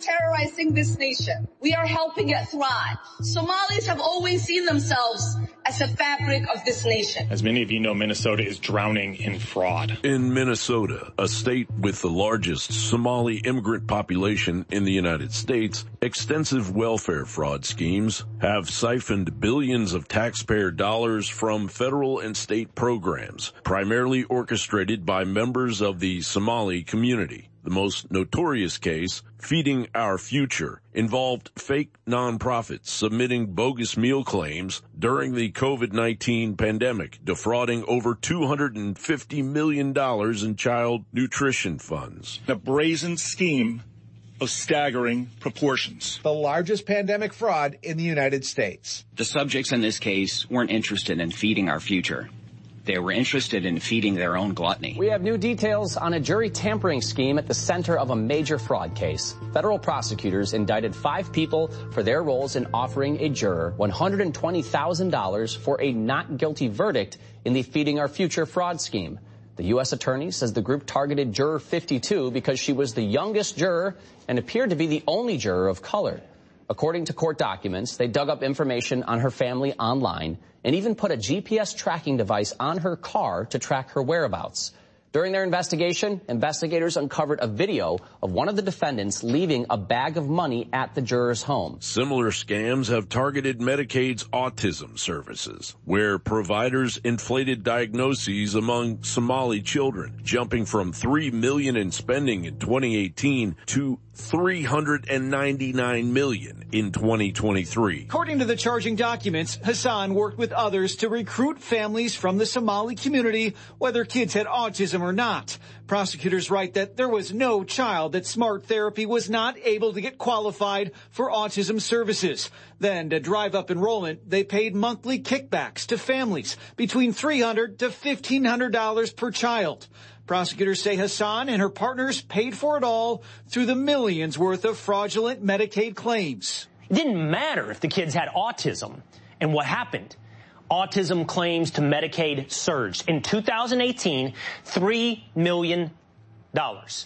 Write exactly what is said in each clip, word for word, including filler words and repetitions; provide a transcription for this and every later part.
terrorizing this nation. We are helping it thrive. Somalis have always seen themselves as the fabric of this nation. As many of you know, Minnesota is drowning in fraud. In Minnesota, a state with the largest Somali immigrant population in the United States, extensive welfare fraud schemes have siphoned billions of taxpayer dollars from federal and state programs, primarily orchestrated by members of the Somali community. The most notorious case, Feeding Our Future, involved fake nonprofits submitting bogus meal claims during the COVID nineteen pandemic, defrauding over two hundred fifty million dollars in child nutrition funds. A brazen scheme of staggering proportions. The largest pandemic fraud in the United States. The subjects in this case weren't interested in feeding our future. They were interested in feeding their own gluttony. We have new details on a jury tampering scheme at the center of a major fraud case. Federal prosecutors indicted five people for their roles in offering a juror one hundred twenty thousand dollars for a not guilty verdict in the Feeding Our Future fraud scheme. The U S attorney says the group targeted juror fifty-two because she was the youngest juror and appeared to be the only juror of color. According to court documents, they dug up information on her family online and even put a G P S tracking device on her car to track her whereabouts. During their investigation, investigators uncovered a video of one of the defendants leaving a bag of money at the juror's home. Similar scams have targeted Medicaid's autism services, where providers inflated diagnoses among Somali children, jumping from three million dollars in spending in twenty eighteen to three hundred ninety-nine million dollars in twenty twenty-three. According to the charging documents, Hassan worked with others to recruit families from the Somali community, whether kids had autism or not. Prosecutors write that there was no child that Smart Therapy was not able to get qualified for autism services. Then, to drive up enrollment, they paid monthly kickbacks to families between three hundred dollars to fifteen hundred dollars per child. Prosecutors say Hassan and her partners paid for it all through the millions worth of fraudulent Medicaid claims. It didn't matter if the kids had autism. And what happened? Autism claims to Medicaid surged. In two thousand eighteen, three million dollars.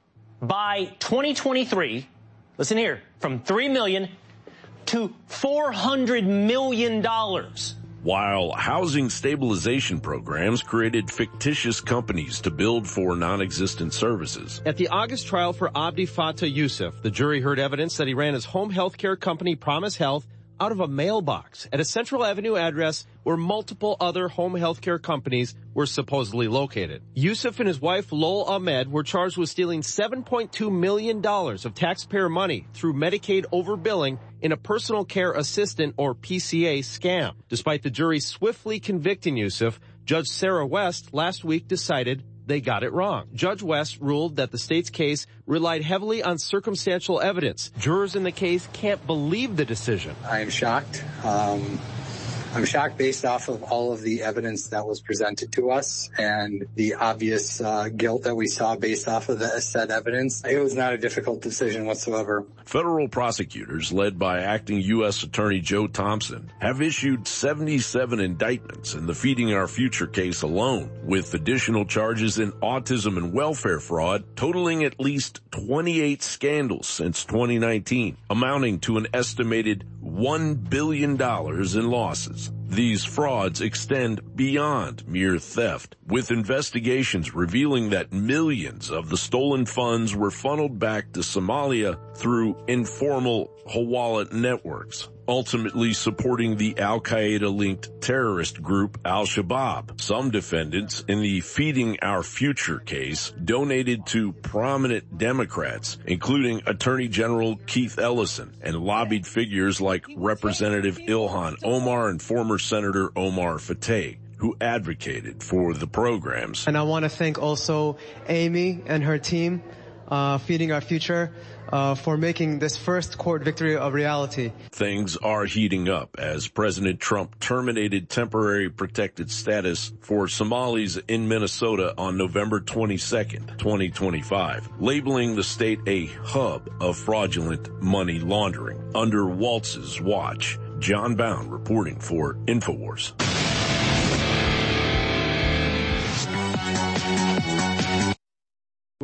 By twenty twenty-three, listen here, from three million dollars to four hundred million dollars. While housing stabilization programs created fictitious companies to build for non-existent services. At the August trial for Abdi Fattah Yusuf, the jury heard evidence that he ran his home health care company Promise Health out of a mailbox at a Central Avenue address where multiple other home health care companies were supposedly located. Yusuf and his wife, Lol Ahmed, were charged with stealing seven point two million dollars of taxpayer money through Medicaid overbilling in a personal care assistant, or P C A, scam. Despite the jury swiftly convicting Yusuf, Judge Sarah West last week decided they got it wrong. Judge West ruled that the state's case relied heavily on circumstantial evidence. Jurors in the case can't believe the decision. I am shocked. Um, I'm shocked based off of all of the evidence that was presented to us and the obvious uh, guilt that we saw based off of the said evidence. It was not a difficult decision whatsoever. Federal prosecutors, led by acting U S Attorney Joe Thompson, have issued seventy-seven indictments in the Feeding Our Future case alone, with additional charges in autism and welfare fraud totaling at least twenty-eight scandals since twenty nineteen, amounting to an estimated one billion dollars in losses. These frauds extend beyond mere theft, with investigations revealing that millions of the stolen funds were funneled back to Somalia through informal Hawala networks, ultimately supporting the Al-Qaeda-linked terrorist group Al-Shabaab. Some defendants in the Feeding Our Future case donated to prominent Democrats, including Attorney General Keith Ellison, and lobbied figures like Representative Ilhan Omar and former Senator Omar Fateh, who advocated for the programs. And I want to thank also Amy and her team, uh, Feeding Our Future, uh, for making this first court victory a reality. Things are heating up as President Trump terminated temporary protected status for Somalis in Minnesota on November twenty-second, twenty twenty-five, labeling the state a hub of fraudulent money laundering. Under Waltz's watch, John Bound reporting for InfoWars.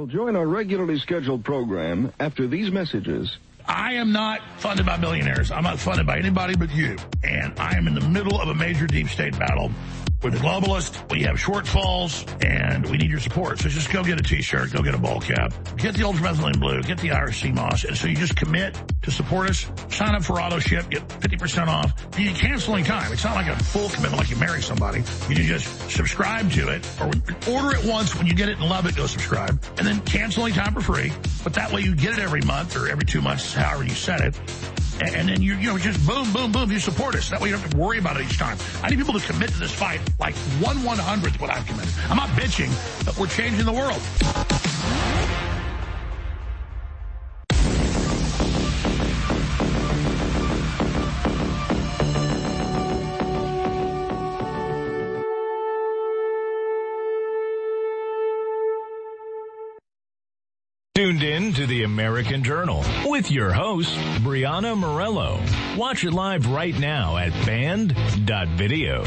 We'll join our regularly scheduled program after these messages. I am not funded by billionaires. I'm not funded by anybody but you. And I am in the middle of a major deep state battle with the globalists. We have shortfalls, and we need your support. So just go get a T-shirt, go get a ball cap, get the ultramethylene blue, get the Irish sea moss. And so you just commit to support us. Sign up for auto ship, get fifty percent off. You can cancel any time. It's not like a full commitment like you marry somebody. You can just subscribe to it, or order it once. When you get it and love it, go subscribe. And then cancel any time for free. But that way you get it every month or every two months, however you set it. And then, you you know, just boom, boom, boom, you support us. That way you don't have to worry about it each time. I need people to commit to this fight like one one-hundredth what I've committed. I'm not bitching, but we're changing the world. Tuned in to the American Journal with your host, Brianna Morello. Watch it live right now at band dot video.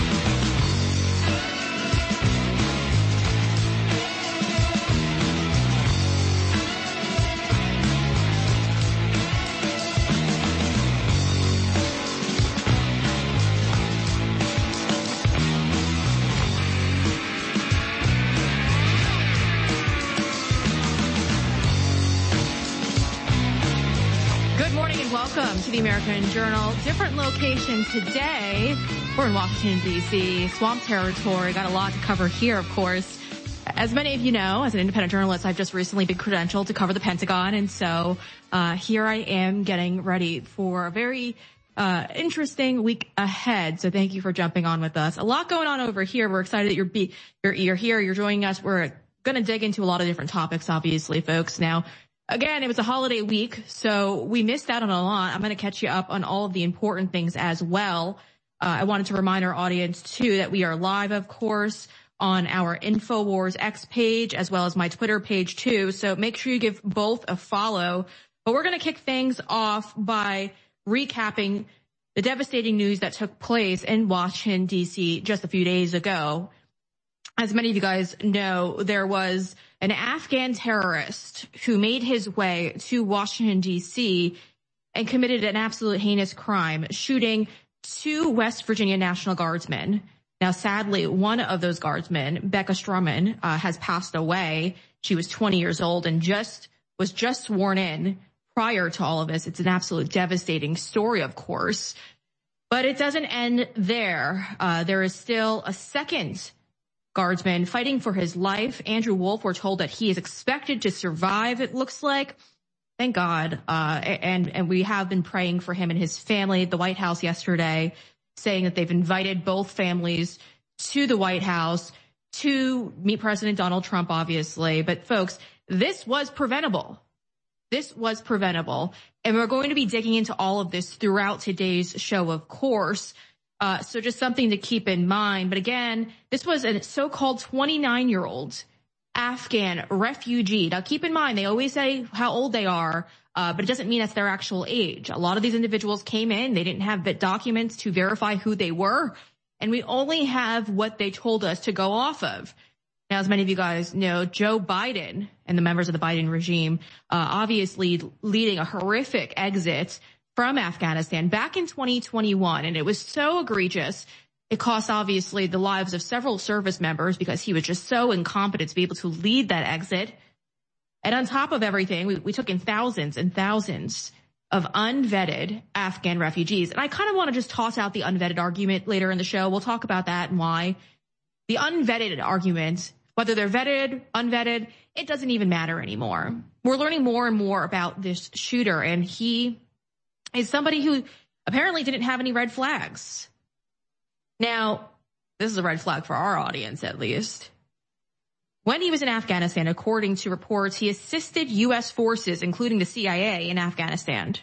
Welcome to the American Journal. Different location today. We're in Washington, D C, swamp territory. Got a lot to cover here, of course. As many of you know, as an independent journalist, I've just recently been credentialed to cover the Pentagon. And so uh here I am getting ready for a very uh interesting week ahead. So thank you for jumping on with us. A lot going on over here. We're excited that you're, be, you're, you're here. You're joining us. We're going to dig into a lot of different topics, obviously, folks. Now, again, it was a holiday week, so we missed out on a lot. I'm going to catch you up on all of the important things as well. Uh, I wanted to remind our audience, too, that we are live, of course, on our InfoWars X page, as well as my Twitter page, too. So make sure you give both a follow. But we're going to kick things off by recapping the devastating news that took place in Washington, D C just a few days ago. As many of you guys know, there was an Afghan terrorist who made his way to Washington, D C and committed an absolute heinous crime, shooting two West Virginia National Guardsmen. Now, sadly, one of those guardsmen, Becca Stroman, uh, has passed away. She was twenty years old and just was just sworn in prior to all of this. It's an absolute devastating story, of course. But it doesn't end there. Uh, there is still a second Guardsman fighting for his life. Andrew Wolf, we're told that he is expected to survive, it looks like. Thank God. Uh, and, and we have been praying for him and his family. The White House yesterday saying that they've invited both families to the White House to meet President Donald Trump, obviously. But folks, this was preventable. This was preventable. And we're going to be digging into all of this throughout today's show, of course. Uh, so just something to keep in mind. But again, this was a so-called twenty-nine-year-old Afghan refugee. Now, keep in mind, they always say how old they are, uh, but it doesn't mean that's their actual age. A lot of these individuals came in. They didn't have the documents to verify who they were. And we only have what they told us to go off of. Now, as many of you guys know, Joe Biden and the members of the Biden regime, uh, obviously leading a horrific exit from Afghanistan back in twenty twenty-one. And it was so egregious. It cost, obviously, the lives of several service members because he was just so incompetent to be able to lead that exit. And on top of everything, we, we took in thousands and thousands of unvetted Afghan refugees. And I kind of want to just toss out the unvetted argument later in the show. We'll talk about that and why. The unvetted argument, whether they're vetted, unvetted, it doesn't even matter anymore. We're learning more and more about this shooter, and he is somebody who apparently didn't have any red flags. Now, this is a red flag for our audience, at least. When he was in Afghanistan, according to reports, he assisted U S forces, including the C I A, in Afghanistan.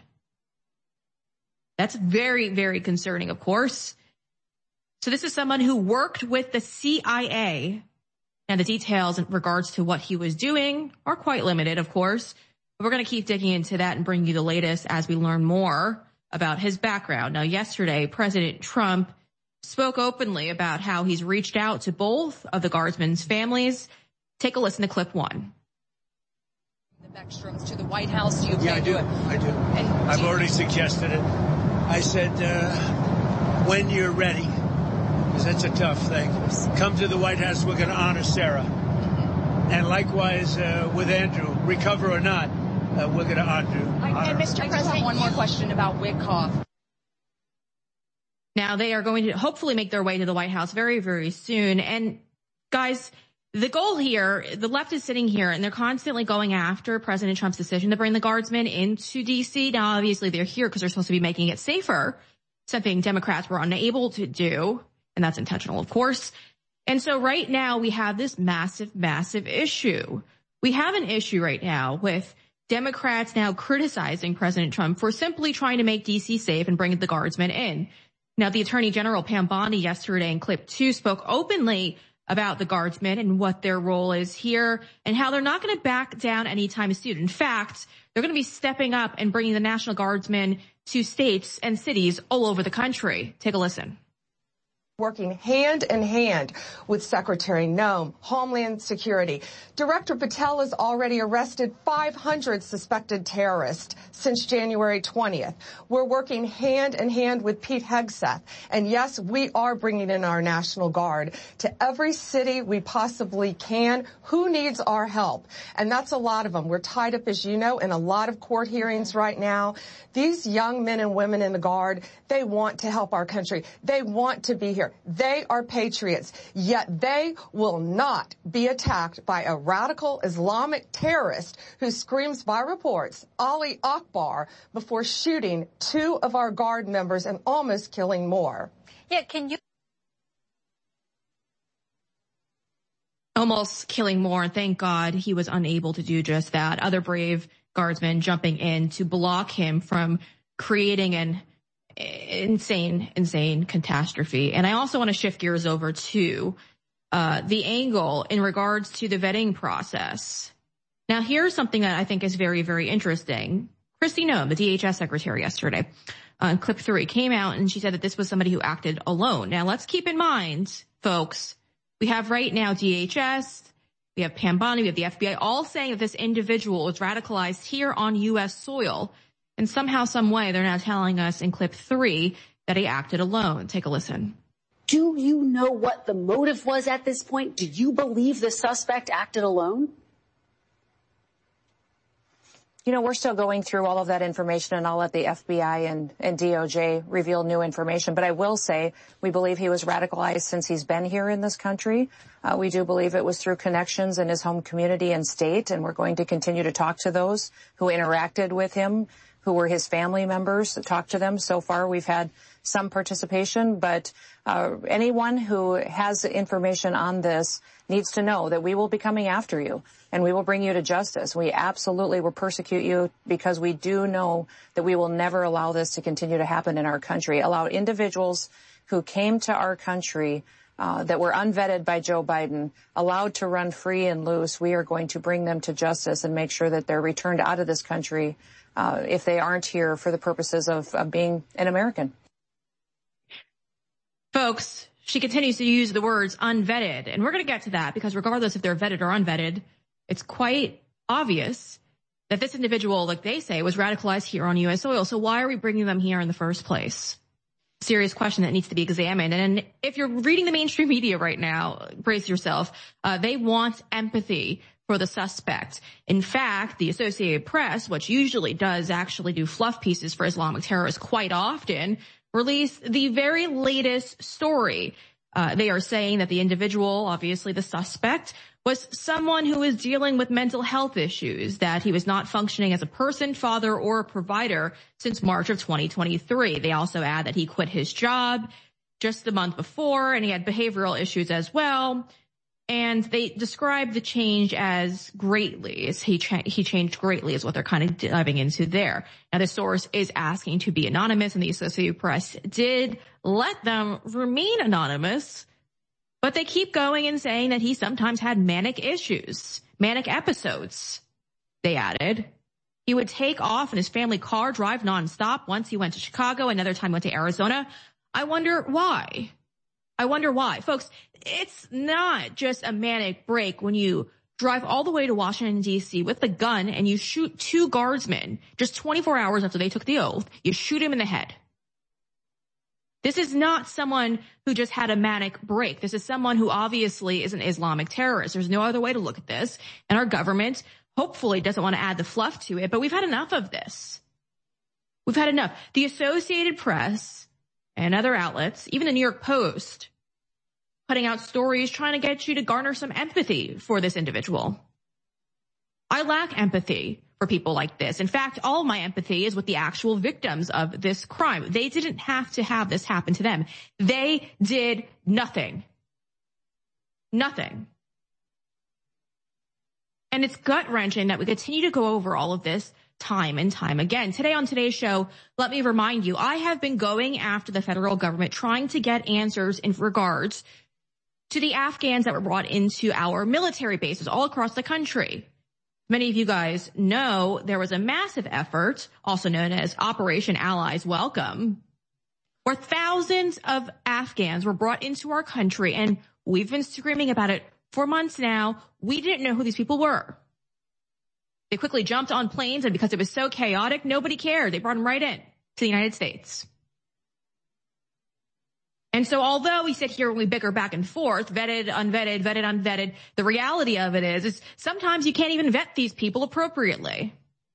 That's very, very concerning, of course. So this is someone who worked with the C I A. And the details in regards to what he was doing are quite limited, of course. But we're going to keep digging into that and bring you the latest as we learn more about his background. Now, yesterday, President Trump spoke openly about how he's reached out to both of the guardsmen's families. Take a listen to clip one. The Beckstroms to the White House. Do you yeah, I do. do it? I do. And I've do you- already suggested it. I said, uh, when you're ready, because it's a tough thing, come to the White House. We're going to honor Sarah. And likewise uh, with Andrew, recover or not, uh, we're going to honor. And Mister President, one more question about Witkoff. Now they are going to hopefully make their way to the White House very, very soon. And guys, the goal here, the left is sitting here and they're constantly going after President Trump's decision to bring the guardsmen into D C. Now, obviously they're here because they're supposed to be making it safer, something Democrats were unable to do. And that's intentional, of course. And so right now we have this massive, massive issue. We have an issue right now with Democrats now criticizing President Trump for simply trying to make D C safe and bring the guardsmen in. Now, the Attorney General Pam Bondi yesterday in clip two spoke openly about the guardsmen and what their role is here and how they're not going to back down anytime soon. In fact, they're going to be stepping up and bringing the National Guardsmen to states and cities all over the country. Take a listen. Working hand in hand with Secretary Noem, Homeland Security. Director Patel has already arrested five hundred suspected terrorists since January twentieth. We're working hand in hand with Pete Hegseth. And yes, we are bringing in our National Guard to every city we possibly can. Who needs our help? And that's a lot of them. We're tied up, as you know, in a lot of court hearings right now. These young men and women in the Guard, they want to help our country. They want to be here. They are patriots, yet they will not be attacked by a radical Islamic terrorist who screams by reports, Ali Akbar, before shooting two of our Guard members and almost killing more. Yeah, can you... Almost killing more. Thank God he was unable to do just that. Other brave guardsmen jumping in to block him from creating an insane, insane catastrophe. And I also want to shift gears over to uh the angle in regards to the vetting process. Now, here's something that I think is very, very interesting. Kristi Noem, the D H S secretary yesterday, on clip three, came out and she said that this was somebody who acted alone. Now, let's keep in mind, folks, we have right now D H S, we have Pam Bondi, we have the F B I, all saying that this individual was radicalized here on U S soil. And somehow, some way, they're now telling us in clip three that he acted alone. Take a listen. Do you know what the motive was at this point? Do you believe the suspect acted alone? You know, we're still going through all of that information, and I'll let the F B I and, and D O J reveal new information. But I will say we believe he was radicalized since he's been here in this country. Uh, we do believe it was through connections in his home community and state, and we're going to continue to talk to those who interacted with him, who were his family members, to talk to them. So far, we've had some participation, but uh, anyone who has information on this needs to know that we will be coming after you and we will bring you to justice. We absolutely will persecute you because we do know that we will never allow this to continue to happen in our country. Allow individuals who came to our country uh, that were unvetted by Joe Biden, allowed to run free and loose. We are going to bring them to justice and make sure that they're returned out of this country uh, if they aren't here for the purposes of, of being an American. Folks, she continues to use the words unvetted, and we're going to get to that because regardless if they're vetted or unvetted, it's quite obvious that this individual, like they say, was radicalized here on U S soil. So why are we bringing them here in the first place? Serious question that needs to be examined. And if you're reading the mainstream media right now, brace yourself. Uh, they want empathy for the suspect. In fact, the Associated Press, which usually does actually do fluff pieces for Islamic terrorists quite often, released the very latest story. Uh, they are saying that the individual, obviously the suspect, was someone who was dealing with mental health issues, that he was not functioning as a person, father, or a provider since March of twenty twenty-three. They also add that he quit his job just the month before, and he had behavioral issues as well. And they describe the change as greatly, as he, cha- he changed greatly is what they're kind of diving into there. Now, the source is asking to be anonymous, and the Associated Press did let them remain anonymous, but they keep going and saying that he sometimes had manic issues, manic episodes, they added. He would take off in his family car, drive nonstop. Once he went to Chicago, another time went to Arizona. I wonder why. I wonder why. Folks, it's not just a manic break when you drive all the way to Washington, D C with a gun and you shoot two guardsmen just twenty-four hours after they took the oath. You shoot him in the head. This is not someone who just had a manic break. This is someone who obviously is an Islamic terrorist. There's no other way to look at this. And our government hopefully doesn't want to add the fluff to it, but we've had enough of this. We've had enough. The Associated Press and other outlets, even the New York Post, putting out stories trying to get you to garner some empathy for this individual. I lack empathy for people like this. In fact, all my empathy is with the actual victims of this crime. They didn't have to have this happen to them. They did nothing. Nothing. And it's gut-wrenching that we continue to go over all of this time and time again. Today on today's show, let me remind you, I have been going after the federal government trying to get answers in regards to the Afghans that were brought into our military bases all across the country. Many of you guys know there was a massive effort, also known as Operation Allies Welcome, where thousands of Afghans were brought into our country, and we've been screaming about it for months now. We didn't know who these people were. They quickly jumped on planes, and because it was so chaotic, nobody cared. They brought them right in to the United States. And so although we sit here and we bicker back and forth, vetted, unvetted, vetted, unvetted, the reality of it is, is sometimes you can't even vet these people appropriately.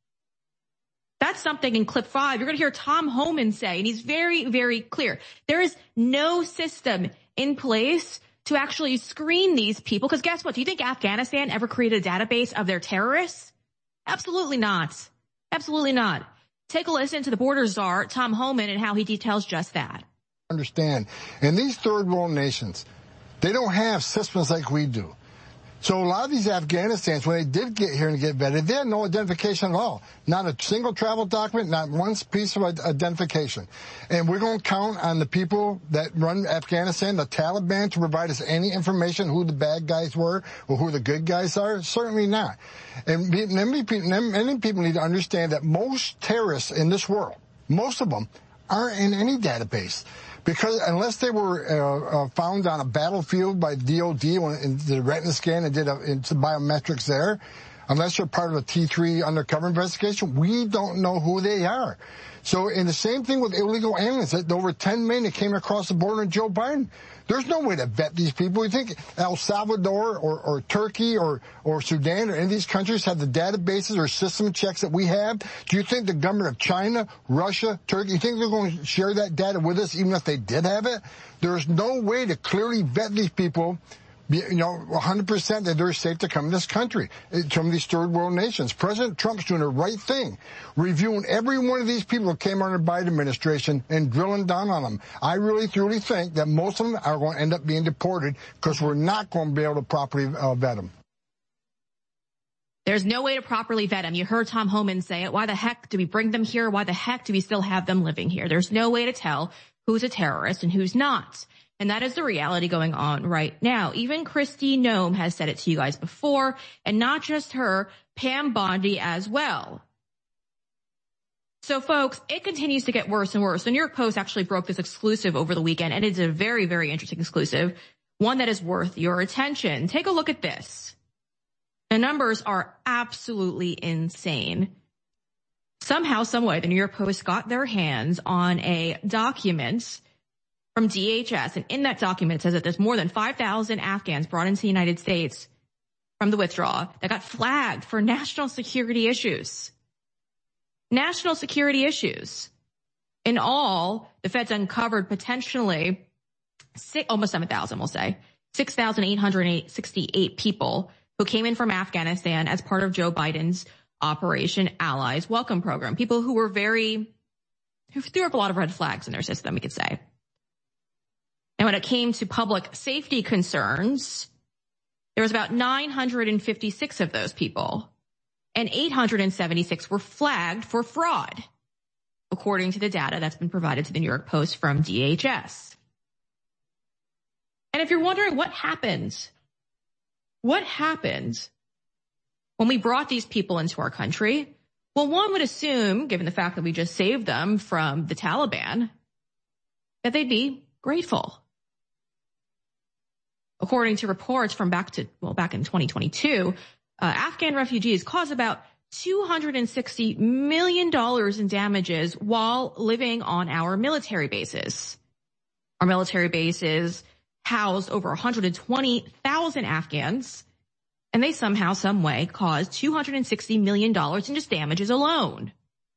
That's something in clip five you're going to hear Tom Homan say, and he's very, very clear. There is no system in place to actually screen these people, because guess what? Do you think Afghanistan ever created a database of their terrorists? Absolutely not. Absolutely not. Take a listen to the border czar, Tom Homan, and how he details just that. Understand, in these third world nations, they don't have systems like we do. So a lot of these Afghanistans, when they did get here and get vetted, they had no identification at all. Not a single travel document, not one piece of identification. And we're going to count on the people that run Afghanistan, the Taliban, to provide us any information who the bad guys were or who the good guys are? Certainly not. And many people, many people need to understand that most terrorists in this world, most of them, aren't in any database. Because unless they were uh, uh, found on a battlefield by D O D when in the retina scan and did a, into biometrics there, unless you're part of a T three undercover investigation, we don't know who they are. So, in the same thing with illegal aliens, that over ten million that came across the border in Joe Biden. There's no way to vet these people. You think El Salvador or, or Turkey or, or Sudan or any of these countries have the databases or system checks that we have? Do you think the government of China, Russia, Turkey, you think they're going to share that data with us even if they did have it? There's no way to clearly vet these people, you know, one hundred percent that they're safe to come to this country, from these third world nations. President Trump's doing the right thing, reviewing every one of these people who came under the Biden administration and drilling down on them. I really, truly think that most of them are going to end up being deported because we're not going to be able to properly uh, vet them. There's no way to properly vet them. You heard Tom Homan say it. Why the heck do we bring them here? Why the heck do we still have them living here? There's no way to tell who's a terrorist and who's not. And that is the reality going on right now. Even Kristi Noem has said it to you guys before, and not just her, Pam Bondi as well. So folks, it continues to get worse and worse. The New York Post actually broke this exclusive over the weekend, and it's a very, very interesting exclusive, one that is worth your attention. Take a look at this. The numbers are absolutely insane. Somehow, someway, the New York Post got their hands on a document from D H S, and in that document it says that there's more than five thousand Afghans brought into the United States from the withdrawal that got flagged for national security issues. National security issues. In all, the feds uncovered potentially six, almost seven thousand, we'll say, six thousand eight hundred sixty-eight people who came in from Afghanistan as part of Joe Biden's Operation Allies Welcome program. People who were very, who threw up a lot of red flags in their system, we could say. And when it came to public safety concerns, there was about nine hundred fifty-six of those people, and eight hundred seventy-six were flagged for fraud, according to the data that's been provided to the New York Post from D H S. And if you're wondering what happened, what happened when we brought these people into our country, well, one would assume, given the fact that we just saved them from the Taliban, that they'd be grateful. According to reports from back to, well, back in twenty twenty-two, uh, Afghan refugees cause about two hundred sixty million dollars in damages while living on our military bases. Our military bases housed over one hundred twenty thousand Afghans, and they somehow, some way, caused two hundred sixty million dollars in just damages alone.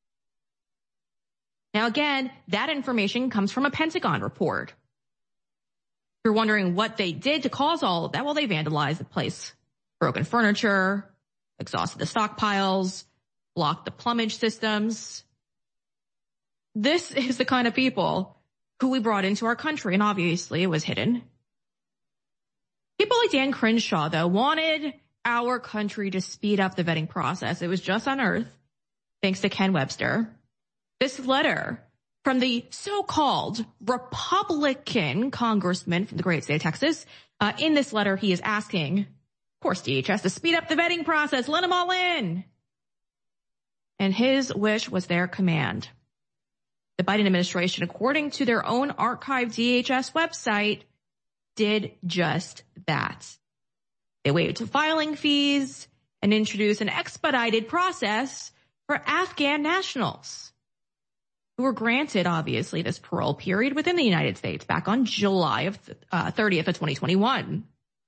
Now again, that information comes from a Pentagon report. If you're wondering what they did to cause all of that, well, they vandalized the place. Broken furniture, exhausted the stockpiles, blocked the plumage systems. This is the kind of people who we brought into our country, and obviously it was hidden. People like Dan Crenshaw, though, wanted our country to speed up the vetting process. It was just unearthed, thanks to Ken Webster. This letter from the so-called Republican congressman from the great state of Texas. Uh, in this letter, he is asking, of course, D H S to speed up the vetting process, let them all in. And his wish was their command. The Biden administration, according to their own archived D H S website, did just that. They waived filing fees and introduced an expedited process for Afghan nationals who were granted, obviously, this parole period within the United States back on July of uh, thirtieth of twenty twenty-one.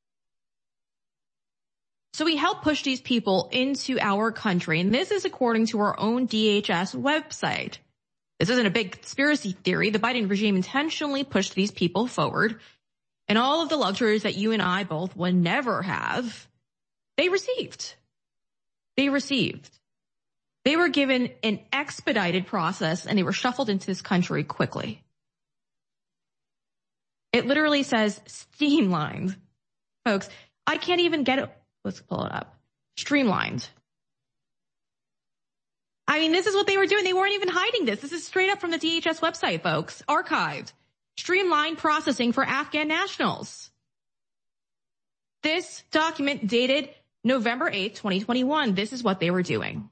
So we helped push these people into our country, and this is according to our own D H S website. This isn't a big conspiracy theory. The Biden regime intentionally pushed these people forward, and all of the luxuries that you and I both would never have, they received. They received. They were given an expedited process, and they were shuffled into this country quickly. It literally says streamlined. Folks, I can't even get it. Let's pull it up. Streamlined. I mean, this is what they were doing. They weren't even hiding this. This is straight up from the D H S website, folks. Archived. Streamlined processing for Afghan nationals. This document dated November eighth, twenty twenty-one. This is what they were doing.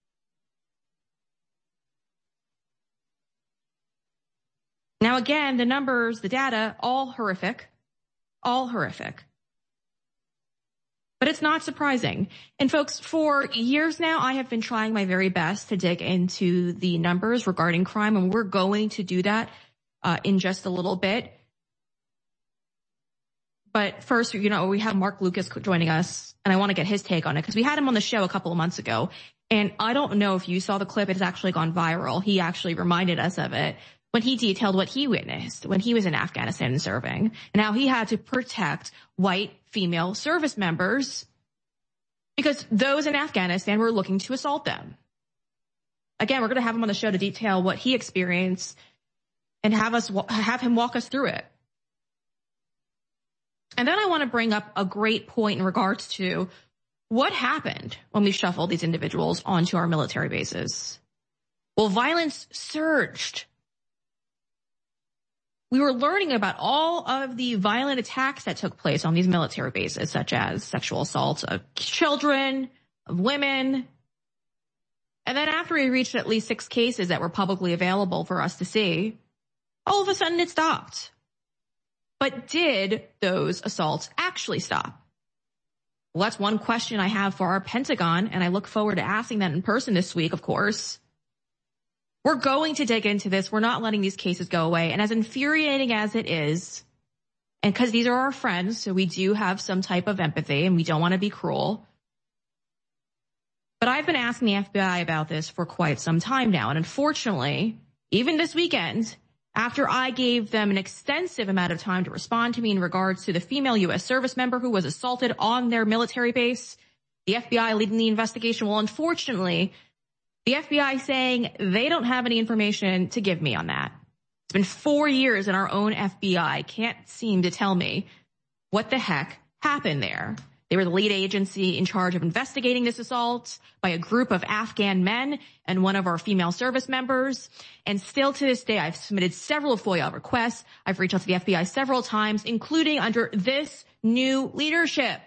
Now, again, the numbers, the data, all horrific, all horrific. But it's not surprising. And folks, for years now, I have been trying my very best to dig into the numbers regarding crime, and we're going to do that uh, in just a little bit. But first, you know, we have Mark Lucas joining us, and I want to get his take on it because we had him on the show a couple of months ago. And I don't know if you saw the clip. It's actually gone viral. He actually reminded us of it when he detailed what he witnessed when he was in Afghanistan serving and how he had to protect white female service members because those in Afghanistan were looking to assault them. Again, we're going to have him on the show to detail what he experienced and have us have him walk us through it. And then I want to bring up a great point in regards to what happened when we shuffled these individuals onto our military bases. Well, violence surged. We were learning about all of the violent attacks that took place on these military bases, such as sexual assaults of children, of women. And then after we reached at least six cases that were publicly available for us to see, all of a sudden it stopped. But did those assaults actually stop? Well, that's one question I have for our Pentagon, and I look forward to asking that in person this week, of course. We're going to dig into this. We're not letting these cases go away. And as infuriating as it is, and because these are our friends, so we do have some type of empathy and we don't want to be cruel. But I've been asking the F B I about this for quite some time now. And unfortunately, even this weekend, after I gave them an extensive amount of time to respond to me in regards to the female U S service member who was assaulted on their military base, the F B I leading the investigation, well, unfortunately, the F B I saying they don't have any information to give me on that. It's been four years and our own F B I can't seem to tell me what the heck happened there. They were the lead agency in charge of investigating this assault by a group of Afghan men and one of our female service members. And still to this day, I've submitted several FOIA requests. I've reached out to the F B I several times, including under this new leadership.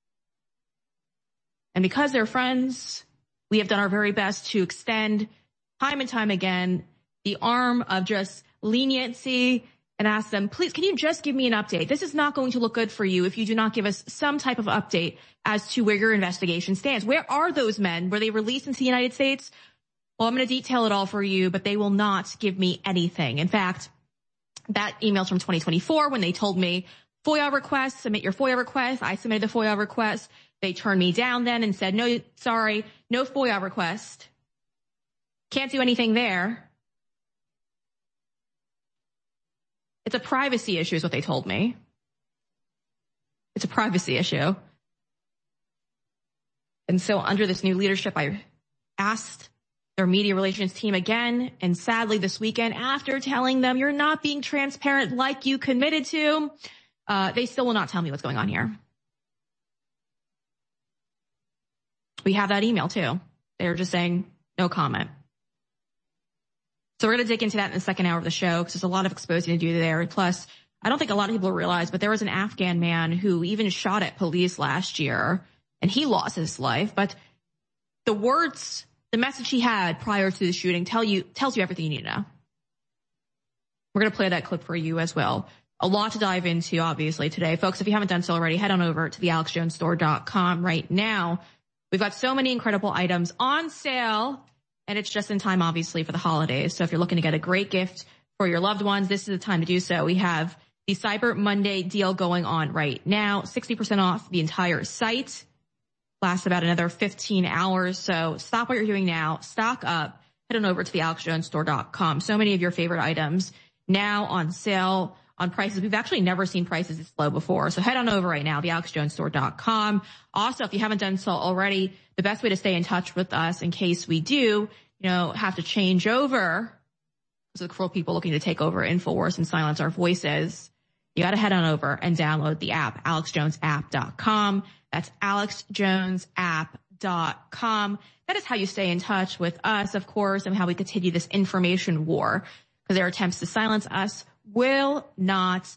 And because they're friends, we have done our very best to extend time and time again the arm of just leniency and asked them, please, can you just give me an update? This is not going to look good for you if you do not give us some type of update as to where your investigation stands. Where are those men? Were they released into the United States? Well, I'm going to detail it all for you, but they will not give me anything. In fact, that email's from twenty twenty-four when they told me FOIA request, submit your FOIA request. I submitted the FOIA request. They turned me down then and said, no, sorry, no FOIA request. Can't do anything there. It's a privacy issue is what they told me. It's a privacy issue. And so under this new leadership, I asked their media relations team again, and sadly this weekend, after telling them you're not being transparent like you committed to, uh, they still will not tell me what's going on here. We have that email too. They're just saying no comment. So we're going to dig into that in the second hour of the show because there's a lot of exposing to do there. Plus, I don't think a lot of people realize, but there was an Afghan man who even shot at police last year and he lost his life. But the words, the message he had prior to the shooting tell you, tells you everything you need to know. We're going to play that clip for you as well. A lot to dive into, obviously, today. Folks, if you haven't done so already, head on over to the alex jones store dot com right now. We've got so many incredible items on sale. And it's just in time, obviously, for the holidays. So if you're looking to get a great gift for your loved ones, this is the time to do so. We have the Cyber Monday deal going on right now. sixty percent off the entire site. Lasts about another fifteen hours. So stop what you're doing now. Stock up. Head on over to the alex jones store dot com. So many of your favorite items now on sale on prices. We've actually never seen prices this low before. So head on over right now, the alex jones store dot com. Also, if you haven't done so already, the best way to stay in touch with us in case we do, you know, have to change over because of the cruel people looking to take over InfoWars and silence our voices, you got to head on over and download the app, alex jones app dot com. That's alex jones app dot com. That is how you stay in touch with us, of course, and how we continue this information war because their attempts to silence us will not,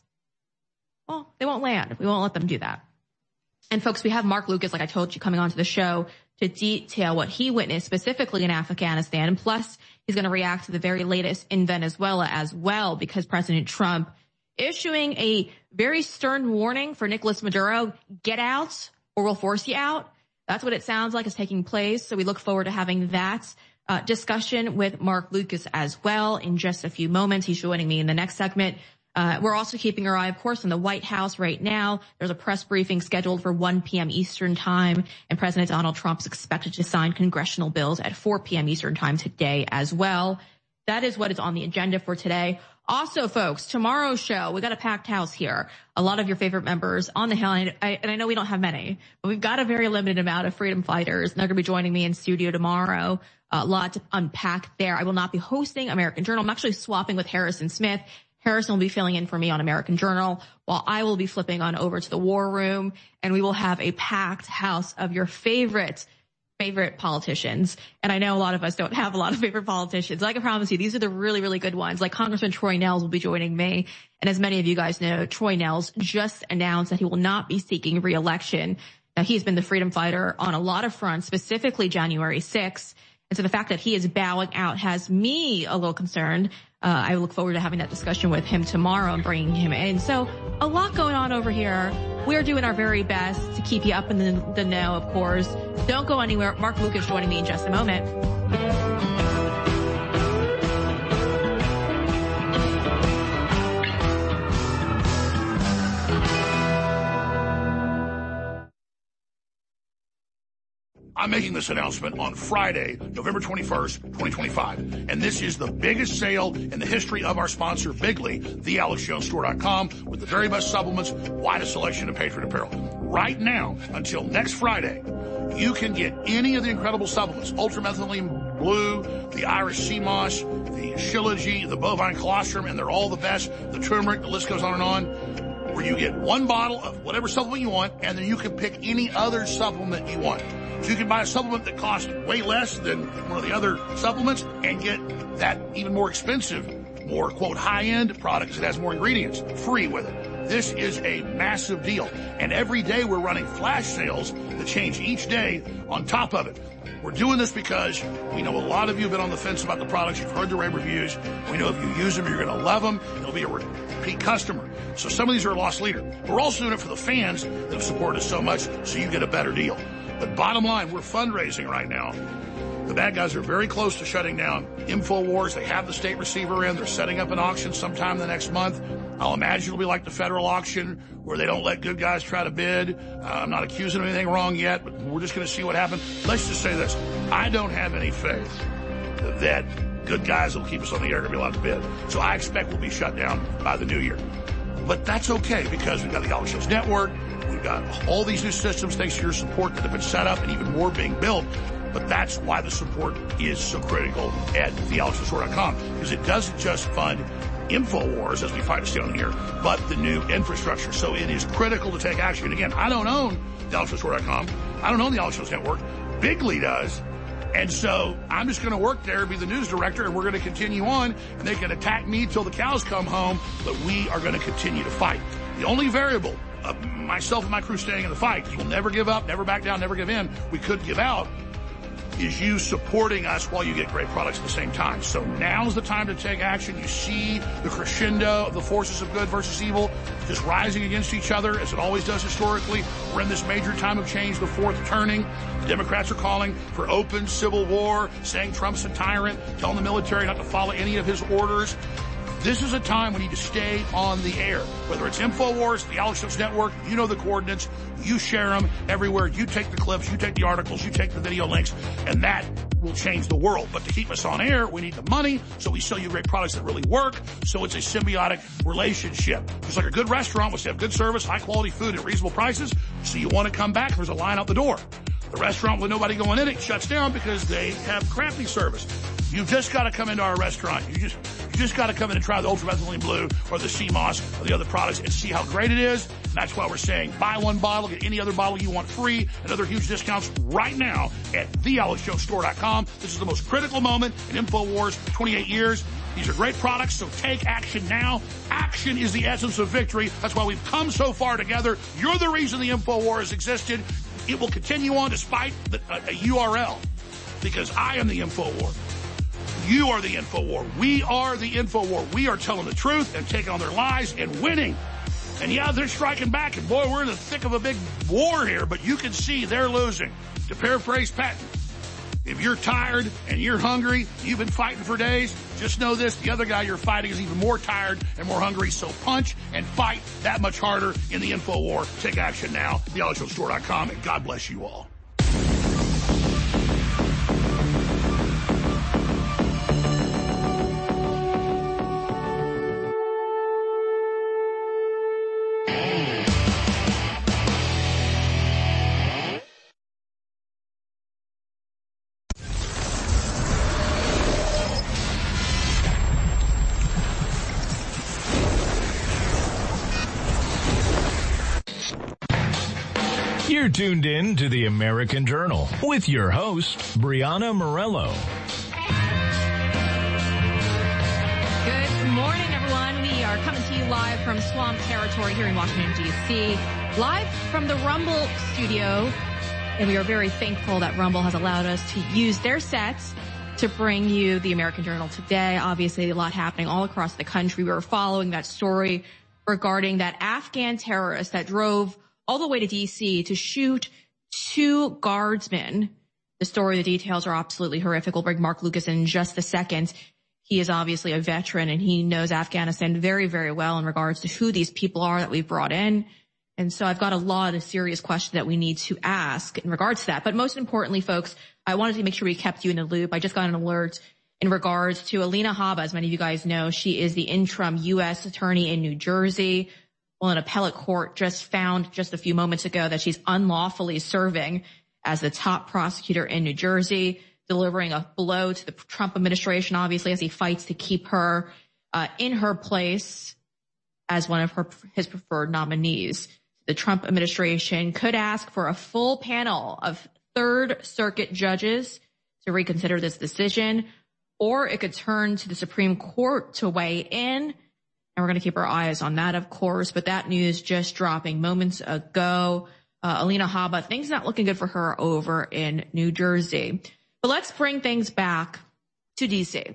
well, they won't land. We won't let them do that. And folks, we have Mark Lucas, like I told you, coming onto the show to detail what he witnessed specifically in Afghanistan. And plus, he's going to react to the very latest in Venezuela as well, because President Trump issuing a very stern warning for Nicolas Maduro, get out or we'll force you out. That's what it sounds like is taking place. So we look forward to having that uh, discussion with Mark Lucas as well in just a few moments. He's joining me in the next segment. Uh, we're also keeping our eye, of course, on the White House right now. There's a press briefing scheduled for one p.m. Eastern time, and President Donald Trump is expected to sign congressional bills at four p.m. Eastern time today as well. That is what is on the agenda for today. Also, folks, tomorrow's show, we got a packed house here. A lot of your favorite members on the Hill, and I, and I know we don't have many, but we've got a very limited amount of freedom fighters, and they're going to be joining me in studio tomorrow. A lot to unpack there. I will not be hosting American Journal. I'm actually swapping with Harrison Smith. Harrison will be filling in for me on American Journal, while I will be flipping on over to the War Room, and we will have a packed house of your favorite, favorite politicians. And I know a lot of us don't have a lot of favorite politicians. I can promise you, these are the really, really good ones. Like Congressman Troy Nehls will be joining me. And as many of you guys know, Troy Nehls just announced that he will not be seeking re-election. Now, he's been the freedom fighter on a lot of fronts, specifically January sixth. And so the fact that he is bowing out has me a little concerned. Uh, I look forward to having that discussion with him tomorrow and bringing him in. So a lot going on over here. We're doing our very best to keep you up in the, the know, of course. Don't go anywhere. Mark Lucas joining me in just a moment. I'm making this announcement on Friday, November twenty-first, twenty twenty-five. And this is the biggest sale in the history of our sponsor, Bigly, the alex jones store dot com, with the very best supplements, widest selection of Patriot apparel. Right now, until next Friday, you can get any of the incredible supplements, ultramethylene blue, the Irish sea moss, the Shilajit, the bovine colostrum, and they're all the best, the turmeric, the list goes on and on, where you get one bottle of whatever supplement you want, and then you can pick any other supplement you want. So you can buy a supplement that costs way less than one of the other supplements and get that even more expensive, more, quote, high-end product that has more ingredients free with it. This is a massive deal. And every day we're running flash sales that change each day on top of it. We're doing this because we know a lot of you have been on the fence about the products. You've heard the rave reviews. We know if you use them, you're going to love them. You'll be a repeat customer. So some of these are a lost leader. We're also doing it for the fans that have supported us so much, so you get a better deal. But bottom line, we're fundraising right now. The bad guys are very close to shutting down InfoWars. They have the state receiver in. They're setting up an auction sometime the next month. I'll imagine it'll be like the federal auction where they don't let good guys try to bid. Uh, I'm not accusing of anything wrong yet, but we're just going to see what happens. Let's just say this. I don't have any faith that good guys will keep us on the air and be allowed to bid. So I expect we'll be shut down by the new year. But that's okay because we've got the Alex Jones Network. We've got all these new systems thanks to your support that have been set up and even more being built. But that's why the support is so critical at the alex jones store dot com, because it doesn't just fund InfoWars, as we fight to stay on here, but the new infrastructure. So it is critical to take action. And again, I don't own the alex jones store dot com. I don't own the Alex Jones Network. Bigley does. And so I'm just going to work there, be the news director, and we're going to continue on. And they can attack me till the cows come home, but we are going to continue to fight. The only variable of myself and my crew staying in the fight, because we'll never give up, never back down, never give in, we could give out, is you supporting us while you get great products at the same time. So now's the time to take action. You see the crescendo of the forces of good versus evil just rising against each other, as it always does historically. We're in this major time of change, the fourth turning. The Democrats are calling for open civil war, saying Trump's a tyrant, telling the military not to follow any of his orders. This is a time we need to stay on the air. Whether it's InfoWars, the Alex Jones Network, you know the coordinates, you share them everywhere, you take the clips, you take the articles, you take the video links, and that will change the world. But to keep us on air, we need the money, so we sell you great products that really work, so it's a symbiotic relationship. Just like a good restaurant wants to have good service, high quality food at reasonable prices, so you want to come back, there's a line out the door. The restaurant with nobody going in it shuts down because they have crappy service. You've just got to come into our restaurant. You just you just got to come in and try the Ultra Methylene Blue or the C M O S or the other products and see how great it is. And that's why we're saying buy one bottle, get any other bottle you want free, and other huge discounts right now at the alex jones store dot com. This is the most critical moment in InfoWars for twenty-eight years. These are great products, so take action now. Action is the essence of victory. That's why we've come so far together. You're the reason the InfoWars existed. It will continue on despite the, a, a U R L, because I am the InfoWar. You are the InfoWar. We are the InfoWar. We are telling the truth and taking on their lies and winning. And yeah, they're striking back, and boy, we're in the thick of a big war here, but you can see they're losing. To paraphrase Patton, if you're tired and you're hungry, you've been fighting for days, just know this, the other guy you're fighting is even more tired and more hungry, so punch and fight that much harder in the InfoWar. Take action now, the alex jones store dot com, and God bless you all. You're tuned in to the American Journal with your host, Brianna Morello. Good morning, everyone. We are coming to you live from Swamp Territory here in Washington, D C, live from the Rumble studio. And we are very thankful that Rumble has allowed us to use their sets to bring you the American Journal today. Obviously, a lot happening all across the country. We were following that story regarding that Afghan terrorist that drove all the way to D C to shoot two guardsmen. The story, the details are absolutely horrific. We'll bring Mark Lucas in just a second. He is obviously a veteran and he knows Afghanistan very, very well in regards to who these people are that we've brought in. And so I've got a lot of serious questions that we need to ask in regards to that. But most importantly, folks, I wanted to make sure we kept you in the loop. I just got an alert in regards to Alina Habba. As many of you guys know, she is the interim U S attorney in New Jersey. Well, an appellate court just found just a few moments ago that she's unlawfully serving as the top prosecutor in New Jersey, delivering a blow to the Trump administration, obviously, as he fights to keep her uh, in her place as one of her his preferred nominees. The Trump administration could ask for a full panel of Third Circuit judges to reconsider this decision, or it could turn to the Supreme Court to weigh in. we're going to keep our eyes on that, of course. But that news just dropping moments ago. Uh, Alina Habba, things not looking good for her over in New Jersey. But let's bring things back to D C.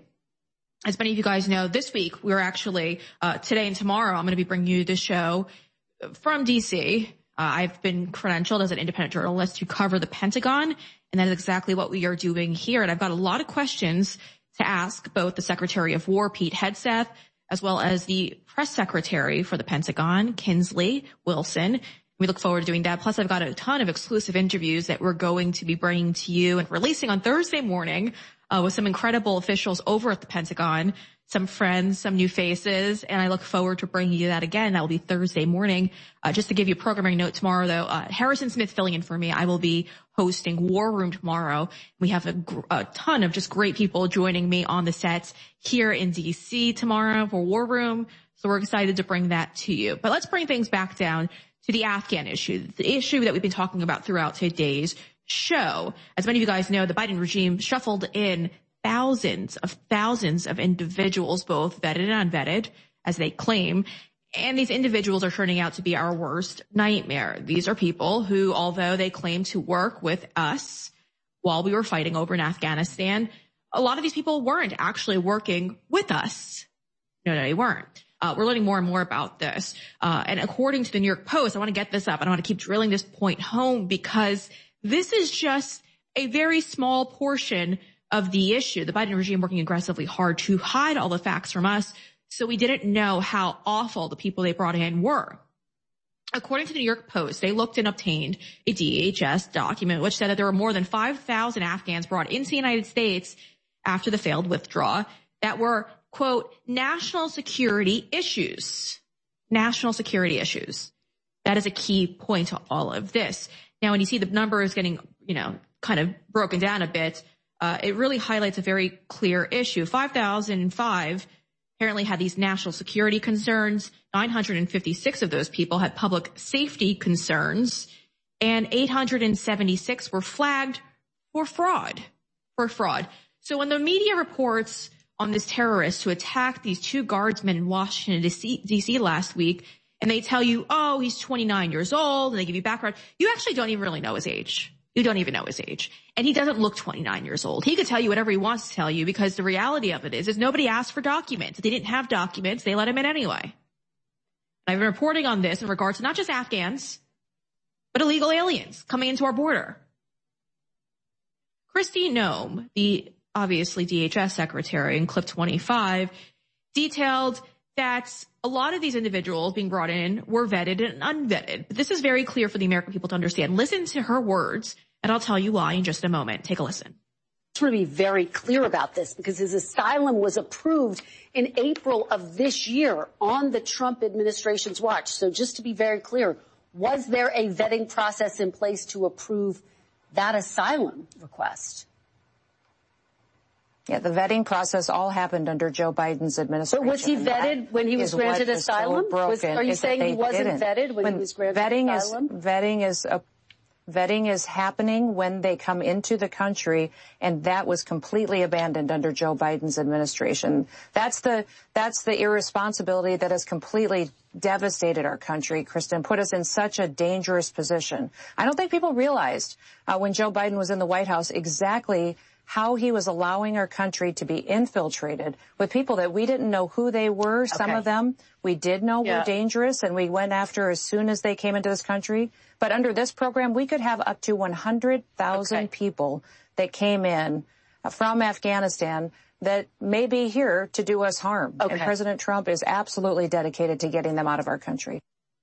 As many of you guys know, this week we're actually, uh, today and tomorrow, I'm going to be bringing you the show from D C. Uh, I've been credentialed as an independent journalist to cover the Pentagon, and that is exactly what we are doing here. And I've got a lot of questions to ask both the Secretary of War, Pete Hegseth, as well as the press secretary for the Pentagon, Kinsley Wilson. We look forward to doing that. Plus, I've got a ton of exclusive interviews that we're going to be bringing to you and releasing on Thursday morning uh, with some incredible officials over at the Pentagon, some friends, some new faces, and I look forward to bringing you that again. That will be Thursday morning. Uh, just to give you a programming note tomorrow, though, uh, Harrison Smith filling in for me. I will be hosting War Room tomorrow. We have a, a ton of just great people joining me on the sets here in D C tomorrow for War Room. So we're excited to bring that to you. But let's bring things back down to the Afghan issue, the issue that we've been talking about throughout today's show. As many of you guys know, the Biden regime shuffled in thousands of thousands of individuals, both vetted and unvetted, as they claim. And these individuals are turning out to be our worst nightmare. These are people who, although they claim to work with us while we were fighting over in Afghanistan, a lot of these people weren't actually working with us. No, no, they weren't. Uh, we're learning more and more about this. Uh, and according to the New York Post, I want to get this up and I want to keep drilling this point home because this is just a very small portion of the issue. The Biden regime working aggressively hard to hide all the facts from us, so we didn't know how awful the people they brought in were. According to the New York Post, they looked and obtained a D H S document which said that there were more than five thousand Afghans brought into the United States after the failed withdrawal that were, quote, national security issues. National security issues. That is a key point to all of this. Now, when you see the numbers getting, you know, kind of broken down a bit, uh, it really highlights a very clear issue. five thousand five apparently had these national security concerns. nine hundred fifty-six of those people had public safety concerns, and eight hundred seventy-six were flagged for fraud, for fraud. So when the media reports on this terrorist who attacked these two guardsmen in Washington, D C last week, and they tell you, oh, he's twenty-nine years old, and they give you background, you actually don't even really know his age. You don't even know his age. And he doesn't look twenty-nine years old. He could tell you whatever he wants to tell you because the reality of it is, is nobody asked for documents. If they didn't have documents, they let him in anyway. I've been reporting on this in regards to not just Afghans, but illegal aliens coming into our border. Kristi Noem, the obviously D H S secretary in clip twenty-five, detailed that a lot of these individuals being brought in were vetted and unvetted. But this is very clear for the American people to understand. Listen to her words, and I'll tell you why in just a moment. Take a listen. I just want to be very clear about this because his asylum was approved in April of this year on the Trump administration's watch. So just to be very clear, was there a vetting process in place to approve that asylum request? Yeah, the vetting process all happened under Joe Biden's administration. But was he vetted when he was granted asylum? Was, are you saying he wasn't vetted when, when he was granted vetting asylum? Is, vetting is a, vetting is happening when they come into the country, and that was completely abandoned under Joe Biden's administration. That's the that's the irresponsibility that has completely devastated our country, Kristen, put us in such a dangerous position. I don't think people realized uh, when Joe Biden was in the White House exactly how he was allowing our country to be infiltrated with people that we didn't know who they were. Some Okay. of them we did know Yeah. were dangerous, and we went after as soon as they came into this country. But under this program, we could have up to one hundred thousand Okay. people that came in from Afghanistan that may be here to do us harm. Okay. And President Trump is absolutely dedicated to getting them out of our country.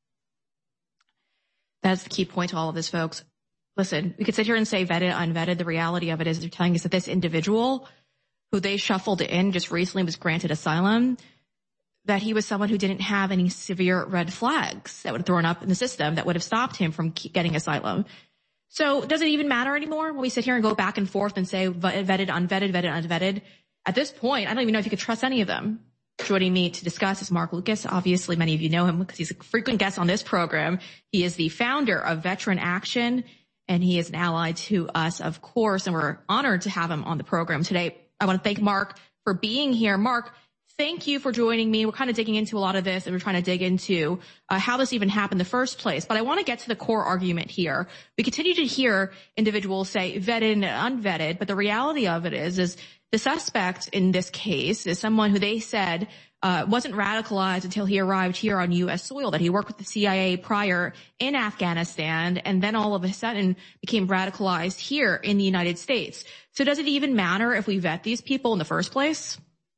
That's the key point to all of this, folks. Listen, we could sit here and say vetted, unvetted. The reality of it is they're telling us that this individual who they shuffled in just recently was granted asylum, that he was someone who didn't have any severe red flags that would have thrown up in the system that would have stopped him from getting asylum. So does it even matter anymore when we sit here and go back and forth and say vetted, unvetted, vetted, unvetted? At this point, I don't even know if you could trust any of them. Joining me to discuss is Mark Lucas. Obviously, many of you know him because he's a frequent guest on this program. He is the founder of Veteran Action, and he is an ally to us, of course, and we're honored to have him on the program today. I want to thank Mark for being here. Mark, thank you for joining me. We're kind of digging into a lot of this, and we're trying to dig into uh, how this even happened in the first place. But I want to get to the core argument here. We continue to hear individuals say vetted and unvetted, but the reality of it is, is the suspect in this case is someone who they said uh wasn't radicalized until he arrived here on U S soil, that he worked with the C I A prior in Afghanistan, and then all of a sudden became radicalized here in the United States. So does it even matter if we vet these people in the first place?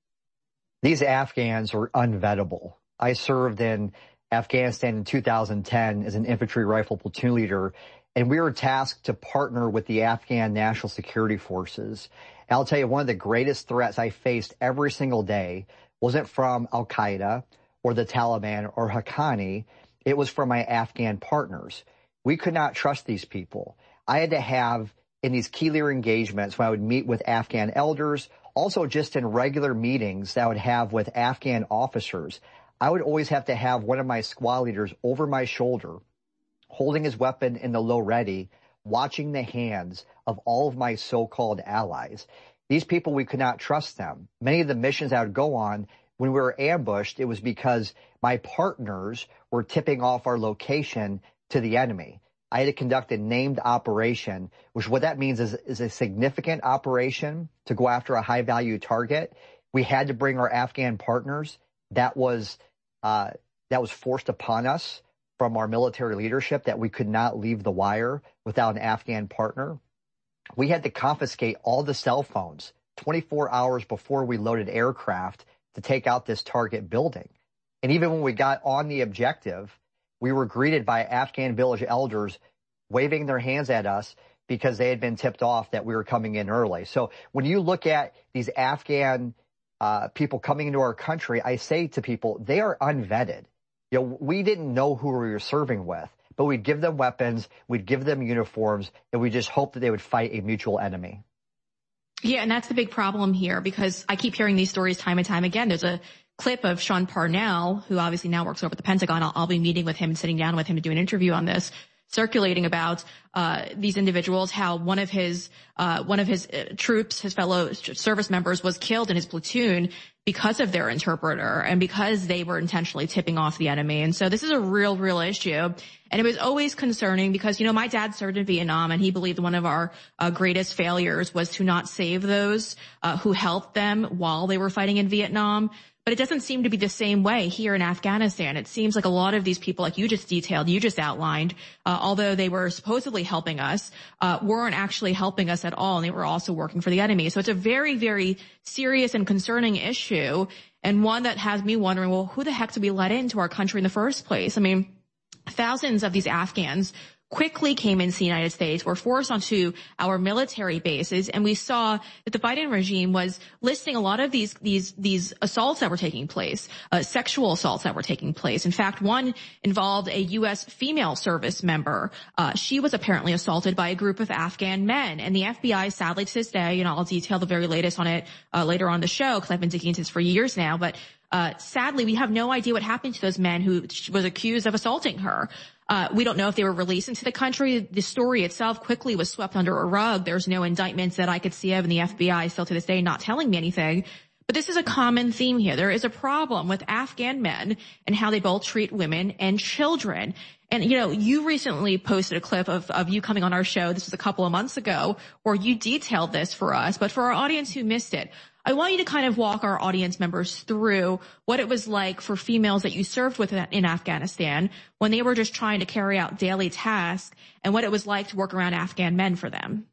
These Afghans are unvettable. I served in Afghanistan in two thousand ten as an infantry rifle platoon leader, and we were tasked to partner with the Afghan National Security Forces. And I'll tell you, one of the greatest threats I faced every single day wasn't from Al-Qaeda or the Taliban or Haqqani. It was from my Afghan partners. We could not trust these people. I had to have, in these key leader engagements, when I would meet with Afghan elders, also just in regular meetings that I would have with Afghan officers, I would always have to have one of my squad leaders over my shoulder, holding his weapon in the low ready, watching the hands of all of my so-called allies. These people, we could not trust them. Many of the missions I would go on, when we were ambushed, it was because my partners were tipping off our location to the enemy. I had to conduct a named operation, which what that means is, is a significant operation to go after a high-value target. We had to bring our Afghan partners. That was uh, that was forced upon us from our military leadership, that we could not leave the wire without an Afghan partner. We had to confiscate all the cell phones twenty-four hours before we loaded aircraft to take out this target building. And even when we got on the objective, we were greeted by Afghan village elders waving their hands at us because they had been tipped off that we were coming in early. So when you look at these Afghan uh, people coming into our country, I say to people, they are unvetted. You know, we didn't know who we were serving with, but we'd give them weapons, we'd give them uniforms, and we just hoped that they would fight a mutual enemy. Yeah, and that's the big problem here, because I keep hearing these stories time and time again. There's a clip of Sean Parnell, who obviously now works over at the Pentagon. I'll, I'll be meeting with him and sitting down with him to do an interview on this, circulating about uh these individuals, how one of his uh one of his uh, troops, his fellow service members, was killed in his platoon because of their interpreter and because they were intentionally tipping off the enemy. And so this is a real, real issue. And it was always concerning because, you know, my dad served in Vietnam, and he believed one of our uh, greatest failures was to not save those uh, who helped them while they were fighting in Vietnam. But it doesn't seem to be the same way here in Afghanistan. It seems like a lot of these people, like you just detailed, you just outlined, uh, although they were supposedly helping us, uh, weren't actually helping us at all, and they were also working for the enemy. So it's a very, very serious and concerning issue, and one that has me wondering, well, who the heck did we let into our country in the first place? I mean, thousands of these Afghans quickly came into the United States, were forced onto our military bases, and we saw that the Biden regime was listing a lot of these these these assaults that were taking place, uh, sexual assaults that were taking place. In fact, one involved a U S female service member. Uh, she was apparently assaulted by a group of Afghan men, and the F B I, sadly to this day, you know, I'll detail the very latest on it uh, later on the show because I've been digging into this for years now, but uh sadly, we have no idea what happened to those men who was accused of assaulting her. Uh, we don't know if they were released into the country. The story itself quickly was swept under a rug. There's no indictments that I could see of, and the F B I still to this day not telling me anything. But this is a common theme here. There is a problem with Afghan men and how they both treat women and children. And, you know, you recently posted a clip of, of you coming on our show. This was a couple of months ago, where you detailed this for us. But for our audience who missed it, I want you to kind of walk our audience members through what it was like for females that you served with in Afghanistan when they were just trying to carry out daily tasks, and what it was like to work around Afghan men for them.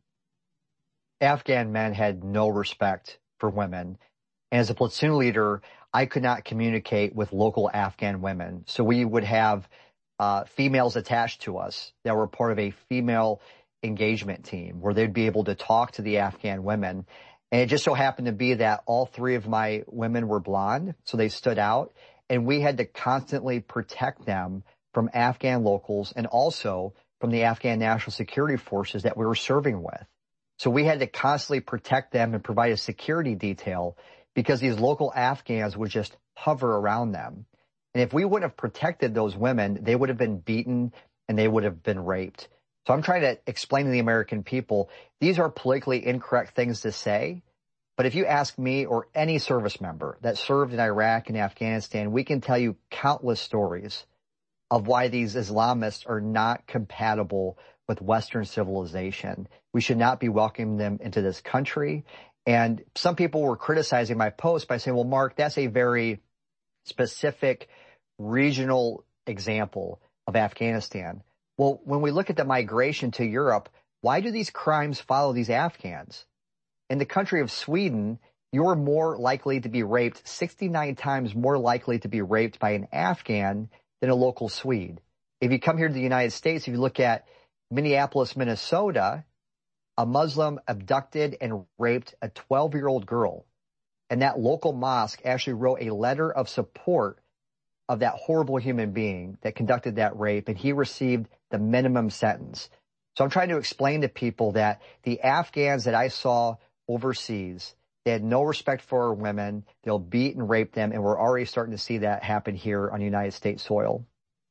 Afghan men had no respect for women. And as a platoon leader, I could not communicate with local Afghan women. So we would have uh, females attached to us that were part of a female engagement team where they'd be able to talk to the Afghan women. And it just so happened to be that all three of my women were blonde, so they stood out. And we had to constantly protect them from Afghan locals and also from the Afghan National Security Forces that we were serving with. So we had to constantly protect them and provide a security detail because these local Afghans would just hover around them. And if we wouldn't have protected those women, they would have been beaten and they would have been raped. So I'm trying to explain to the American people, these are politically incorrect things to say, But if you ask me or any service member that served in Iraq and Afghanistan, we can tell you countless stories of why these Islamists are not compatible with Western civilization. We should not be welcoming them into this country. And some people were criticizing my post by saying, well, Mark, that's a very specific regional example of Afghanistan. Well, when we look at the migration to Europe, why do these crimes follow these Afghans? In the country of Sweden, you're more likely to be raped, sixty-nine times more likely to be raped by an Afghan than a local Swede. If you come here to the United States, if you look at Minneapolis, Minnesota, a Muslim abducted and raped a twelve-year-old girl. And that local mosque actually wrote a letter of support of that horrible human being that conducted that rape, and he received the minimum sentence. So I'm trying to explain to people that the Afghans that I saw overseas, they had no respect for our women. They'll beat and rape them, and we're already starting to see that happen here on United States soil.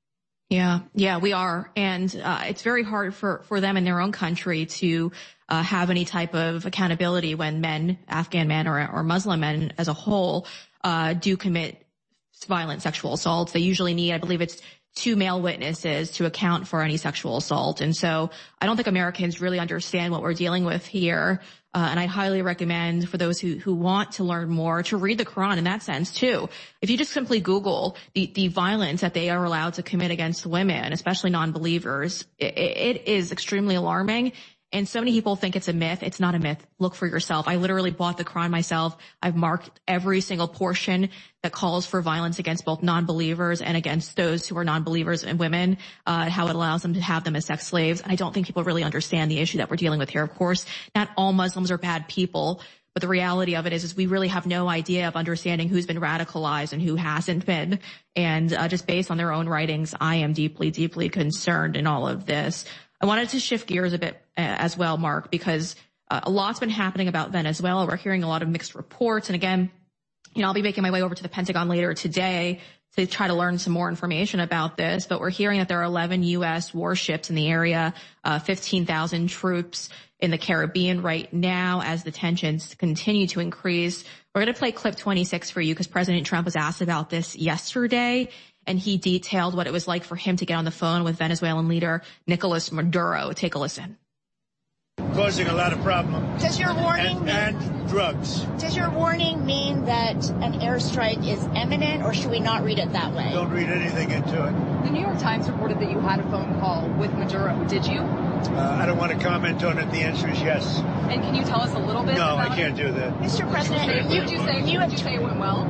Yeah, yeah, we are. And uh, it's very hard for, for them in their own country to uh, have any type of accountability when men, Afghan men or, or Muslim men as a whole, uh, do commit violent sexual assaults. They usually need, I believe it's two male witnesses to account for any sexual assault. And so I don't think Americans really understand what we're dealing with here. Uh, and I highly recommend for those who, who want to learn more to read the Quran in that sense too. If you just simply Google the, the violence that they are allowed to commit against women, especially non-believers, it, it is extremely alarming. And so many people think it's a myth. It's not a myth. Look for yourself. I literally bought the Quran myself. I've marked every single portion that calls for violence against both non-believers and against those who are non-believers and women, uh, how it allows them to have them as sex slaves. And I don't think people really understand the issue that we're dealing with here. Of course, not all Muslims are bad people, but the reality of it is, is we really have no idea of understanding who's been radicalized and who hasn't been. And uh, just based on their own writings, I am deeply, deeply concerned in all of this. I wanted to shift gears a bit uh, as well, Mark, because uh, a lot's been happening about Venezuela. We're hearing a lot of mixed reports. And again, you know, I'll be making my way over to the Pentagon later today to try to learn some more information about this. But we're hearing that there are eleven U S warships in the area, uh, fifteen thousand troops in the Caribbean right now as the tensions continue to increase. We're going to play clip twenty-six for you because President Trump was asked about this yesterday. And he detailed what it was like for him to get on the phone with Venezuelan leader Nicolas Maduro. Take a listen. Causing a lot of problems. Does your warning and, mean, and drugs. Does your warning mean that an airstrike is imminent, or should we not read it that way? Don't read anything into it. The New York Times reported that you had a phone call with Maduro. Did you? Uh, I don't want to comment on it. The answer is yes. And can you tell us a little bit? No, about I can't it? do that. Mister President, would you say, would you say, you, would you say it went well?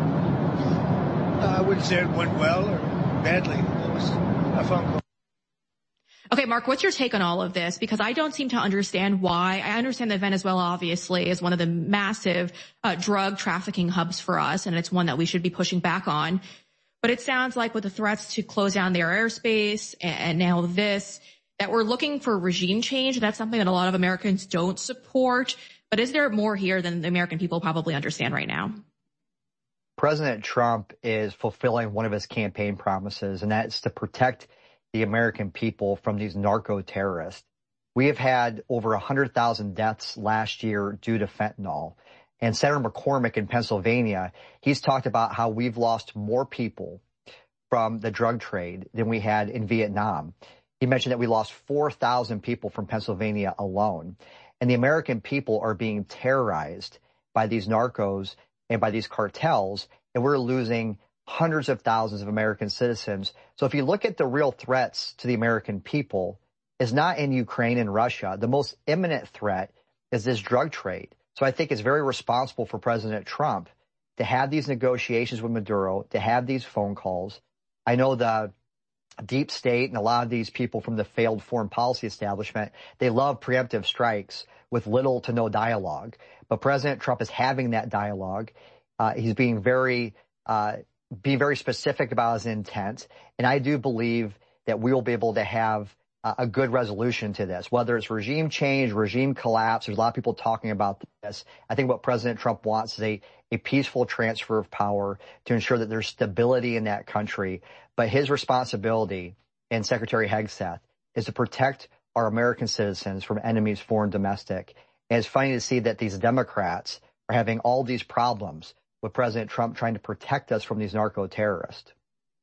Uh, I wouldn't say it went well or badly. It was a phone call. Okay, Mark, what's your take on all of this? Because I don't seem to understand why. I understand that Venezuela obviously is one of the massive uh, drug trafficking hubs for us, and it's one that we should be pushing back on. But it sounds like with the threats to close down their airspace and, and now this, that we're looking for regime change. That's something that a lot of Americans don't support. But is there more here than the American people probably understand right now? President Trump is fulfilling one of his campaign promises, and that's to protect the American people from these narco terrorists. We have had over one hundred thousand deaths last year due to fentanyl. And Senator McCormick in Pennsylvania, he's talked about how we've lost more people from the drug trade than we had in Vietnam. He mentioned that we lost four thousand people from Pennsylvania alone. And the American people are being terrorized by these narcos and by these cartels, and we're losing hundreds of thousands of American citizens. So if you look at the real threats to the American people, is not in Ukraine and Russia. The most imminent threat is this drug trade. So I think it's very responsible for President Trump to have these negotiations with Maduro, to have these phone calls. I know the deep state and a lot of these people from the failed foreign policy establishment, they love preemptive strikes with little to no dialogue. But President Trump is having that dialogue. Uh, he's being very, uh, being very specific about his intent. And I do believe that we will be able to have uh, a good resolution to this, whether it's regime change, regime collapse. There's a lot of people talking about this. I think what President Trump wants is a, a peaceful transfer of power to ensure that there's stability in that country. But his responsibility, and Secretary Hegseth, is to protect our American citizens from enemies, foreign, domestic. And it's funny to see that these Democrats are are having all these problems with President Trump trying to protect us from these narco-terrorists.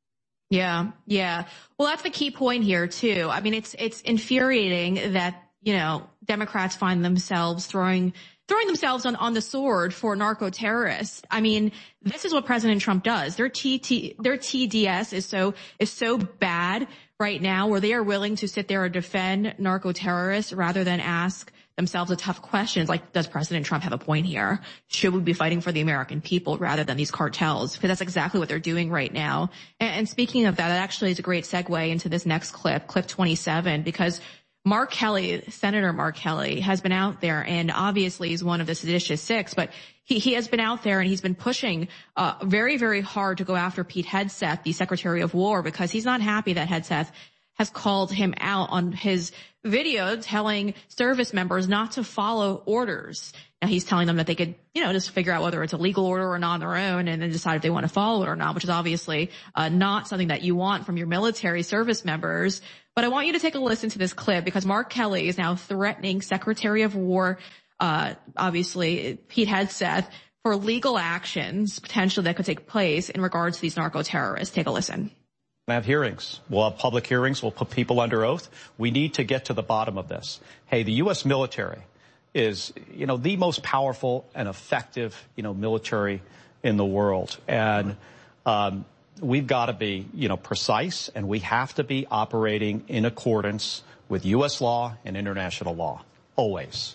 Yeah, yeah. Well, that's the key point here, too. I mean, it's it's infuriating that, you know, Democrats find themselves throwing throwing themselves on, on the sword for narco-terrorists. I mean, this is what President Trump does. Their T T, their T D S is so is so bad right now, where they are willing to sit there and defend narco-terrorists rather than ask themselves the tough questions like, does President Trump have a point here? Should we be fighting for the American people rather than these cartels? Because that's exactly what they're doing right now. And, and speaking of that, that actually is a great segue into this next clip, clip twenty-seven, because Mark Kelly, Senator Mark Kelly, has been out there, and obviously he's one of the seditious six, but he, he has been out there and he's been pushing uh, very, very hard to go after Pete Hegseth, the Secretary of War, because he's not happy that Hegseth has called him out on his video telling service members not to follow orders. Now he's telling them that they could, you know, just figure out whether it's a legal order or not on their own and then decide if they want to follow it or not, which is obviously uh, not something that you want from your military service members. But I want you to take a listen to this clip because Mark Kelly is now threatening Secretary of War, uh, obviously Pete Hegseth, for legal actions potentially that could take place in regards to these narco-terrorists. Take a listen. Have hearings. We'll have public hearings. We'll put people under oath. We need to get to the bottom of this. Hey, the U S military is, you know, the most powerful and effective, you know, military in the world. And um, we've got to be, you know, precise, and we have to be operating in accordance with U S law and international law, always.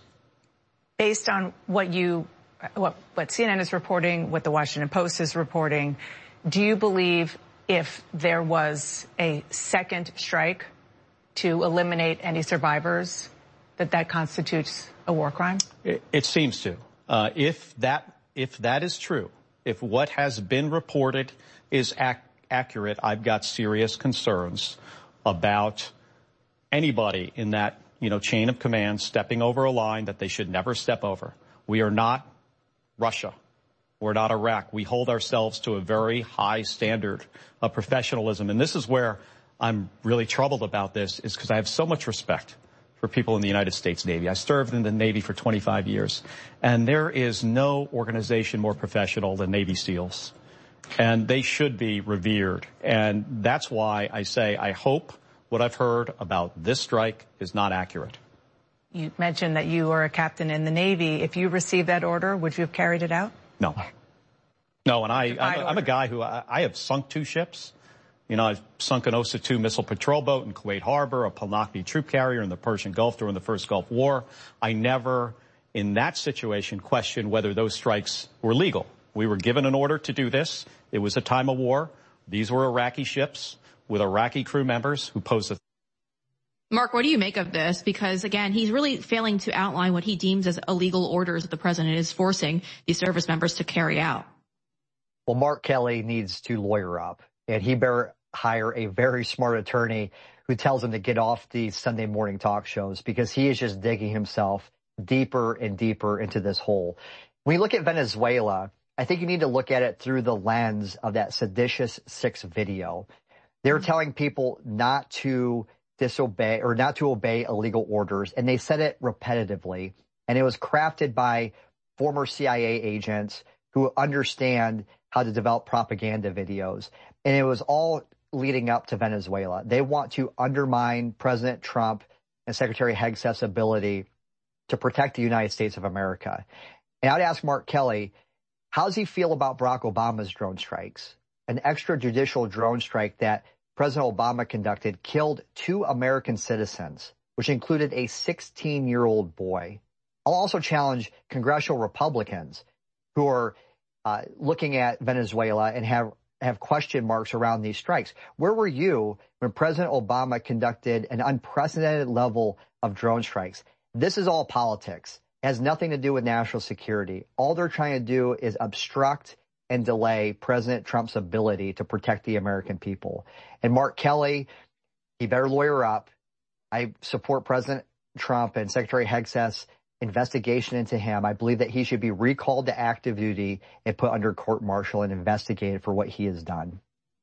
Based on what you, what, what C N N is reporting, what the Washington Post is reporting, do you believe if there was a second strike to eliminate any survivors, that that constitutes a war crime? It, it seems to. Uh, if that if that is true, if what has been reported is ac- accurate, I've got serious concerns about anybody in that, you know, chain of command stepping over a line that they should never step over. We are not Russia. We're not Iraq. We hold ourselves to a very high standard of professionalism. And this is where I'm really troubled about this, is because I have so much respect for people in the United States Navy. I served in the Navy for twenty-five years, and there is no organization more professional than Navy SEALs. And they should be revered. And that's why I say I hope what I've heard about this strike is not accurate. You mentioned that you were a captain in the Navy. If you received that order, would you have carried it out? No. No, and I, I'm, a, I'm a guy who, I, I have sunk two ships. You know, I've sunk an Osa two missile patrol boat in Kuwait Harbor, a Palnakni troop carrier in the Persian Gulf during the first Gulf War. I never, in that situation, questioned whether those strikes were legal. We were given an order to do this. It was a time of war. These were Iraqi ships with Iraqi crew members who posed a Mark, what do you make of this? Because, again, he's really failing to outline what he deems as illegal orders that the president is forcing these service members to carry out. Well, Mark Kelly needs to lawyer up, and he better hire a very smart attorney who tells him to get off these Sunday morning talk shows, because he is just digging himself deeper and deeper into this hole. When you look at Venezuela, I think you need to look at it through the lens of that seditious six video. They're telling people not to disobey or not to obey illegal orders, and they said it repetitively. And it was crafted by former C I A agents who understand how to develop propaganda videos. And it was all leading up to Venezuela. They want to undermine President Trump and Secretary Hegseth's ability to protect the United States of America. And I'd ask Mark Kelly, how does he feel about Barack Obama's drone strikes? An extrajudicial drone strike that President Obama conducted killed two American citizens, which included a sixteen-year-old boy. I'll also challenge congressional Republicans who are uh, looking at Venezuela and have, have question marks around these strikes. Where were you when President Obama conducted an unprecedented level of drone strikes? This is all politics. It has nothing to do with national security. All they're trying to do is obstruct and delay President Trump's ability to protect the American people. And Mark Kelly, he better lawyer up. I support President Trump and Secretary Hegseth's investigation into him. I believe that he should be recalled to active duty and put under court-martial and investigated for what he has done.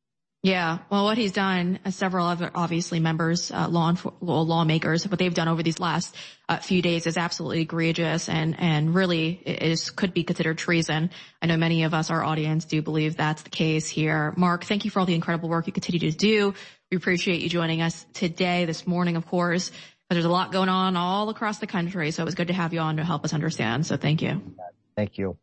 Yeah, well, what he's done, uh, several other, obviously, members, uh, law, lawmakers, what they've done over these last uh, few days is absolutely egregious and, and really is, could be considered treason. I know many of us, our audience, do believe that's the case here. Mark, thank you for all the incredible work you continue to do. We appreciate you joining us today, this morning, of course. There's a lot going on all across the country, so it was good to have you on to help us understand. So thank you. Thank you.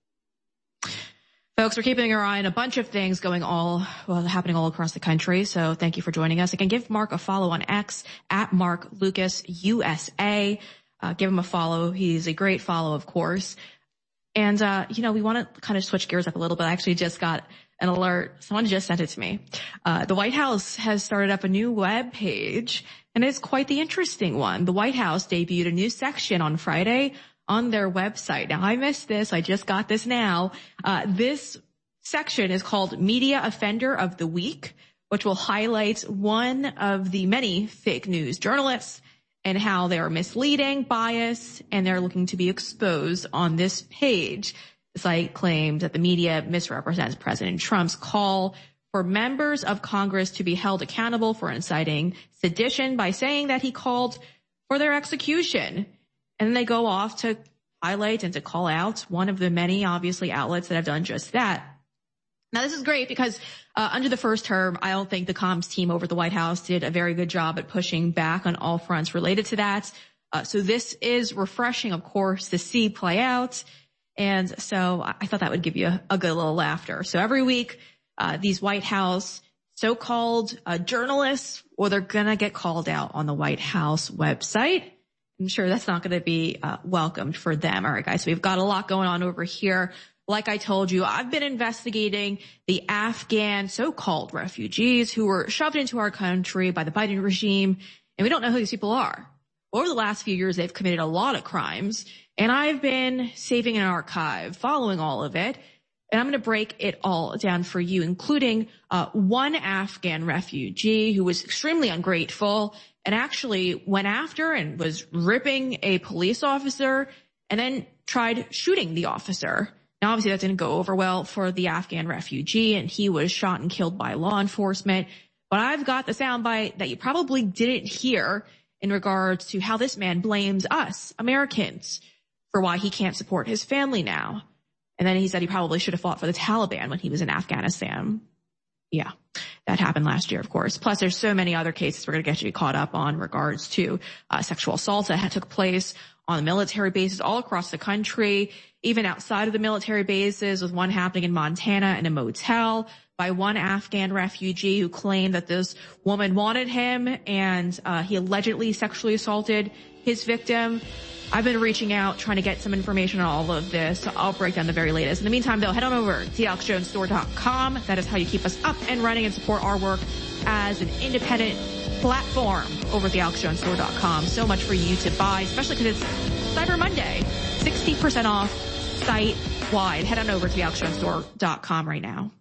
Folks, we're keeping our eye on a bunch of things going all, well, happening all across the country. So thank you for joining us. Again, give Mark a follow on X at Mark Lucas U S A. Uh, give him a follow. He's a great follow, of course. And, uh, you know, we want to kind of switch gears up a little bit. I actually just got an alert. Someone just sent it to me. Uh, the White House has started up a new web page, and it's quite the interesting one. The White House debuted a new section on Friday on their website. Now, I missed this. I just got this now. Uh, this section is called Media Offender of the Week, which will highlight one of the many fake news journalists and how they are misleading, biased, and they're looking to be exposed on this page. The site claims that the media misrepresents President Trump's call for members of Congress to be held accountable for inciting sedition by saying that he called for their execution. And then they go off to highlight and to call out one of the many, obviously, outlets that have done just that. Now, this is great because uh, under the first term, I don't think the comms team over at the White House did a very good job at pushing back on all fronts related to that. Uh, so this is refreshing, of course, to see play out. And so I thought that would give you a, a good little laughter. So every week, uh, these White House so-called uh, journalists, well, they're going to get called out on the White House website. I'm sure that's not going to be uh, welcomed for them. All right, guys, so we've got a lot going on over here. Like I told you, I've been investigating the Afghan so-called refugees who were shoved into our country by the Biden regime, and we don't know who these people are. Over the last few years, they've committed a lot of crimes, and I've been saving an archive, following all of it, and I'm going to break it all down for you, including uh, one Afghan refugee who was extremely ungrateful and actually went after and was ripping a police officer and then tried shooting the officer. Now, obviously, that didn't go over well for the Afghan refugee, and he was shot and killed by law enforcement. But I've got the soundbite that you probably didn't hear in regards to how this man blames us, Americans, for why he can't support his family now. And then he said he probably should have fought for the Taliban when he was in Afghanistan. Yeah, that happened last year, of course. Plus, there's so many other cases we're going to get you caught up on in regards to uh, sexual assault that took place on the military bases all across the country, even outside of the military bases, with one happening in Montana in a motel by one Afghan refugee who claimed that this woman wanted him and uh, he allegedly sexually assaulted his victim. I've been reaching out, trying to get some information on all of this. So I'll break down the very latest. In the meantime, though, head on over to the alex jones store dot com. That is how you keep us up and running and support our work as an independent platform over at the alex jones store dot com. So much for you to buy, especially because it's Cyber Monday. sixty percent off site-wide. Head on over to the alex jones store dot com right now.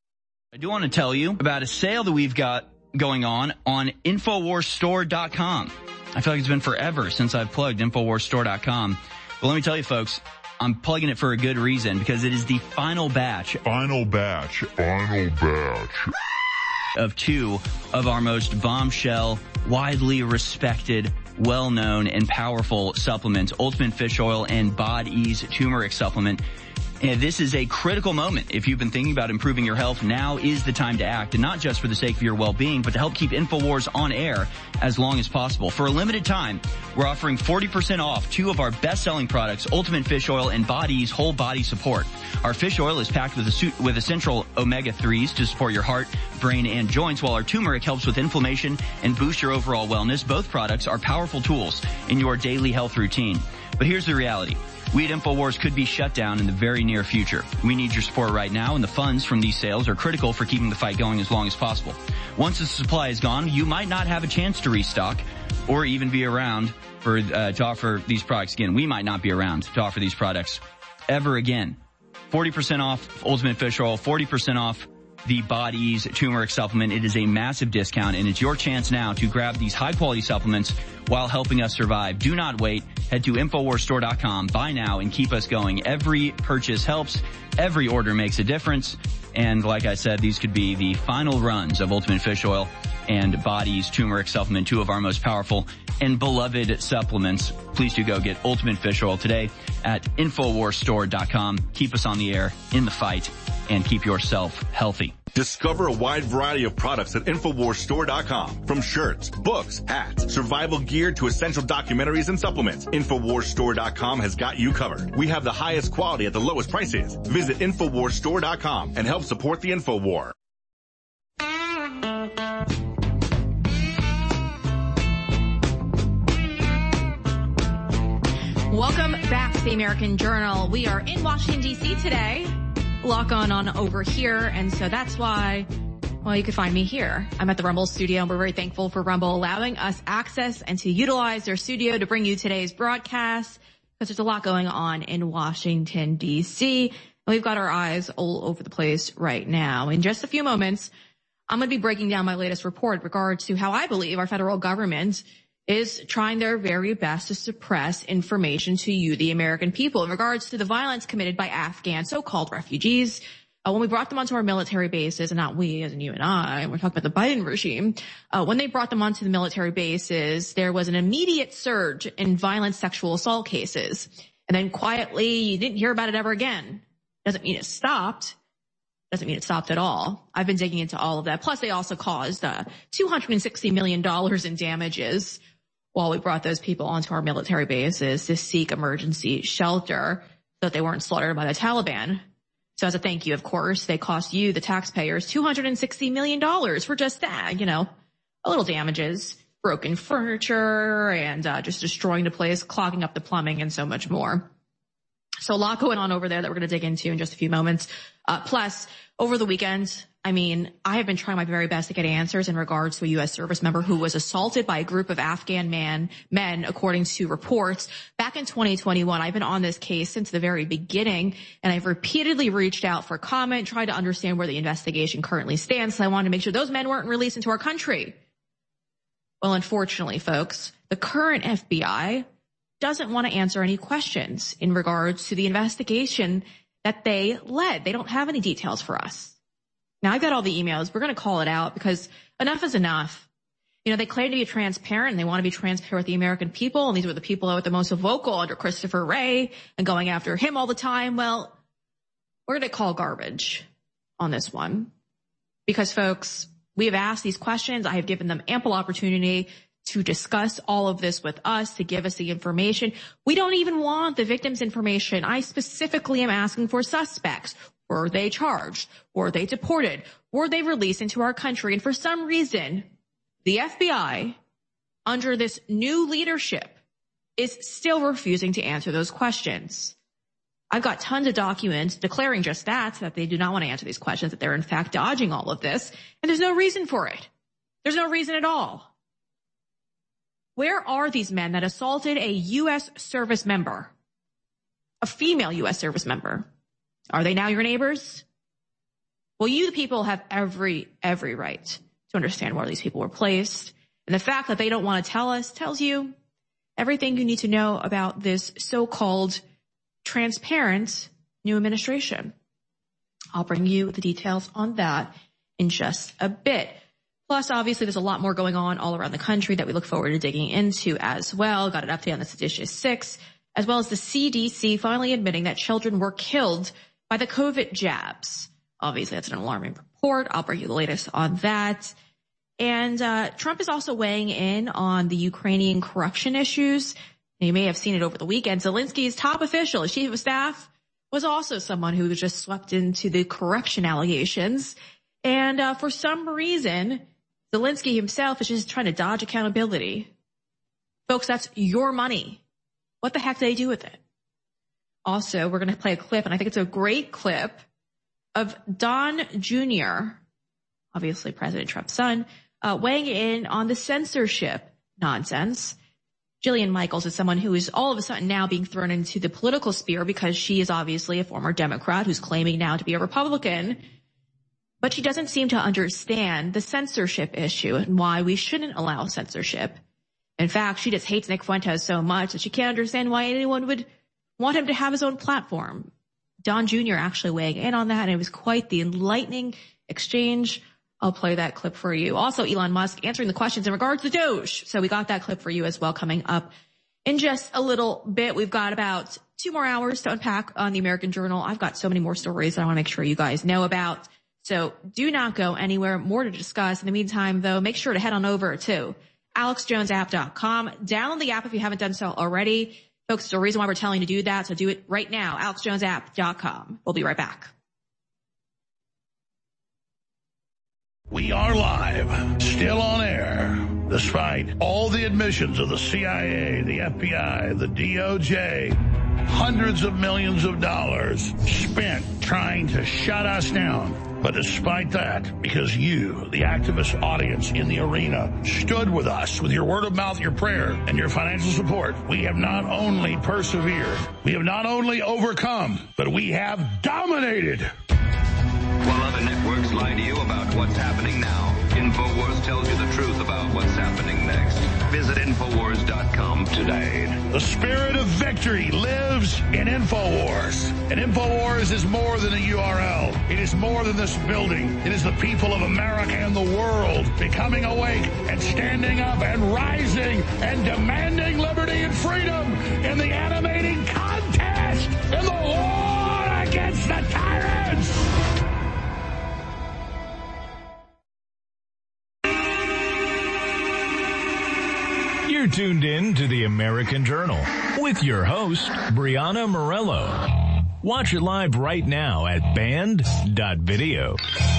I do want to tell you about a sale that we've got going on on infowars store dot com. I feel like it's been forever since I've plugged infowars store dot com. But let me tell you, folks, I'm plugging it for a good reason, because it is the final batch. Final batch. Final batch. Of two of our most bombshell, widely respected, well-known, and powerful supplements, Ultimate Fish Oil and Bod Ease Turmeric Supplement. And this is a critical moment. If you've been thinking about improving your health, now is the time to act, and not just for the sake of your well-being, but to help keep InfoWars on air as long as possible. For a limited time, we're offering forty percent off two of our best-selling products, Ultimate Fish Oil and Bod Ease Whole Body Support. Our fish oil is packed with, a, with essential omega threes to support your heart, brain, and joints, while our turmeric helps with inflammation and boost your overall wellness. Both products are powerful tools in your daily health routine. But here's the reality. We at InfoWars could be shut down in the very near future. We need your support right now, and the funds from these sales are critical for keeping the fight going as long as possible. Once the supply is gone, you might not have a chance to restock or even be around for uh, to offer these products again. We might not be around to offer these products ever again. forty percent off Ultimate Fish Oil, forty percent off the Body's turmeric supplement. It is a massive discount, and it's your chance now to grab these high-quality supplements while helping us survive. Do not wait. Head to Infowars Store dot com. Buy now and keep us going. Every purchase helps. Every order makes a difference. And like I said, these could be the final runs of Ultimate Fish Oil and Body's turmeric supplement, two of our most powerful and beloved supplements. Please do go get Ultimate Fish Oil today at Infowars Store dot com. Keep us on the air, in the fight, and keep yourself healthy. Discover a wide variety of products at Infowars Store dot com. From shirts, books, hats, survival gear to essential documentaries and supplements, Infowars Store dot com has got you covered. We have the highest quality at the lowest prices. Visit Infowars Store dot com and help support the InfoWar. Welcome back to the American Journal. We are in Washington, D C today. A lot going on over here, and so that's why, well, you can find me here. I'm at the Rumble studio, and we're very thankful for Rumble allowing us access and to utilize their studio to bring you today's broadcast, because there's a lot going on in Washington, D C, and we've got our eyes all over the place right now. In just a few moments, I'm going to be breaking down my latest report in regards to how I believe our federal government is trying their very best to suppress information to you, the American people, in regards to the violence committed by Afghan so-called refugees. Uh, when we brought them onto our military bases, and not we, as in you and I, we're talking about the Biden regime, uh, when they brought them onto the military bases, there was an immediate surge in violent sexual assault cases. And then quietly, you didn't hear about it ever again. Doesn't mean it stopped. Doesn't mean it stopped at all. I've been digging into all of that. Plus, they also caused uh, two hundred sixty million dollars in damages while we brought those people onto our military bases to seek emergency shelter so that they weren't slaughtered by the Taliban. So as a thank you, of course, they cost you, the taxpayers, two hundred sixty million dollars for just that, you know, a little damages, broken furniture, and uh, just destroying the place, clogging up the plumbing, and so much more. So a lot going on over there that we're going to dig into in just a few moments. Uh, plus, over the weekend, I mean, I have been trying my very best to get answers in regards to a U S service member who was assaulted by a group of Afghan man, men, according to reports. Back in twenty twenty-one, I've been on this case since the very beginning, and I've repeatedly reached out for comment, tried to understand where the investigation currently stands, so I wanted to make sure those men weren't released into our country. Well, unfortunately, folks, the current F B I doesn't want to answer any questions in regards to the investigation that they led. They don't have any details for us. Now, I've got all the emails. We're going to call it out because enough is enough. You know, they claim to be transparent and they want to be transparent with the American people. And these were the people that were the most vocal under Christopher Wray and going after him all the time. Well, we're going to call garbage on this one because, folks, we have asked these questions. I have given them ample opportunity to discuss all of this with us, to give us the information. We don't even want the victim's information. I specifically am asking for suspects. Were they charged? Were they deported? Were they released into our country? And for some reason, the F B I, under this new leadership, is still refusing to answer those questions. I've got tons of documents declaring just that, that they do not want to answer these questions, that they're in fact dodging all of this, and there's no reason for it. There's no reason at all. Where are these men that assaulted a U S service member, a female U S service member? Are they now your neighbors? Well, you, the people, have every, every right to understand where these people were placed. And the fact that they don't want to tell us tells you everything you need to know about this so-called transparent new administration. I'll bring you the details on that in just a bit. Plus, obviously, there's a lot more going on all around the country that we look forward to digging into as well. Got an update on the seditious six, as well as the C D C finally admitting that children were killed by the COVID jabs. Obviously, that's an alarming report. I'll bring you the latest on that. And uh Trump is also weighing in on the Ukrainian corruption issues. And you may have seen it over the weekend. Zelensky's top official, his chief of staff, was also someone who was just swept into the corruption allegations. And uh for some reason, Zelensky himself is just trying to dodge accountability. Folks, that's your money. What the heck do they do with it? Also, we're going to play a clip, and I think it's a great clip, of Don Junior, obviously President Trump's son, uh, weighing in on the censorship nonsense. Jillian Michaels is someone who is all of a sudden now being thrown into the political sphere because she is obviously a former Democrat who's claiming now to be a Republican. but she doesn't seem to understand the censorship issue and why we shouldn't allow censorship. In fact, she just hates Nick Fuentes so much that she can't understand why anyone would want him to have his own platform. Don Junior actually weighing in on that, and it was quite the enlightening exchange. I'll play that clip for you. Also, Elon Musk answering the questions in regards to Doge. So we got that clip for you as well coming up in just a little bit. We've got about two more hours to unpack on the American Journal. I've got so many more stories that I want to make sure you guys know about. So do not go anywhere. More to discuss. In the meantime, though, make sure to head on over to alex jones app dot com. Download the app if you haven't done so already. Folks, there's a reason why we're telling you to do that, so do it right now. alex jones app dot com. We'll be right back. We are live, still on air, despite all the admissions of the C I A, the F B I, the D O J, hundreds of millions of dollars spent trying to shut us down. But despite that, because you, the activist audience in the arena, stood with us with your word of mouth, your prayer, and your financial support, we have not only persevered, we have not only overcome, but we have dominated. While other networks lie to you about what's happening now, InfoWars tells you the truth about what's happening next. Visit Infowars dot com today. The spirit of victory lives in InfoWars. And InfoWars is more than a U R L. It is more than this building. It is the people of America and the world becoming awake and standing up and rising and demanding liberty and freedom in the animating contest in the war against the tyrants. You're tuned in to the American Journal with your host, Brianna Morello. Watch it live right now at band dot video.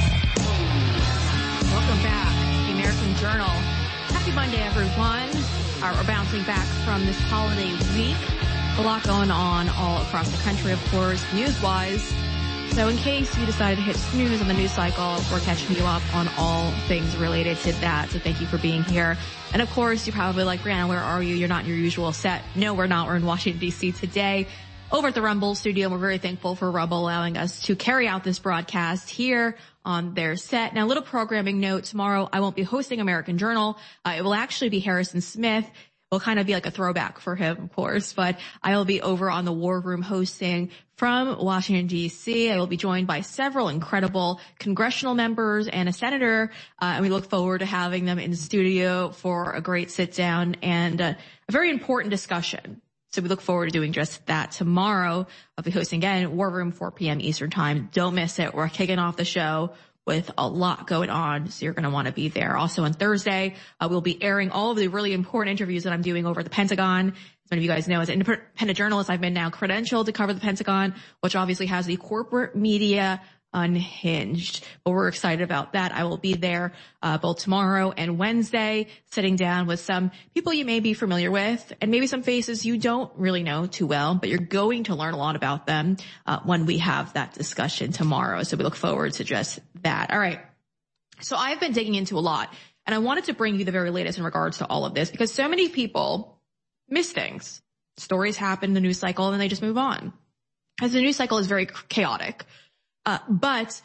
Welcome back to the American Journal. Happy Monday, everyone. Uh, we're bouncing back from this holiday week. A lot going on all across the country, of course, news-wise. So in case you decided to hit snooze on the news cycle, we're catching you up on all things related to that. So thank you for being here. And of course, you're probably like, Brianna, where are you? You're not in your usual set. No, we're not. We're in Washington, D C today over at the Rumble studio. We're very thankful for Rumble allowing us to carry out this broadcast here on their set. Now, a little programming note. Tomorrow, I won't be hosting American Journal. Uh, it will actually be Harrison Smith. Will kind of be like a throwback for him, of course, but I will be over on the War Room hosting from Washington, D C. I will be joined by several incredible congressional members and a senator, uh, and we look forward to having them in the studio for a great sit down and uh, a very important discussion. So we look forward to doing just that tomorrow. I'll be hosting again, War Room, four p.m. Eastern Time. Don't miss it. We're kicking off the show with a lot going on, so you're going to want to be there. Also on Thursday, uh, we'll be airing all of the really important interviews that I'm doing over at the Pentagon. As many of you guys know, as an independent journalist, I've been now credentialed to cover the Pentagon, which obviously has the corporate media unhinged. But we're excited about that. I will be there uh, both tomorrow and Wednesday, sitting down with some people you may be familiar with and maybe some faces you don't really know too well, but you're going to learn a lot about them uh, when we have that discussion tomorrow. So we look forward to just that. All right. So I've been digging into a lot, and I wanted to bring you the very latest in regards to all of this because so many people miss things. Stories happen in the news cycle and then they just move on. As the news cycle is very chaotic. Uh, but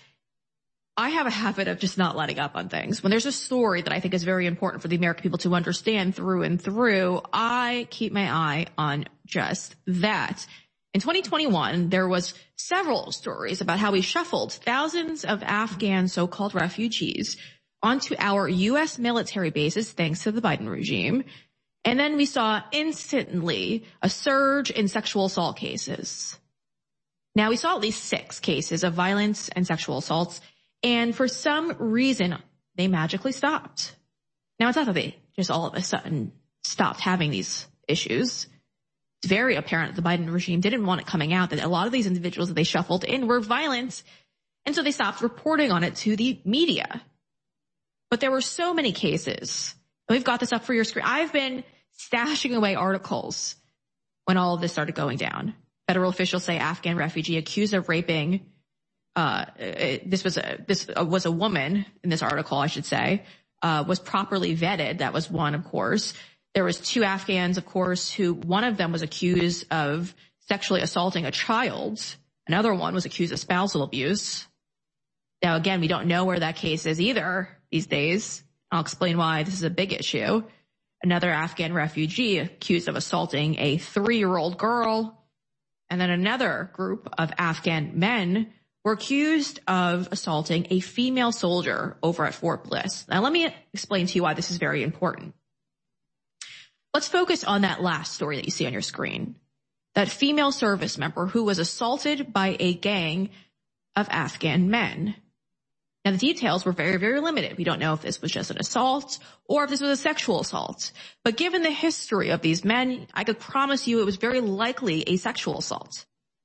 I have a habit of just not letting up on things. When there's a story that I think is very important for the American people to understand through and through, I keep my eye on just that. In twenty twenty-one, there was several stories about how we shuffled thousands of Afghan so-called refugees onto our U S military bases thanks to the Biden regime. And then we saw instantly a surge in sexual assault cases. Now, we saw at least six cases of violence and sexual assaults, and for some reason, they magically stopped. Now, it's not that they just all of a sudden stopped having these issues. It's very apparent that the Biden regime didn't want it coming out that a lot of these individuals that they shuffled in were violent, and so they stopped reporting on it to the media. But there were so many cases. And we've got this up for your screen. I've been stashing away articles when all of this started going down. Federal officials say Afghan refugee accused of raping. Uh, this was a, this was a woman in this article, I should say, uh, was properly vetted. That was one, of course. There was two Afghans, of course, who one of them was accused of sexually assaulting a child. Another one was accused of spousal abuse. Now, again, we don't know where that case is either these days. I'll explain why this is a big issue. Another Afghan refugee accused of assaulting a three-year-old girl. And then another group of Afghan men were accused of assaulting a female soldier over at Fort Bliss. Now, let me explain to you why this is very important. Let's focus on that last story that you see on your screen. That female service member who was assaulted by a gang of Afghan men. Now, the details were very, very limited. We don't know if this was just an assault or if this was a sexual assault. But given the history of these men, I could promise you it was very likely a sexual assault.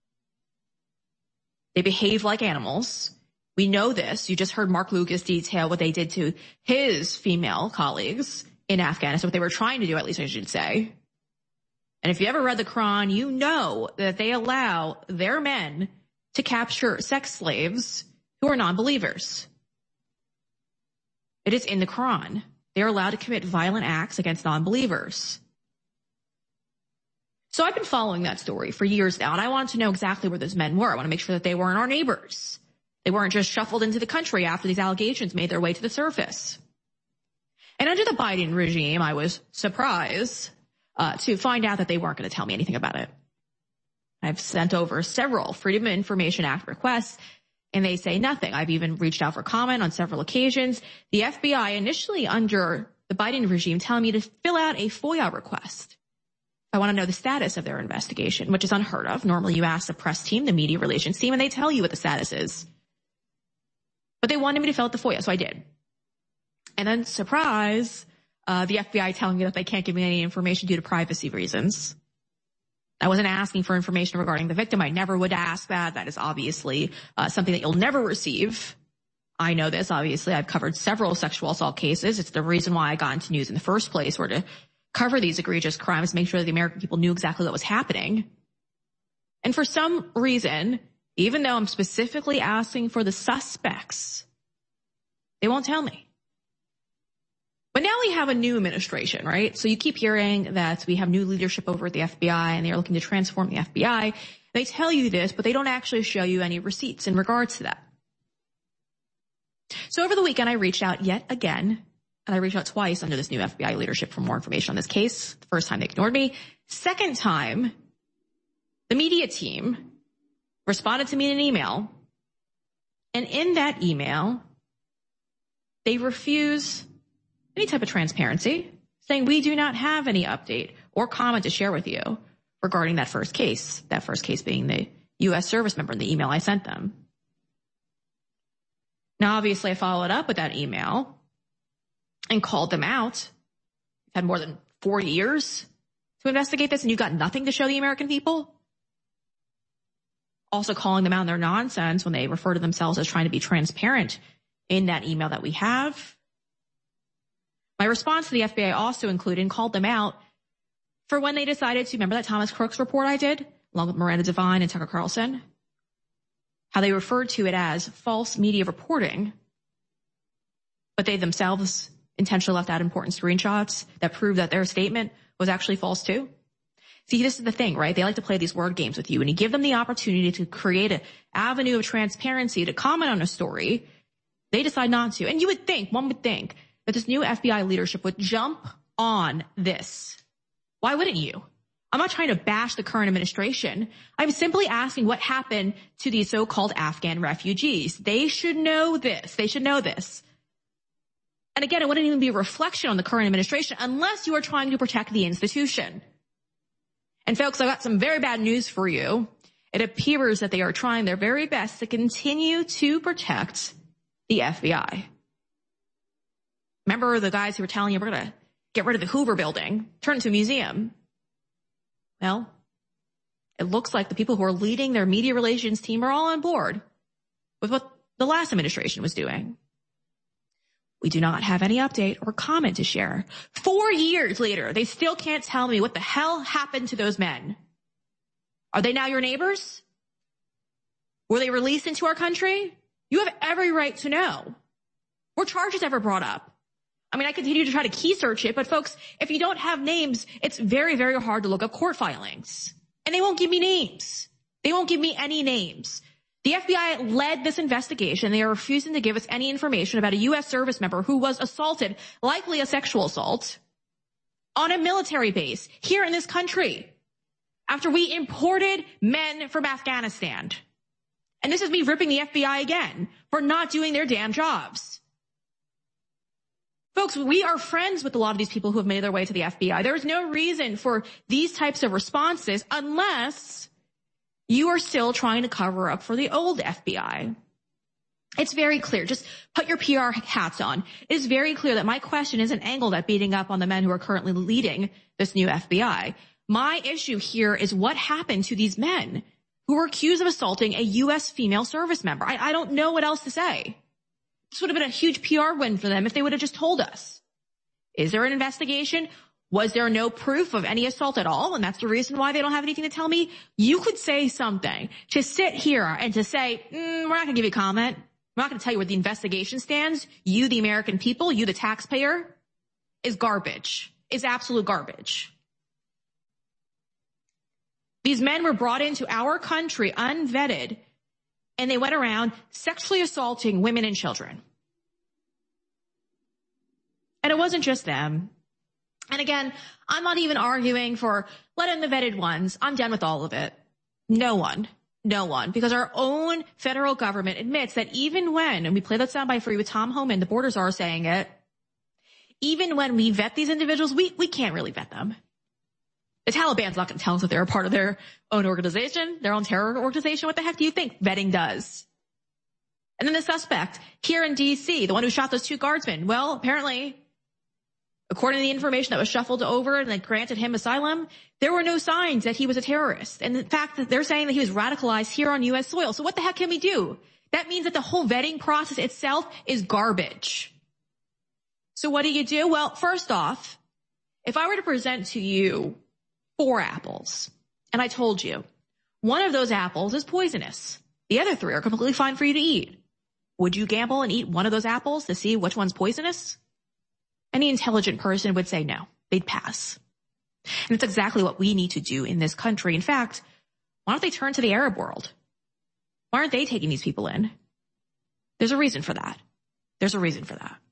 They behave like animals. We know this. You just heard Mark Lucas detail what they did to his female colleagues in Afghanistan, what they were trying to do, at least I should say. And if you ever read the Quran, you know that they allow their men to capture sex slaves who are non-believers. It is in the Quran. They are allowed to commit violent acts against non-believers. So I've been following that story for years now, and I wanted to know exactly where those men were. I want to make sure that they weren't our neighbors. They weren't just shuffled into the country after these allegations made their way to the surface. And under the Biden regime, I was surprised uh, to find out that they weren't going to tell me anything about it. I've sent over several Freedom of Information Act requests, and they say nothing. I've even reached out for comment on several occasions. The F B I initially under the Biden regime telling me to fill out a FOIA request. I want to know the status of their investigation, which is unheard of. Normally you ask the press team, the media relations team, and they tell you what the status is. But they wanted me to fill out the FOIA, so I did. And then, surprise, uh, the F B I telling me that they can't give me any information due to privacy reasons. I wasn't asking for information regarding the victim. I never would ask that. That is obviously uh, something that you'll never receive. I know this. Obviously, I've covered several sexual assault cases. It's the reason why I got into news in the first place, or to cover these egregious crimes, make sure that the American people knew exactly what was happening. And for some reason, even though I'm specifically asking for the suspects, they won't tell me. But now we have a new administration, right? So you keep hearing that we have new leadership over at the F B I and they're looking to transform the F B I. They tell you this, but they don't actually show you any receipts in regards to that. So over the weekend, I reached out yet again, and I reached out twice under this new F B I leadership for more information on this case. The first time they ignored me. Second time, the media team responded to me in an email, and in that email, they refuse any type of transparency, saying we do not have any update or comment to share with you regarding that first case, that first case being the U S service member in the email I sent them. Now, obviously, I followed up with that email and called them out. We've had more than four years to investigate this, and you've got nothing to show the American people. Also calling them out on their nonsense when they refer to themselves as trying to be transparent in that email that we have. My response to the F B I also included and called them out for when they decided to, remember that Thomas Crooks report I did, along with Miranda Devine and Tucker Carlson? How they referred to it as false media reporting, but they themselves intentionally left out important screenshots that prove that their statement was actually false too. See, this is the thing, right? They like to play these word games with you. When you give them the opportunity to create an avenue of transparency to comment on a story, they decide not to. And you would think, one would think, that this new F B I leadership would jump on this. Why wouldn't you? I'm not trying to bash the current administration. I'm simply asking what happened to these so-called Afghan refugees. They should know this. They should know this. And again, it wouldn't even be a reflection on the current administration unless you are trying to protect the institution. And folks, I've got some very bad news for you. It appears that they are trying their very best to continue to protect the F B I. Remember the guys who were telling you we're going to get rid of the Hoover building, turn it into a museum? Well, it looks like the people who are leading their media relations team are all on board with what the last administration was doing. We do not have any update or comment to share. Four years later, they still can't tell me what the hell happened to those men. Are they now your neighbors? Were they released into our country? You have every right to know. Were charges ever brought up? I mean, I continue to try to key search it, but folks, if you don't have names, it's very, very hard to look up court filings. And they won't give me names. They won't give me any names. The F B I led this investigation. They are refusing to give us any information about a U S service member who was assaulted, likely a sexual assault, on a military base here in this country after we imported men from Afghanistan. And this is me ripping the F B I again for not doing their damn jobs. Folks, we are friends with a lot of these people who have made their way to the F B I. There is no reason for these types of responses unless you are still trying to cover up for the old F B I. It's very clear. Just put your P R hats on. It is very clear that my question isn't angled at beating up on the men who are currently leading this new F B I. My issue here is what happened to these men who were accused of assaulting a U S female service member. I, I don't know what else to say. This would have been a huge P R win for them if they would have just told us. Is there an investigation? Was there no proof of any assault at all? And that's the reason why they don't have anything to tell me. You could say something. To sit here and to say, mm, we're not going to give you a comment. We're not going to tell you where the investigation stands. You, the American people, you, the taxpayer, is garbage. Is absolute garbage. These men were brought into our country unvetted, and they went around sexually assaulting women and children. And it wasn't just them. And again, I'm not even arguing for let in the vetted ones. I'm done with all of it. No one. No one. Because our own federal government admits that even when, and we play that soundbite for you with Tom Homan, the borders are saying it, even when we vet these individuals, we, we can't really vet them. The Taliban's not going to tell us that they're a part of their own organization, their own terror organization. What the heck do you think vetting does? And then the suspect here in D C, the one who shot those two guardsmen, well, apparently, according to the information that was shuffled over and that granted him asylum, there were no signs that he was a terrorist. And the fact that they're saying that he was radicalized here on U S soil. So what the heck can we do? That means that the whole vetting process itself is garbage. So what do you do? Well, first off, if I were to present to you four apples, and I told you, one of those apples is poisonous. The other three are completely fine for you to eat. Would you gamble and eat one of those apples to see which one's poisonous? Any intelligent person would say no. They'd pass. And it's exactly what we need to do in this country. In fact, why don't they turn to the Arab world? Why aren't they taking these people in? There's a reason for that. There's a reason for that.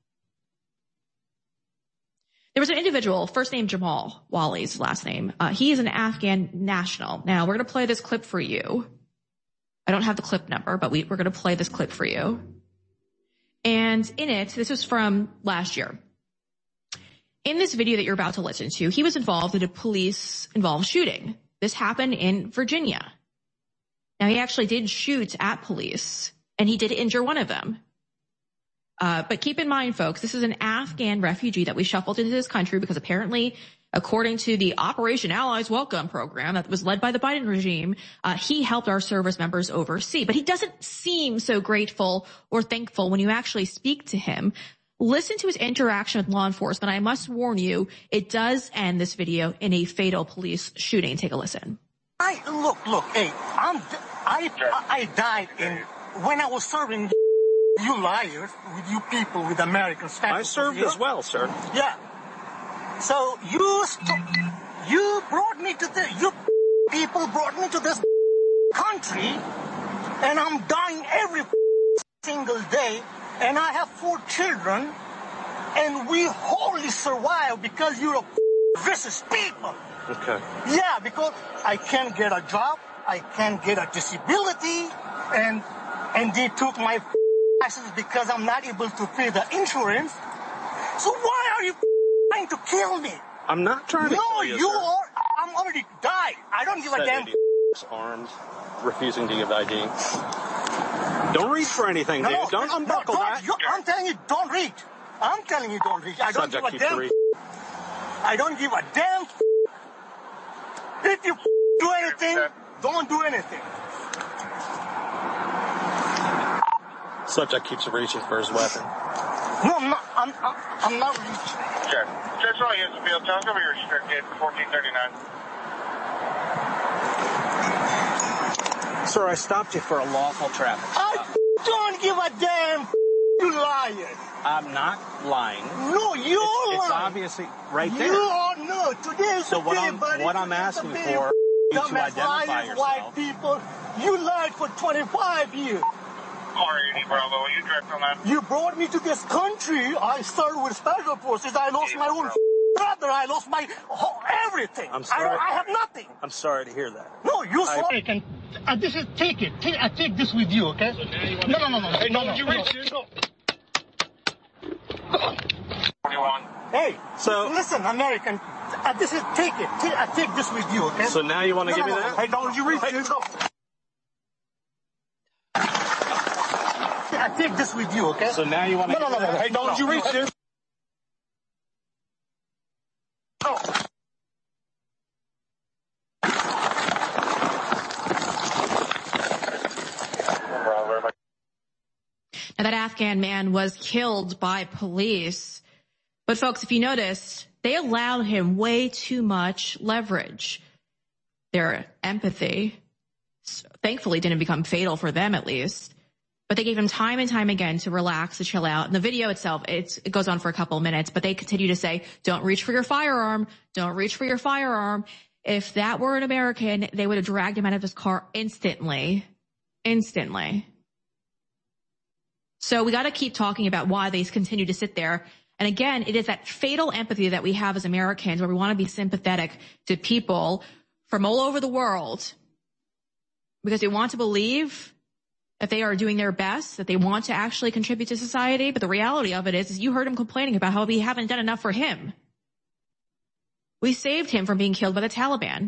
There was an individual, first name Jamal, Wali's last name. Uh, he is an Afghan national. Now, we're going to play this clip for you. I don't have the clip number, but we, we're going to play this clip for you. And in it, this was from last year. In this video that you're about to listen to, he was involved in a police-involved shooting. This happened in Virginia. Now, he actually did shoot at police, and he did injure one of them. Uh, but keep in mind, folks, this is an Afghan refugee that we shuffled into this country because apparently, according to the Operation Allies Welcome program that was led by the Biden regime, uh, he helped our service members overseas. But he doesn't seem so grateful or thankful when you actually speak to him. Listen to his interaction with law enforcement. I must warn you, it does end this video in a fatal police shooting. Take a listen. I look, look, hey, I'm, I, I died in when I was serving. You liars, with you people with American status. I served as well, sir. Yeah. So you, st- you brought me to the, you people brought me to this country, and I'm dying every single day, and I have four children, and we wholly survive because you're a vicious people. Okay. Yeah, because I can't get a job, I can't get a disability, and and they took my because I'm not able to pay the insurance. So why are you trying to kill me? I'm not trying to no, kill you, you sir. are. I'm already died. I don't give a damn. Armed, refusing to give I D. Don't reach for anything, no, dude. No, don't no, unbuckle don't, that. You, I'm telling you, don't reach. I'm telling you, don't reach. I don't Subject give a damn. three. I don't give a damn. If you do anything, don't do anything. Subject keeps reaching for his weapon. No, I'm not. I'm, I'm, I'm not reaching. Sure. Church Roy is the field. Tell us over your restricted fourteen thirty-nine. Sir, I stopped you for a lawful traffic stop. I don't give a damn. You liar. I'm not lying. No, you're it's, lying. It's obviously right there. You are no. Today is so the what day, I'm, buddy. what I'm asking for Dumbass liars, white people. You lied for twenty-five years. R eighty Bravo, you direct on that. You brought me to this country. I started with special forces. I lost my own brother. I lost my whole, everything. I'm sorry. I, don't, I have nothing. I'm sorry to hear that. No, you I, sorry. Can, uh, this is, take it. Take, I take this with you, okay? So no, no, no, no. Hey, no, no, you reach it. twenty-one. Hey, so listen, American. Uh, this is, take it. Take, I take this with you, okay? So now you want to no, give no, me no, that? Hey, don't you reach hey, it. I take this with you, okay? So now you want to no, no, no, no. Hey, don't you reach it. No. Now, that Afghan man was killed by police. But folks, if you notice, they allowed him way too much leverage. Their empathy, thankfully, didn't become fatal for them, at least. But they gave him time and time again to relax, to chill out. And the video itself, it's, it goes on for a couple of minutes, but they continue to say, don't reach for your firearm. Don't reach for your firearm. If that were an American, they would have dragged him out of his car instantly. Instantly. So we got to keep talking about why they continue to sit there. And again, it is that fatal empathy that we have as Americans, where we want to be sympathetic to people from all over the world because they want to believe that they are doing their best, that they want to actually contribute to society. But the reality of it is, is you heard him complaining about how we haven't done enough for him. We saved him from being killed by the Taliban.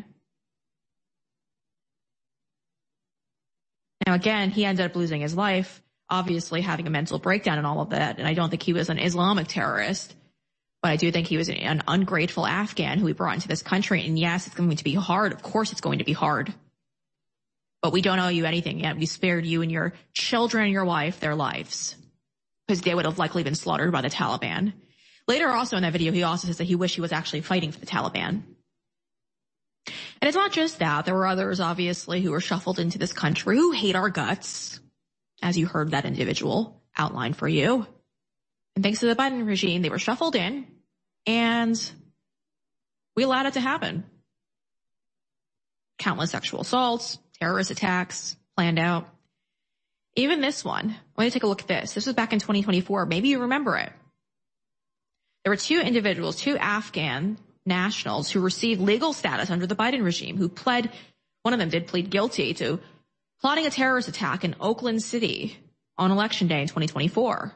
Now, again, he ended up losing his life, obviously having a mental breakdown and all of that. And I don't think he was an Islamic terrorist, but I do think he was an ungrateful Afghan who we brought into this country. And yes, it's going to be hard. Of course it's going to be hard. But we don't owe you anything yet. We spared you and your children and your wife their lives because they would have likely been slaughtered by the Taliban. Later also in that video, he also says that he wished he was actually fighting for the Taliban. And it's not just that. There were others, obviously, who were shuffled into this country who hate our guts, as you heard that individual outline for you. And thanks to the Biden regime, they were shuffled in, and we allowed it to happen. Countless sexual assaults, terrorist attacks planned out. Even this one, I want to take a look at this. This was back in twenty twenty-four. Maybe you remember it. There were two individuals, two Afghan nationals who received legal status under the Biden regime, who pled, one of them did plead guilty to plotting a terrorist attack in Oakland City on Election Day in twenty twenty-four.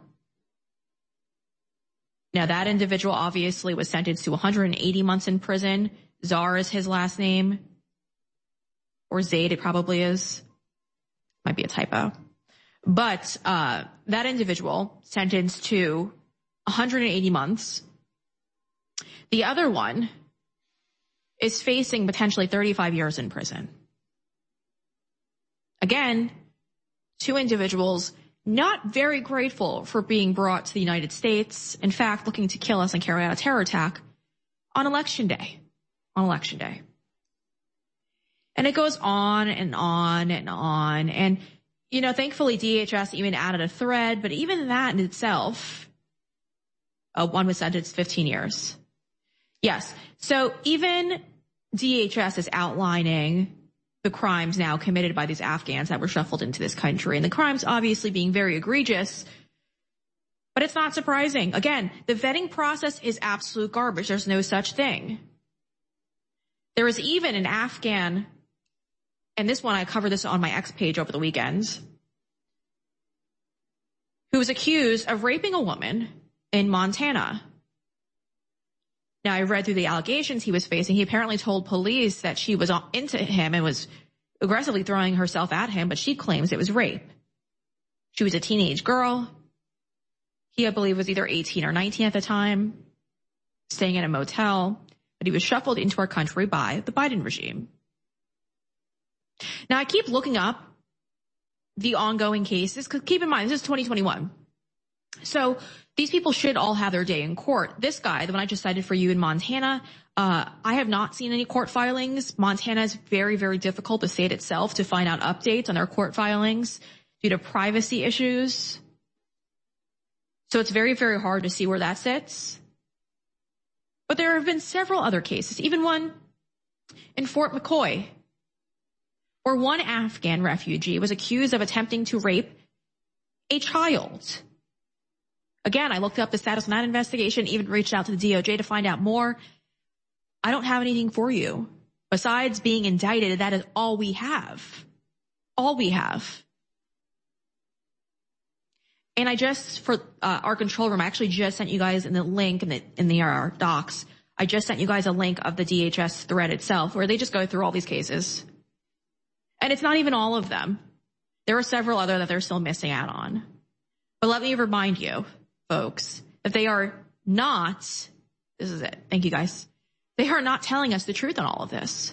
Now, that individual obviously was sentenced to one hundred eighty months in prison. Czar is his last name. Or Zaid, it probably is. Might be a typo. But uh that individual sentenced to one hundred eighty months. The other one is facing potentially thirty-five years in prison. Again, two individuals not very grateful for being brought to the United States. In fact, looking to kill us and carry out a terror attack on Election Day. On Election Day. And it goes on and on and on. And, you know, thankfully D H S even added a thread, but even that in itself, uh, one was sentenced fifteen years. Yes. So even D H S is outlining the crimes now committed by these Afghans that were shuffled into this country. And the crimes obviously being very egregious, but it's not surprising. Again, the vetting process is absolute garbage. There's no such thing. There was even an Afghan, and this one, I covered this on my X page over the weekend, who was accused of raping a woman in Montana. Now, I read through the allegations he was facing. He apparently told police that she was into him and was aggressively throwing herself at him, but she claims it was rape. She was a teenage girl. He, I believe, was either eighteen or nineteen at the time, staying in a motel, but he was shuffled into our country by the Biden regime. Now, I keep looking up the ongoing cases, because keep in mind, this is twenty twenty-one. So these people should all have their day in court. This guy, the one I just cited for you in Montana, uh, I have not seen any court filings. Montana is very, very difficult, the state itself, to find out updates on their court filings due to privacy issues. So it's very, very hard to see where that sits. But there have been several other cases, even one in Fort McCoy where one Afghan refugee was accused of attempting to rape a child. Again, I looked up the status on that investigation, even reached out to the D O J to find out more. I don't have anything for you. Besides being indicted, that is all we have. All we have. And I just, for uh, our control room, I actually just sent you guys in the link in the, in the uh, docs, I just sent you guys a link of the D H S thread itself where they just go through all these cases. And it's not even all of them. There are several other that they're still missing out on. But let me remind you, folks, that they are not, this is it, thank you guys, they are not telling us the truth on all of this.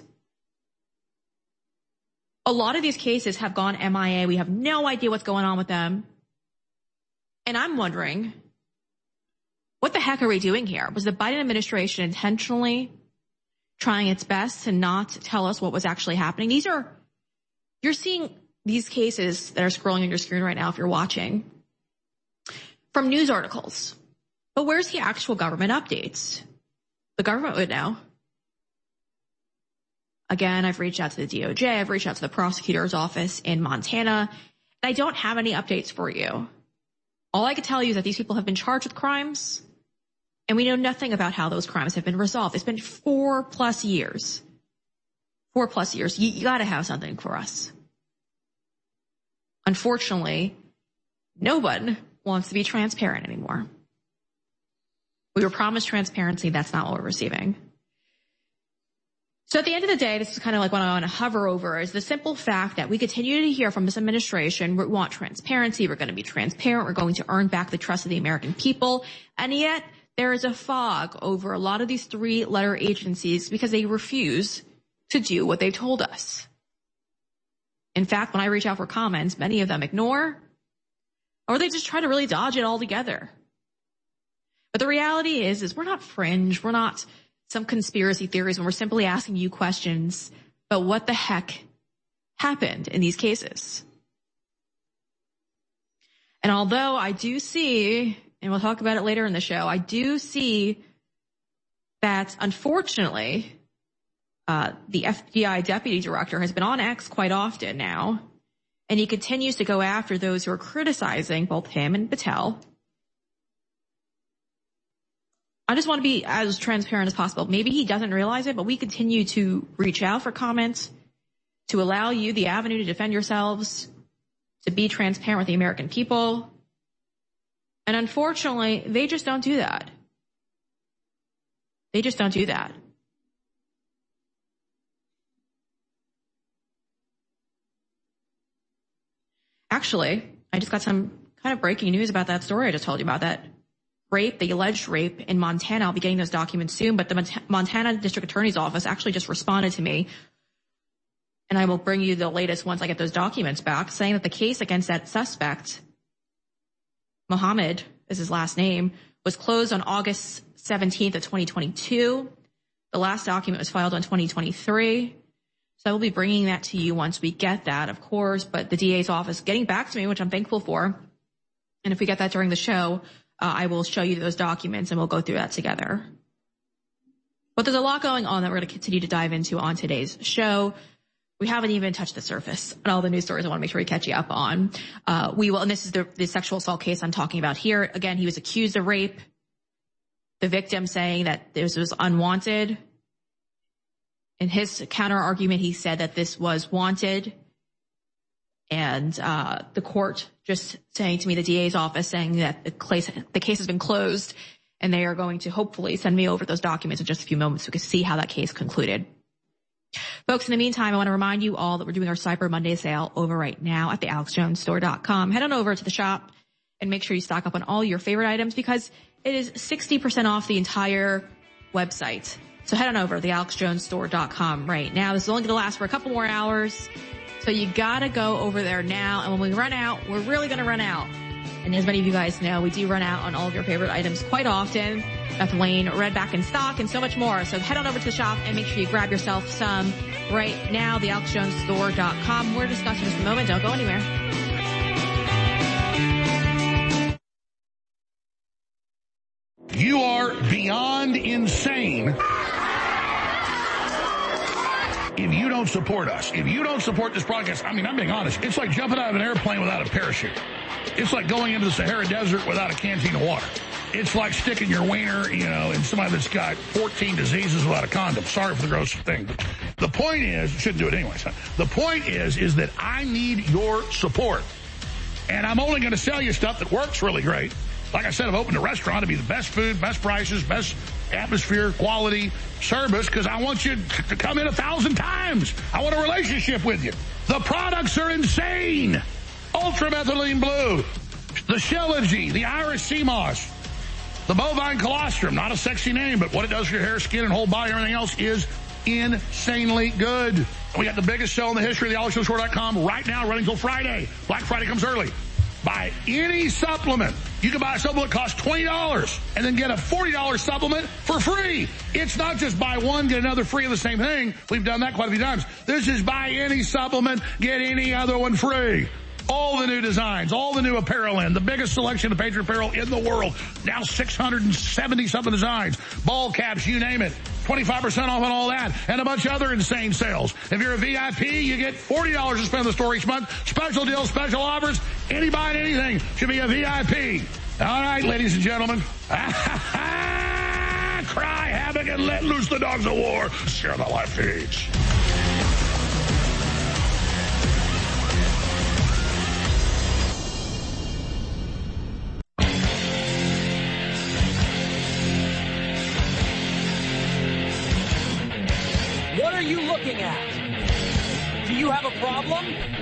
A lot of these cases have gone M I A. We have no idea what's going on with them. And I'm wondering, what the heck are we doing here? Was the Biden administration intentionally trying its best to not tell us what was actually happening? These are, you're seeing these cases that are scrolling on your screen right now if you're watching from news articles. But where's the actual government updates? The government would know. Again, I've reached out to the D O J. I've reached out to the prosecutor's office in Montana. And I don't have any updates for you. All I can tell you is that these people have been charged with crimes, and we know nothing about how those crimes have been resolved. It's been four plus years. Four plus years. You, you got to have something for us. Unfortunately, no one wants to be transparent anymore. We were promised transparency. That's not what we're receiving. So at the end of the day, this is kind of like what I want to hover over, is the simple fact that we continue to hear from this administration, we want transparency, we're going to be transparent, we're going to earn back the trust of the American people, and yet there is a fog over a lot of these three-letter agencies because they refuse to do what they've told us. In fact, when I reach out for comments, many of them ignore, or they just try to really dodge it altogether. But the reality is, is we're not fringe, we're not some conspiracy theories when we're simply asking you questions about what the heck happened in these cases. And although I do see, and we'll talk about it later in the show, I do see that unfortunately, uh, the F B I deputy director has been on X quite often now, and he continues to go after those who are criticizing both him and Patel. I just want to be as transparent as possible. Maybe he doesn't realize it, but we continue to reach out for comments, to allow you the avenue to defend yourselves, to be transparent with the American people. And unfortunately, they just don't do that. They just don't do that. Actually, I just got some kind of breaking news about that story I just told you about, that rape, the alleged rape in Montana. I'll be getting those documents soon, but the Montana District Attorney's Office actually just responded to me, and I will bring you the latest once I get those documents back, saying that the case against that suspect, Mohammed is his last name, was closed on August seventeenth of twenty twenty-two. The last document was filed on twenty twenty-three. So I will be bringing that to you once we get that, of course, but the D A's office getting back to me, which I'm thankful for. And if we get that during the show, Uh, I will show you those documents and we'll go through that together. But there's a lot going on that we're going to continue to dive into on today's show. We haven't even touched the surface on all the news stories I want to make sure we catch you up on. Uh, we will, and this is the, the sexual assault case I'm talking about here. Again, he was accused of rape. The victim saying that this was unwanted. In his counter argument, he said that this was wanted. And uh the court just saying to me, the D A's office saying that the case, the case has been closed, and they are going to hopefully send me over those documents in just a few moments so we can see how that case concluded. Folks, in the meantime, I want to remind you all that we're doing our Cyber Monday sale over right now at the alex jones store dot com. Head on over to the shop and make sure you stock up on all your favorite items because it is sixty percent off the entire website. So head on over to the alex jones store dot com right now. This is only going to last for a couple more hours. So you gotta go over there now, and when we run out, we're really gonna run out. And as many of you guys know, we do run out on all of your favorite items quite often. Beth Lane, Red back in stock, and so much more. So head on over to the shop and make sure you grab yourself some right now, the alex jones store dot com. We're discussing this in a moment. Don't go anywhere. You are beyond insane if you don't don't support us, if you don't support this broadcast, I mean, I'm being honest, it's like jumping out of an airplane without a parachute. It's like going into the Sahara Desert without a canteen of water. It's like sticking your wiener, you know, in somebody that's got fourteen diseases without a condom. Sorry for the gross thing. But the point is, shouldn't do it anyway. So the point is, is that I need your support. And I'm only going to sell you stuff that works really great. Like I said, I've opened a restaurant to be the best food, best prices, best atmosphere, quality, service, because I want you to come in a thousand times. I want a relationship with you. The products are insane. Ultramethylene Blue, the Shilajit, the Irish Sea Moss, the Bovine Colostrum, not a sexy name, but what it does for your hair, skin, and whole body, everything else is insanely good. We got the biggest sale in the history of the alex jones store dot com right now, running until Friday. Black Friday comes early. Buy any supplement. You can buy a supplement that costs twenty dollars and then get a forty dollars supplement for free. It's not just buy one, get another free of the same thing. We've done that quite a few times. This is buy any supplement, get any other one free. All the new designs, all the new apparel in, the biggest selection of Patriot apparel in the world. Now six hundred seventy something designs, ball caps, you name it. twenty-five percent off on all that, and a bunch of other insane sales. If you're a V I P, you get forty dollars to spend in the store each month. Special deals, special offers. Any buying anything should be a V I P. All right, ladies and gentlemen. Cry havoc and let loose the dogs of war. Share the live feeds. What are you looking at? Do you have a problem?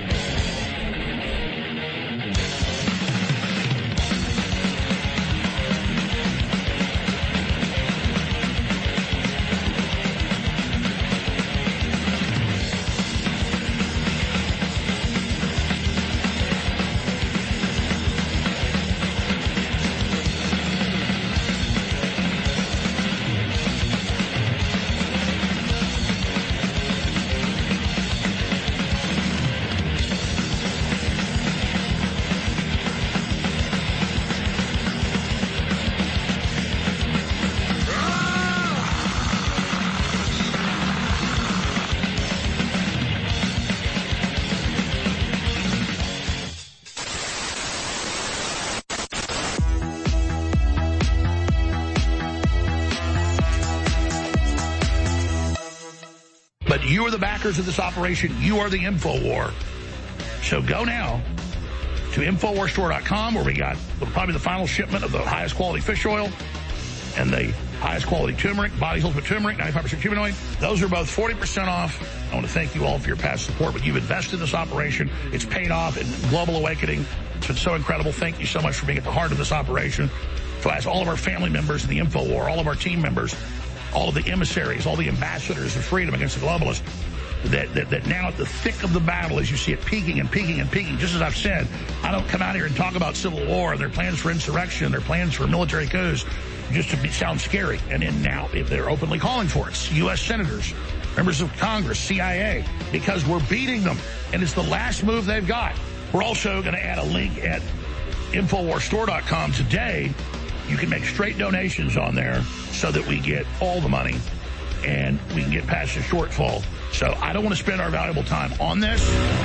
You are the backers of this operation. You are the InfoWar. So go now to infowars store dot com, where we got probably the final shipment of the highest quality fish oil and the highest quality turmeric, Body's Ultimate Turmeric, ninety-five percent humanoid. Those are both forty percent off. I want to thank you all for your past support, but you've invested in this operation. It's paid off in Global Awakening. It's been so incredible. Thank you so much for being at the heart of this operation. So as all of our family members in the InfoWar, all of our team members, all of the emissaries, all the ambassadors of freedom against the globalists, that, that, that now at the thick of the battle, as you see it peaking and peaking and peaking, just as I've said, I don't come out here and talk about civil war and their plans for insurrection, their plans for military coups, just to be, sound scary. And then now if they're openly calling for it. U S senators, members of Congress, C I A, because we're beating them. And it's the last move they've got. We're also going to add a link at infowars store dot com today. You can make straight donations on there so that we get all the money and we can get past the shortfall. So I don't want to spend our valuable time on this.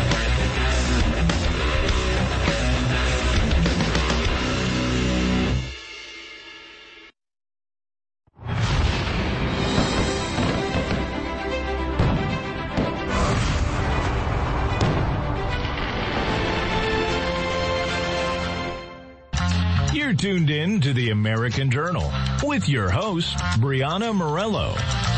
You're tuned in to the American Journal with your host, Brianna Morello.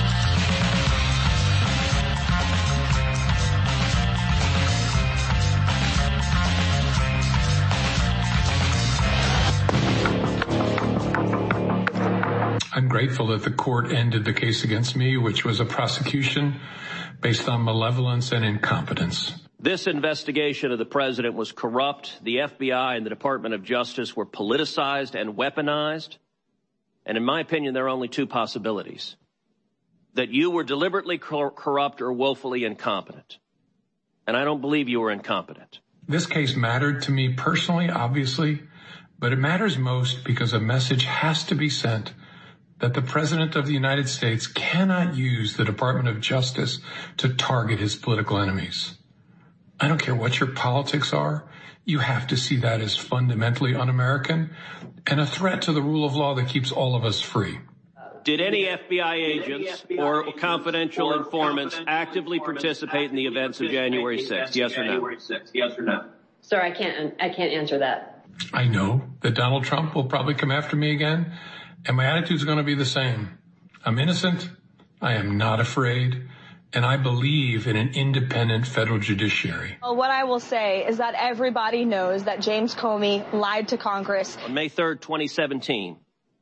I'm grateful that the court ended the case against me, which was a prosecution based on malevolence and incompetence. This investigation of the president was corrupt. The F B I and the Department of Justice were politicized and weaponized. And in my opinion, there are only two possibilities: that you were deliberately cor- corrupt or woefully incompetent. And I don't believe you were incompetent. This case mattered to me personally, obviously, but it matters most because a message has to be sent that the President of the United States cannot use the Department of Justice to target his political enemies. I don't care what your politics are. You have to see that as fundamentally un-American and a threat to the rule of law that keeps all of us free. Did any F B I agents or confidential informants actively participate in the events of January sixth? Yes or no? Yes or no? Sir, I can't, I can't answer that. I know that Donald Trump will probably come after me again, and my attitude's going to be the same. I'm innocent. I am not afraid. And I believe in an independent federal judiciary. Well, what I will say is that everybody knows that James Comey lied to Congress. On May third, twenty seventeen,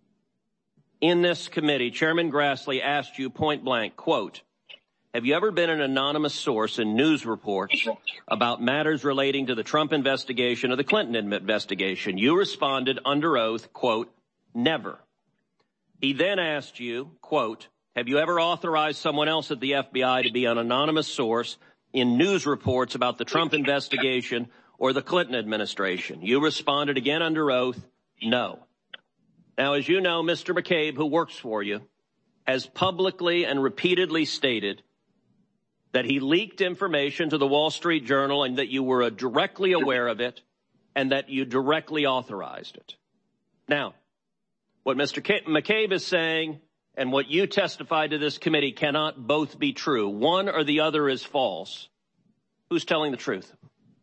in this committee, Chairman Grassley asked you point blank, quote, have you ever been an anonymous source in news reports about matters relating to the Trump investigation or the Clinton investigation? You responded under oath, quote, never. He then asked you, quote, have you ever authorized someone else at the F B I to be an anonymous source in news reports about the Trump investigation or the Clinton administration? You responded again under oath, no. Now, as you know, Mister McCabe, who works for you, has publicly and repeatedly stated that he leaked information to the Wall Street Journal and that you were directly aware of it and that you directly authorized it. Now, what Mister McCabe is saying and what you testified to this committee cannot both be true. One or the other is false. Who's telling the truth?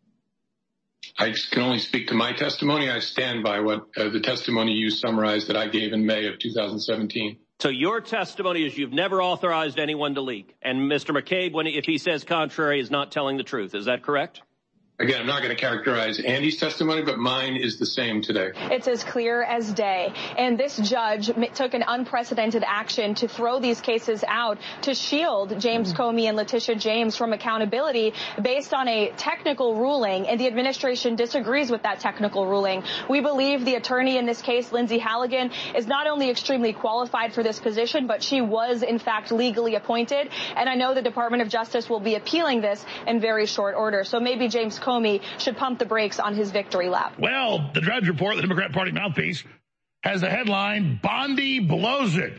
I can only speak to my testimony. I stand by what uh, the testimony you summarized that I gave in May of two thousand seventeen. So your testimony is you've never authorized anyone to leak. And Mister McCabe, when he, if he says contrary, is not telling the truth. Is that correct? Again, I'm not going to characterize Andy's testimony, but mine is the same today. It's as clear as day. And this judge took an unprecedented action to throw these cases out to shield James Comey and Letitia James from accountability based on a technical ruling. And the administration disagrees with that technical ruling. We believe the attorney in this case, Lindsay Halligan, is not only extremely qualified for this position, but she was, in fact, legally appointed. And I know the Department of Justice will be appealing this in very short order. So maybe James Comey should pump the brakes on his victory lap. Well, the Drudge Report, the Democrat Party mouthpiece, has the headline, Bondi blows it.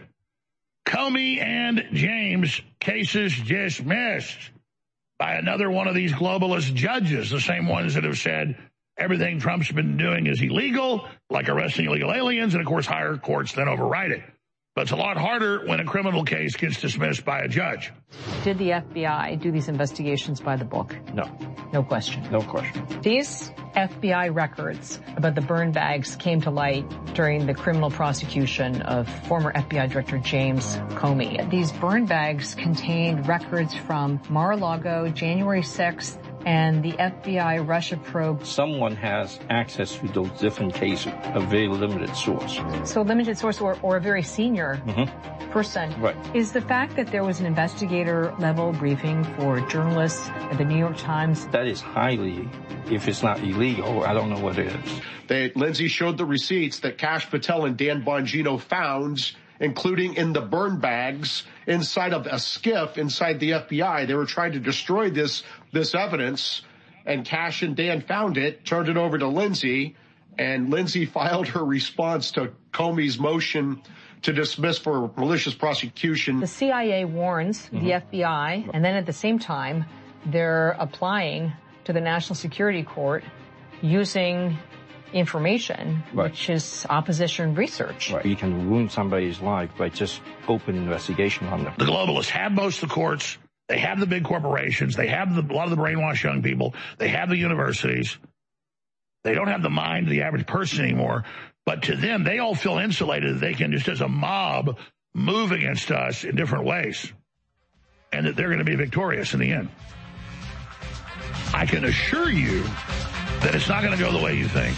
Comey and James cases dismissed by another one of these globalist judges, the same ones that have said everything Trump's been doing is illegal, like arresting illegal aliens, and, of course, higher courts then override it. But it's a lot harder when a criminal case gets dismissed by a judge. Did the F B I do these investigations by the book? No. No question. No question. These F B I records about the burn bags came to light during the criminal prosecution of former F B I Director James Comey. These burn bags contained records from Mar-a-Lago, January sixth, and the F B I Russia probe. Someone has access to those different cases, a very limited source. So limited source or, or a very senior mm-hmm. person. Right. Is the fact that there was an investigator level briefing for journalists at the New York Times? That is highly, if it's not illegal, I don't know what it is. They, Lindsay showed the receipts that Kash Patel and Dan Bongino found, including in the burn bags inside of a skiff inside the F B I. They were trying to destroy this this evidence, and Kash and Dan found it, turned it over to Lindsay, and Lindsay filed her response to Comey's motion to dismiss for malicious prosecution. The C I A warns mm-hmm. the F B I, and then at the same time, they're applying to the National Security Court using information, right. which is opposition research. Right. You can ruin somebody's life by just open investigation on them. The globalists have most of the courts. They have the big corporations. They have the, a lot of the brainwashed young people. They have the universities. They don't have the mind of the average person anymore. But to them, they all feel insulated. They can just, as a mob, move against us in different ways. And that they're going to be victorious in the end. I can assure you that it's not going to go the way you think.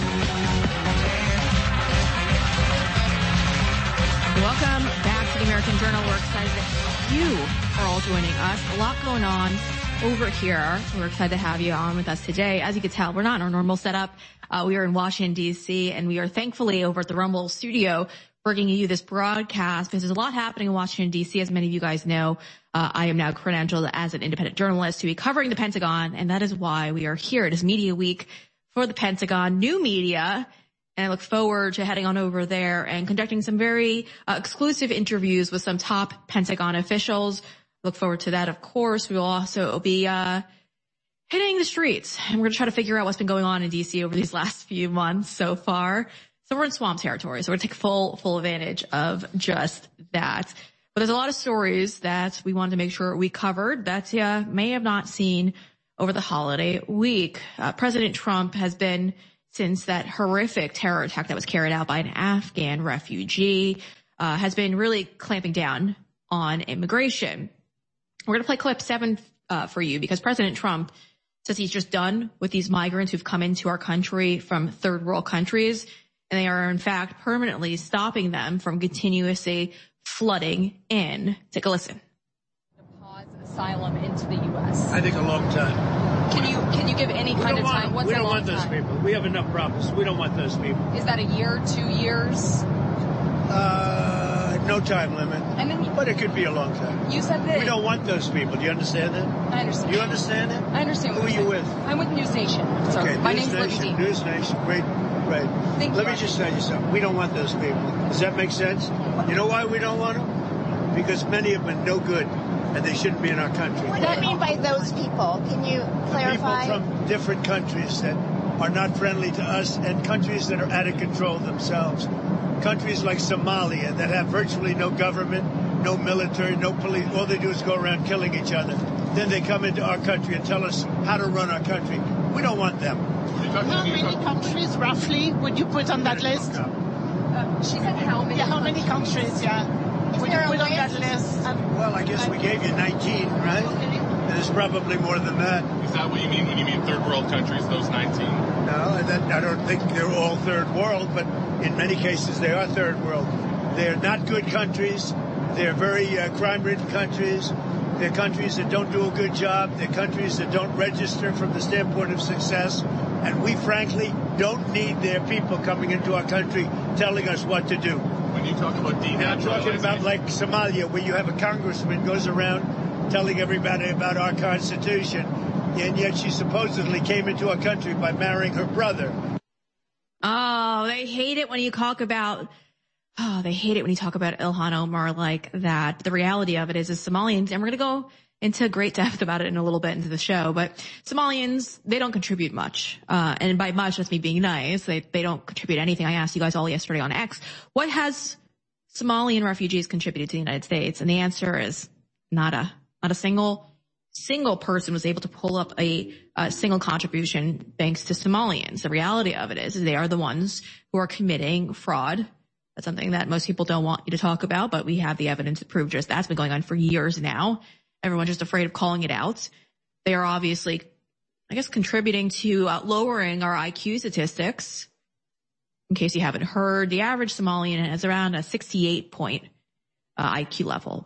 Welcome back to the American Journal. We're excited that you are all joining us. A lot going on over here. We're excited to have you on with us today. As you can tell, we're not in our normal setup. Uh, we are in Washington, D C, and we are thankfully over at the Rumble studio bringing you this broadcast because there's a lot happening in Washington, D C. As many of you guys know, uh, I am now credentialed as an independent journalist to be covering the Pentagon, and that is why we are here. It is Media Week for the Pentagon. New media And I look forward to heading on over there and conducting some very uh, exclusive interviews with some top Pentagon officials. Look forward to that, of course. We will also be uh hitting the streets, and we're going to try to figure out what's been going on in D C over these last few months so far. So we're in swamp territory, so we're going to take full, full advantage of just that. But there's a lot of stories that we wanted to make sure we covered that you uh, may have not seen over the holiday week. Uh, President Trump has been, since that horrific terror attack that was carried out by an Afghan refugee, uh, has been really clamping down on immigration. We're going to play clip seven uh, for you because President Trump says he's just done with these migrants who've come into our country from third world countries, and they are in fact permanently stopping them from continuously flooding in. Take a listen. Pause asylum into the U S. I think a long time. Can you can you give any kind of time? What's we a don't long want those time? people. We have enough problems. We don't want those people. Is that a year, two years? Uh, no time limit. And then you, but it could be a long time. You said that we don't want those people. Do you understand that? I understand. You understand that? I understand. Who what are you're you saying. with? I'm with News Nation. Sorry, okay, my News name's Nation, Libby D. News Nation. Great, great. Thank Let you. me just tell you something. We don't want those people. Does that make sense? You know why we don't want them? Because many of them are no good, and they shouldn't be in our country. What do you mean by those people? Can you clarify? People from different countries that are not friendly to us, and countries that are out of control themselves. Countries like Somalia that have virtually no government, no military, no police. All they do is go around killing each other. Then they come into our country and tell us how to run our country. We don't want them. How many countries, roughly, would you put on that list? Uh, she said how many? Yeah, how many countries, yeah. Would you put on that list? Well, I guess we gave you nineteen, right? And there's probably more than that. Is that what you mean when you mean third world countries, those nineteen? No, that, I don't think they're all third world, but in many cases they are third world. They're not good countries. They're very uh, crime-ridden countries. They're countries that don't do a good job. They're countries that don't register from the standpoint of success. And we, frankly, don't need their people coming into our country telling us what to do. When you talk about denaturalization... I'm talking about like Somalia, where you have a congressman goes around telling everybody about our Constitution, and yet she supposedly came into our country by marrying her brother. Oh, they hate it when you talk about... Oh, they hate it when you talk about Ilhan Omar like that. But the reality of it is, is Somalians, and we're going to go into great depth about it in a little bit into the show, but Somalians, they don't contribute much. Uh, and by much, that's me being nice. They, they don't contribute anything. I asked you guys all yesterday on X, what has Somalian refugees contributed to the United States? And the answer is nada. Not a single, single person was able to pull up a, a single contribution thanks to Somalians. The reality of it is, is they are the ones who are committing fraud. That's something that most people don't want you to talk about, but we have the evidence to prove just that's been going on for years now. Everyone's just afraid of calling it out. They are obviously, I guess, contributing to uh, lowering our I Q statistics. In case you haven't heard, the average Somalian has around a sixty-eight point uh, I Q level.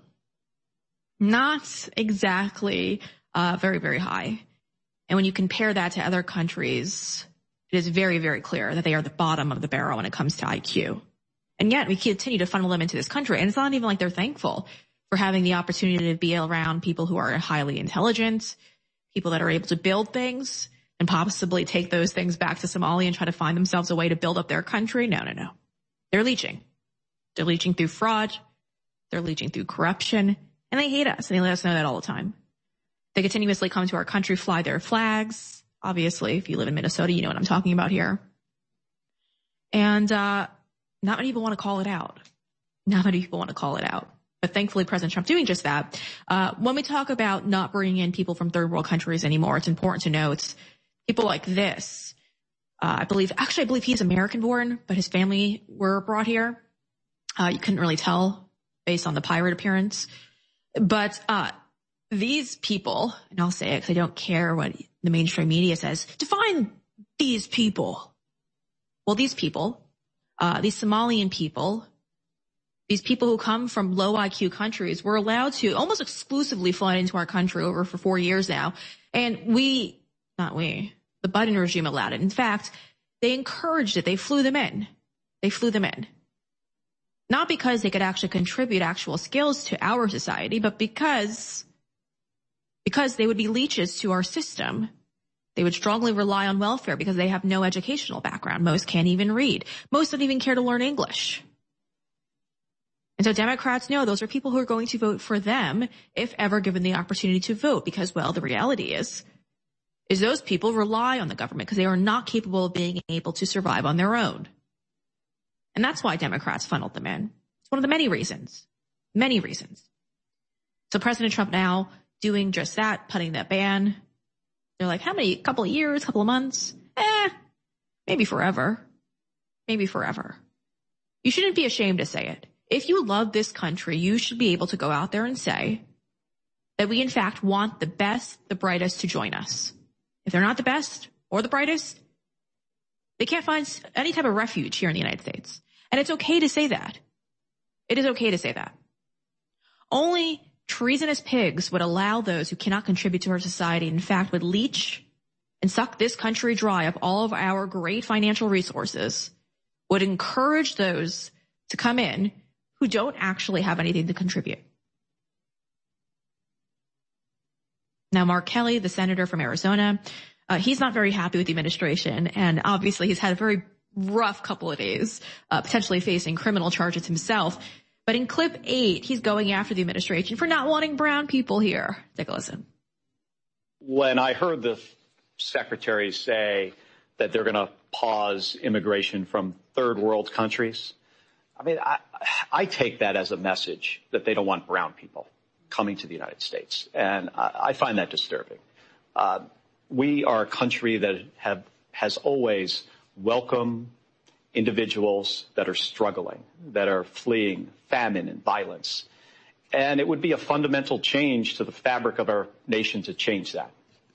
Not exactly uh, very, very high. And when you compare that to other countries, it is very, very clear that they are the bottom of the barrel when it comes to I Q. And yet we continue to funnel them into this country. And it's not even like they're thankful for having the opportunity to be around people who are highly intelligent, people that are able to build things and possibly take those things back to Somalia and try to find themselves a way to build up their country. No, no, no. They're leeching. They're leeching through fraud. They're leeching through corruption. And they hate us. And they let us know that all the time. They continuously come to our country, fly their flags. Obviously, if you live in Minnesota, you know what I'm talking about here. And, uh, not many people want to call it out. Not many people want to call it out. But thankfully, President Trump doing just that. Uh, when we talk about not bringing in people from third world countries anymore, it's important to know it's people like this. Uh, I believe, actually, I believe he's American born, but his family were brought here. Uh, you couldn't really tell based on the pirate appearance. But, uh, these people, and I'll say it because I don't care what the mainstream media says, define these people. Well, these people, Uh, these Somalian people, these people who come from low I Q countries were allowed to almost exclusively fly into our country over for four years now. And we, not we, the Biden regime allowed it. In fact, they encouraged it. They flew them in. They flew them in. Not because they could actually contribute actual skills to our society, but because, because they would be leeches to our system. They would strongly rely on welfare because they have no educational background. Most can't even read. Most don't even care to learn English. And so Democrats know those are people who are going to vote for them if ever given the opportunity to vote because, well, the reality is, is those people rely on the government because they are not capable of being able to survive on their own. And that's why Democrats funneled them in. It's one of the many reasons. Many reasons. So President Trump now doing just that, putting that ban. They're like, how many? Couple of years, couple of months? Eh, maybe forever. Maybe forever. You shouldn't be ashamed to say it. If you love this country, you should be able to go out there and say that we, in fact, want the best, the brightest to join us. If they're not the best or the brightest, they can't find any type of refuge here in the United States. And it's okay to say that. It is okay to say that. Only treasonous pigs would allow those who cannot contribute to our society, in fact, would leech and suck this country dry of all of our great financial resources, would encourage those to come in who don't actually have anything to contribute. Now, Mark Kelly, the senator from Arizona, uh, he's not very happy with the administration, and obviously he's had a very rough couple of days, uh, potentially facing criminal charges himself. But in clip eight, he's going after the administration for not wanting brown people here. Take a listen. When I heard the secretary say that they're going to pause immigration from third world countries, I mean, I, I take that as a message that they don't want brown people coming to the United States. And I, I find that disturbing. Uh, we are a country that have, has always welcomed individuals that are struggling, that are fleeing famine and violence. And it would be a fundamental change to the fabric of our nation to change that.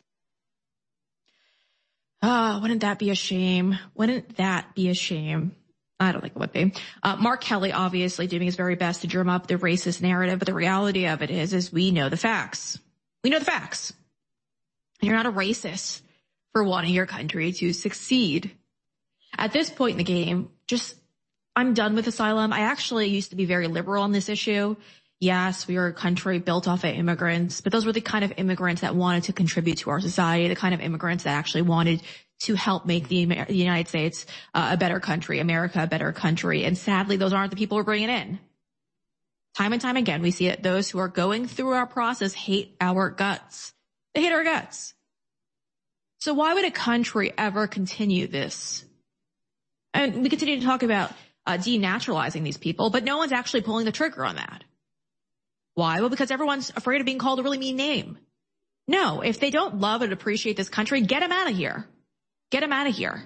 Ah, oh, wouldn't that be a shame? Wouldn't that be a shame? I don't think it would be. Uh, Mark Kelly obviously doing his very best to drum up the racist narrative, but the reality of it is, is we know the facts. We know the facts. And you're not a racist for wanting your country to succeed. At this point in the game, just, I'm done with asylum. I actually used to be very liberal on this issue. Yes, we are a country built off of immigrants, but those were the kind of immigrants that wanted to contribute to our society, the kind of immigrants that actually wanted to help make the, the United States uh, a better country, America a better country. And sadly, those aren't the people we're bringing in. Time and time again, we see it. Those who are going through our process hate our guts. They hate our guts. So why would a country ever continue this? And we continue to talk about uh, denaturalizing these people, but no one's actually pulling the trigger on that. Why? Well, because everyone's afraid of being called a really mean name. No, if they don't love and appreciate this country, get them out of here. Get them out of here.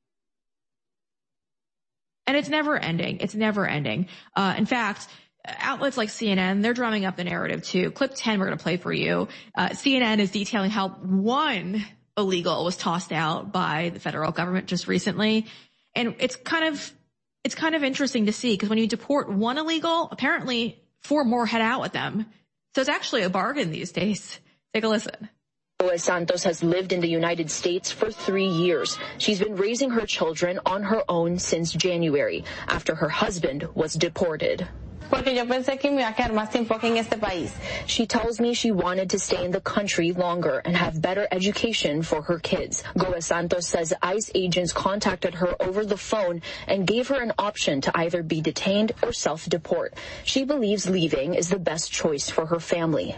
And it's never ending. It's never ending. Uh, in fact, outlets like C N N, they're drumming up the narrative too. Clip ten, we're going to play for you. Uh, C N N is detailing how one illegal was tossed out by the federal government just recently. And it's kind of, it's kind of interesting to see because when you deport one illegal, apparently four more head out with them. So it's actually a bargain these days. Take a listen. Goa Santos has lived in the United States for three years. She's been raising her children on her own since January, after her husband was deported. She tells me she wanted to stay in the country longer and have better education for her kids. Goa Santos says ICE agents contacted her over the phone and gave her an option to either be detained or self-deport. She believes leaving is the best choice for her family.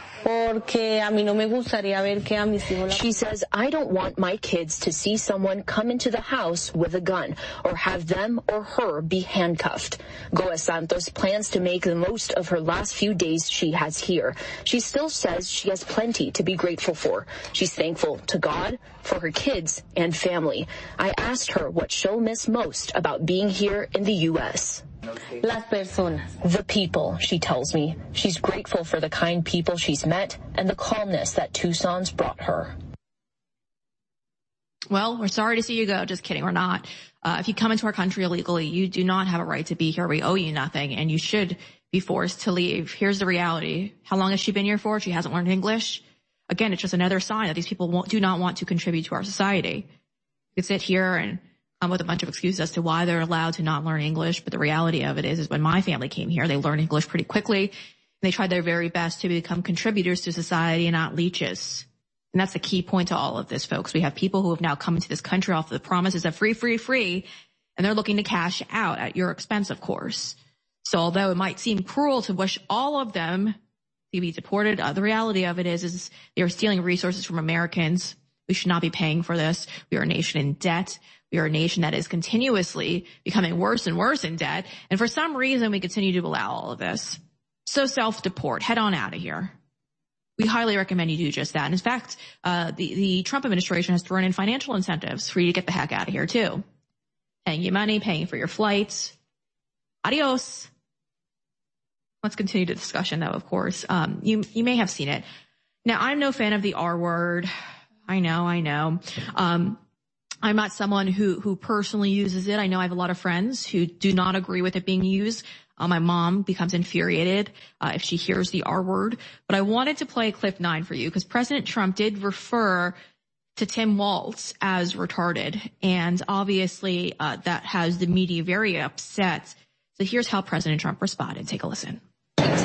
She says, I don't want my kids to see someone come into the house with a gun or have them or her be handcuffed. Goa Santos plans to make the most of her last few days she has here. She still says she has plenty to be grateful for. She's thankful to God, for her kids and family. I asked her what she'll miss most about being here in the U S Las personas. The people, she tells me. She's grateful for the kind people she's met and the calmness that Tucson's brought her. Well, we're sorry to see you go. Just kidding, we're not. Uh, if you come into our country illegally, you do not have a right to be here. We owe you nothing, and you should be forced to leave. Here's the reality. How long has she been here for? She hasn't learned English. Again, it's just another sign that these people won't, do not want to contribute to our society. You could sit here and come with a bunch of excuses as to why they're allowed to not learn English, but the reality of it is, is when my family came here, they learned English pretty quickly, and they tried their very best to become contributors to society and not leeches. And that's the key point to all of this, folks. We have people who have now come into this country off the promises of free, free, free, and they're looking to cash out at your expense, of course. So although it might seem cruel to wish all of them to be deported, uh, the reality of it is, is they are stealing resources from Americans. We should not be paying for this. We are a nation in debt. We are a nation that is continuously becoming worse and worse in debt. And for some reason, we continue to allow all of this. So self-deport. Head on out of here. We highly recommend you do just that. And in fact, uh, the, the Trump administration has thrown in financial incentives for you to get the heck out of here, too. Paying you money, paying for your flights. Adios. Let's continue the discussion, though, of course. Um, you, you may have seen it. Now, I'm no fan of the R word. I know, I know. Um, I'm not someone who, who personally uses it. I know I have a lot of friends who do not agree with it being used. Uh, my mom becomes infuriated uh, if she hears the R word. But I wanted to play clip nine for you because President Trump did refer to Tim Walz as retarded. And obviously uh, that has the media very upset. So here's how President Trump responded. Take a listen. Tim Walz,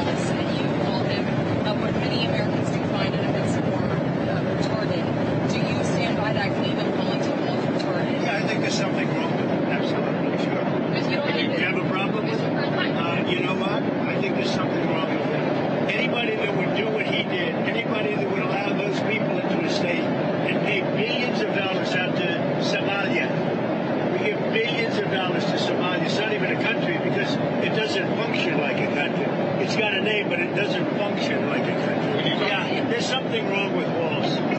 you call him uh, what many Americans do find an offensive word, uh, retarded. Do you stand by that claim and calling Tim Walz retarded? Yeah, I think there's something wrong with it. Absolutely, sure. You don't Do you have a problem with it? Uh, you know what? I think there's something wrong with it. Anybody that would do what he did, anybody that would allow those people into a state and pay billions of dollars out to Somalia. We give billions of dollars to Somalia. It's not even a country because it doesn't function like a country. It's got a name, but it doesn't function like a country. Yeah, there's something wrong with Walz.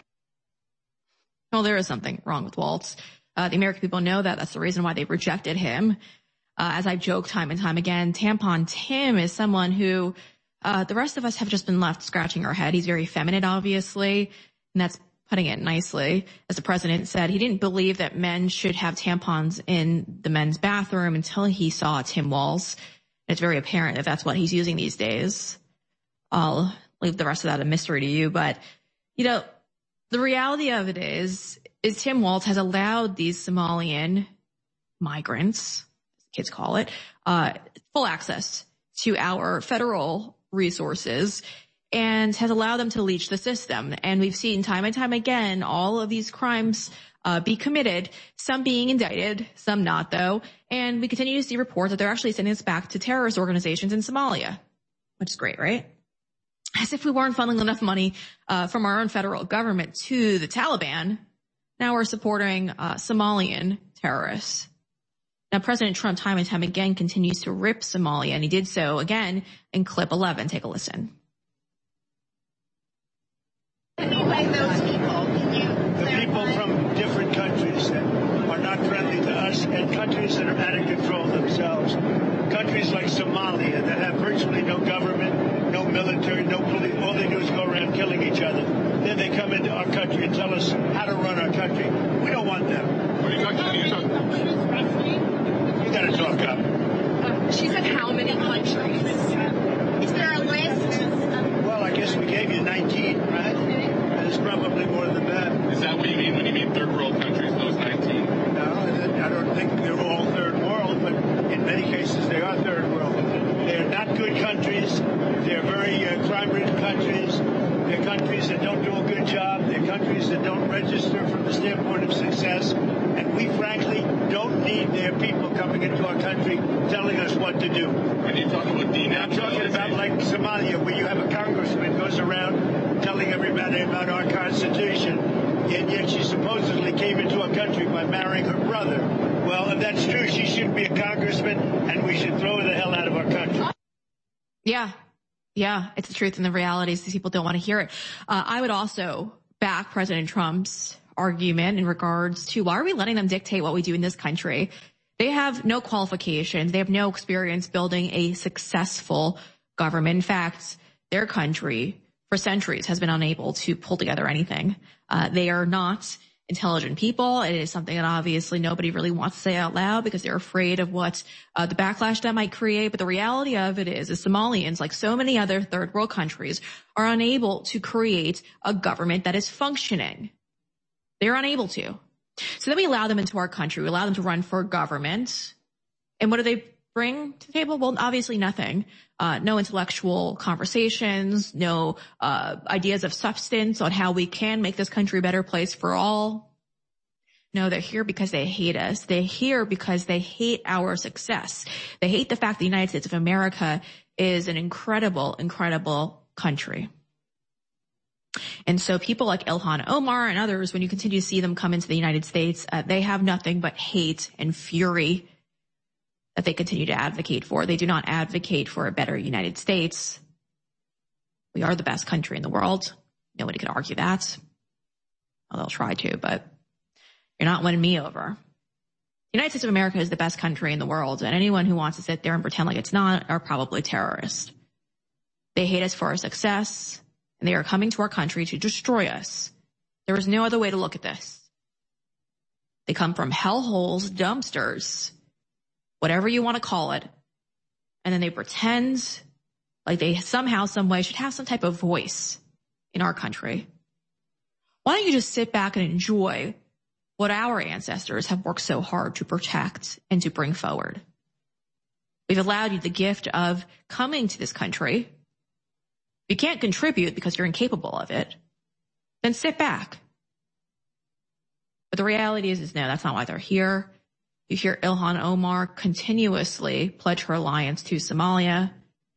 Well, there is something wrong with Walz. Uh, the American people know that. That's the reason why they rejected him. Uh, as I've joked time and time again, Tampon Tim is someone who uh, the rest of us have just been left scratching our head. He's very feminine, obviously, and that's putting it nicely. As the president said, he didn't believe that men should have tampons in the men's bathroom until he saw Tim Walz. It's very apparent that that's what he's using these days. I'll leave the rest of that a mystery to you. But, you know, the reality of it is, is Tim Walz has allowed these Somalian migrants, kids call it, uh, full access to our federal resources and has allowed them to leech the system. And we've seen time and time again all of these crimes uh, be committed, some being indicted, some not, though. And we continue to see reports that they're actually sending us back to terrorist organizations in Somalia, which is great, right? As if we weren't funneling enough money uh, from our own federal government to the Taliban, now we're supporting uh, Somalian terrorists. Now, President Trump time and time again continues to rip Somalia, and he did so again in clip eleven. Take a listen. Anyway, those people, can you The people from different countries that are not friendly to us and countries that are out of control themselves. Countries like Somalia that have virtually no government, no military, no police. All they do is go around killing each other. Then they come into our country and tell us how to run our country. We don't want them. What are you talking about? You talking? You got to talk up. Uh, she said how many countries? Is there a list? Well, I guess we gave you nineteen, right? There's probably more than that. Is that what you mean when you mean third world countries, those nineteen? No, I don't think they're all third world, but in many cases they are third world. They're not good countries. They're very uh, crime-ridden countries. They're countries that don't do a good job. They're countries that don't register from the standpoint of success. And we, frankly, don't need their people coming into our country telling us what to do. When you talk about denationalization, I'm talking about like Somalia, where you have a congressman goes around telling everybody about our Constitution, and yet she supposedly came into our country by marrying her brother. Well, if that's true, she shouldn't be a congressman, and we should throw her the hell out of our country. Yeah. Yeah, it's the truth and the reality is these people don't want to hear it. Uh, I would also back President Trump's argument in regards to why are we letting them dictate what we do in this country? They have no qualifications. They have no experience building a successful government. In fact, their country for centuries has been unable to pull together anything. Uh, they are not intelligent people. It is something that obviously nobody really wants to say out loud because they're afraid of what uh, the backlash that might create. But the reality of it is, is Somalians, like so many other third world countries, are unable to create a government that is functioning. They're unable to. So then we allow them into our country. We allow them to run for government. And what do they bring to the table? Well, obviously nothing. Uh, no intellectual conversations, no uh ideas of substance on how we can make this country a better place for all. No, they're here because they hate us. They're here because they hate our success. They hate the fact the United States of America is an incredible, incredible country. And so people like Ilhan Omar and others, when you continue to see them come into the United States, uh, they have nothing but hate and fury that they continue to advocate for. They do not advocate for a better United States. We are the best country in the world. Nobody could argue that. Well, they'll try to, but you're not winning me over. The United States of America is the best country in the world, and anyone who wants to sit there and pretend like it's not are probably terrorists. They hate us for our success, and they are coming to our country to destroy us. There is no other way to look at this. They come from hellholes, dumpsters, whatever you want to call it, and then they pretend like they somehow, some way should have some type of voice in our country. Why don't you just sit back and enjoy what our ancestors have worked so hard to protect and to bring forward? We've allowed you the gift of coming to this country. If you can't contribute because you're incapable of it, then sit back. But the reality is, is no, that's not why they're here. You hear Ilhan Omar continuously pledge her alliance to Somalia.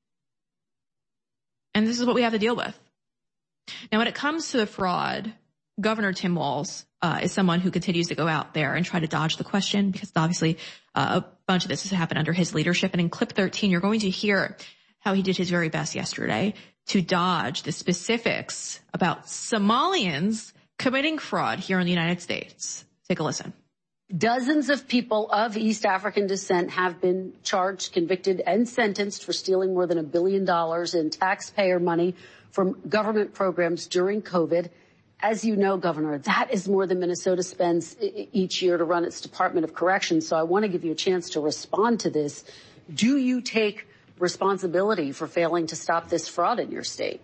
And this is what we have to deal with. Now, when it comes to the fraud, Governor Tim Walz uh, is someone who continues to go out there and try to dodge the question, because obviously uh, a bunch of this has happened under his leadership. And in clip thirteen, you're going to hear how he did his very best yesterday to dodge the specifics about Somalians committing fraud here in the United States. Take a listen. Dozens of people of East African descent have been charged, convicted, and sentenced for stealing more than a billion dollars in taxpayer money from government programs during COVID. As you know, Governor, that is more than Minnesota spends each year to run its Department of Corrections. So I want to give you a chance to respond to this. Do you take responsibility for failing to stop this fraud in your state?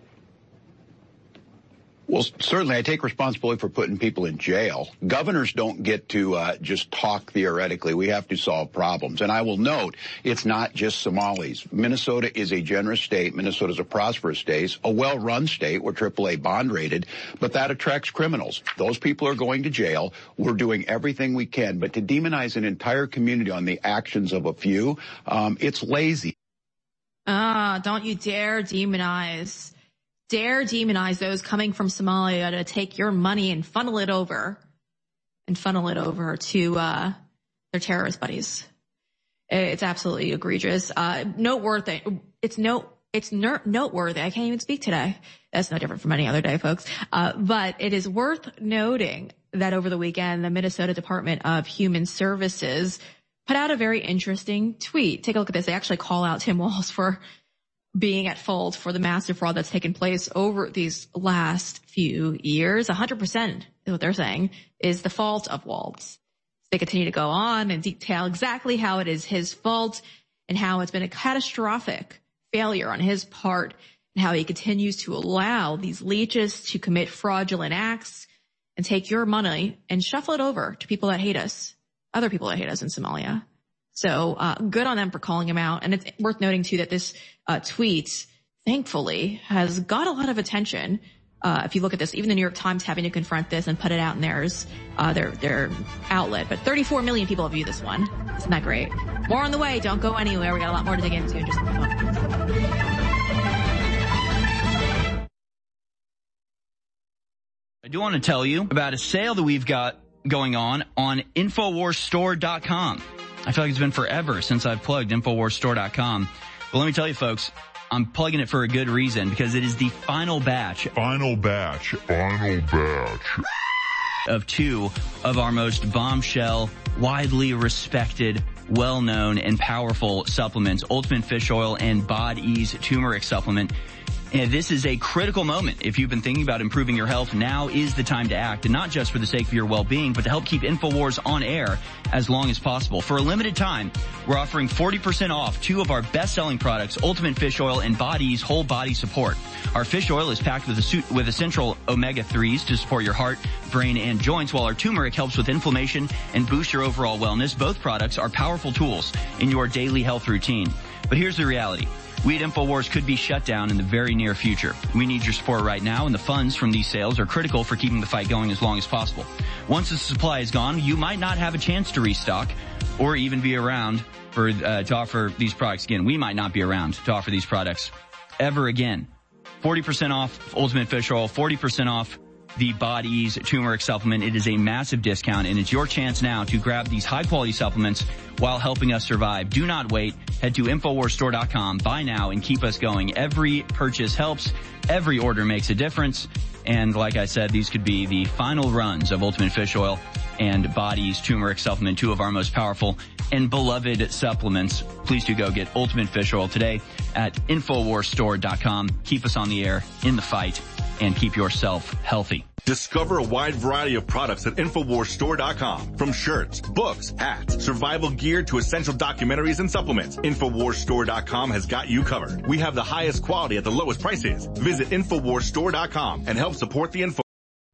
Well, certainly I take responsibility for putting people in jail. Governors don't get to uh, just talk theoretically. We have to solve problems. And I will note, it's not just Somalis. Minnesota is a generous state. Minnesota is a prosperous state, a well-run state. We're triple A bond rated, but that attracts criminals. Those people are going to jail. We're doing everything we can. But to demonize an entire community on the actions of a few, um, it's lazy. Ah, don't you dare demonize. Dare demonize those coming from Somalia to take your money and funnel it over and funnel it over to uh their terrorist buddies. It's absolutely egregious. Uh noteworthy. It's no it's ner- noteworthy. I can't even speak today. That's no different from any other day, folks. Uh but it is worth noting that over the weekend, the Minnesota Department of Human Services put out a very interesting tweet. Take a look at this. They actually call out Tim Walz for being at fault for the massive fraud that's taken place over these last few years. one hundred percent is what they're saying is the fault of Walz. They continue to go on and detail exactly how it is his fault and how it's been a catastrophic failure on his part and how he continues to allow these leeches to commit fraudulent acts and take your money and shuffle it over to people that hate us, other people that hate us in Somalia. So uh good on them for calling him out. And it's worth noting, too, that this uh tweet, thankfully, has got a lot of attention. Uh if you look at this, even the New York Times having to confront this and put it out in theirs, uh their their outlet. But thirty-four million people have viewed this one. Isn't that great? More on the way. Don't go anywhere. We got a lot more to dig into in just a moment. I do want to tell you about a sale that we've got going on on Infowars Store dot com. I feel like it's been forever since I've plugged Infowars Store dot com. But let me tell you, folks, I'm plugging it for a good reason, because it is the final batch. Final batch. Final batch. Of two of our most bombshell, widely respected, well-known, and powerful supplements, Ultimate Fish Oil and Bod Ease Turmeric Supplement. And this is a critical moment. If you've been thinking about improving your health, now is the time to act, and not just for the sake of your well-being, but to help keep InfoWars on air as long as possible. For a limited time, we're offering forty percent off two of our best-selling products, Ultimate Fish Oil and Body's Whole Body Support. Our fish oil is packed with, a, with essential omega threes to support your heart, brain, and joints, while our turmeric helps with inflammation and boosts your overall wellness. Both products are powerful tools in your daily health routine. But here's the reality. We at InfoWars could be shut down in the very near future. We need your support right now, and the funds from these sales are critical for keeping the fight going as long as possible. Once the supply is gone, you might not have a chance to restock or even be around for uh, to offer these products again. We might not be around to offer these products ever again. forty percent off Ultimate Fish Oil, forty percent off the Body's turmeric supplement. It is a massive discount, and it's your chance now to grab these high-quality supplements while helping us survive. Do not wait. Head to InfoWars Store dot com. Buy now and keep us going. Every purchase helps. Every order makes a difference. And like I said, these could be the final runs of Ultimate Fish Oil and Body's turmeric supplement, two of our most powerful and beloved supplements. Please do go get Ultimate Fish Oil today at InfoWars Store dot com. Keep us on the air, in the fight, and keep yourself healthy. Discover a wide variety of products at InfoWars Store dot com. From shirts, books, hats, survival gear to essential documentaries and supplements, InfoWars Store dot com has got you covered. We have the highest quality at the lowest prices. Visit InfoWars Store dot com and help support the info.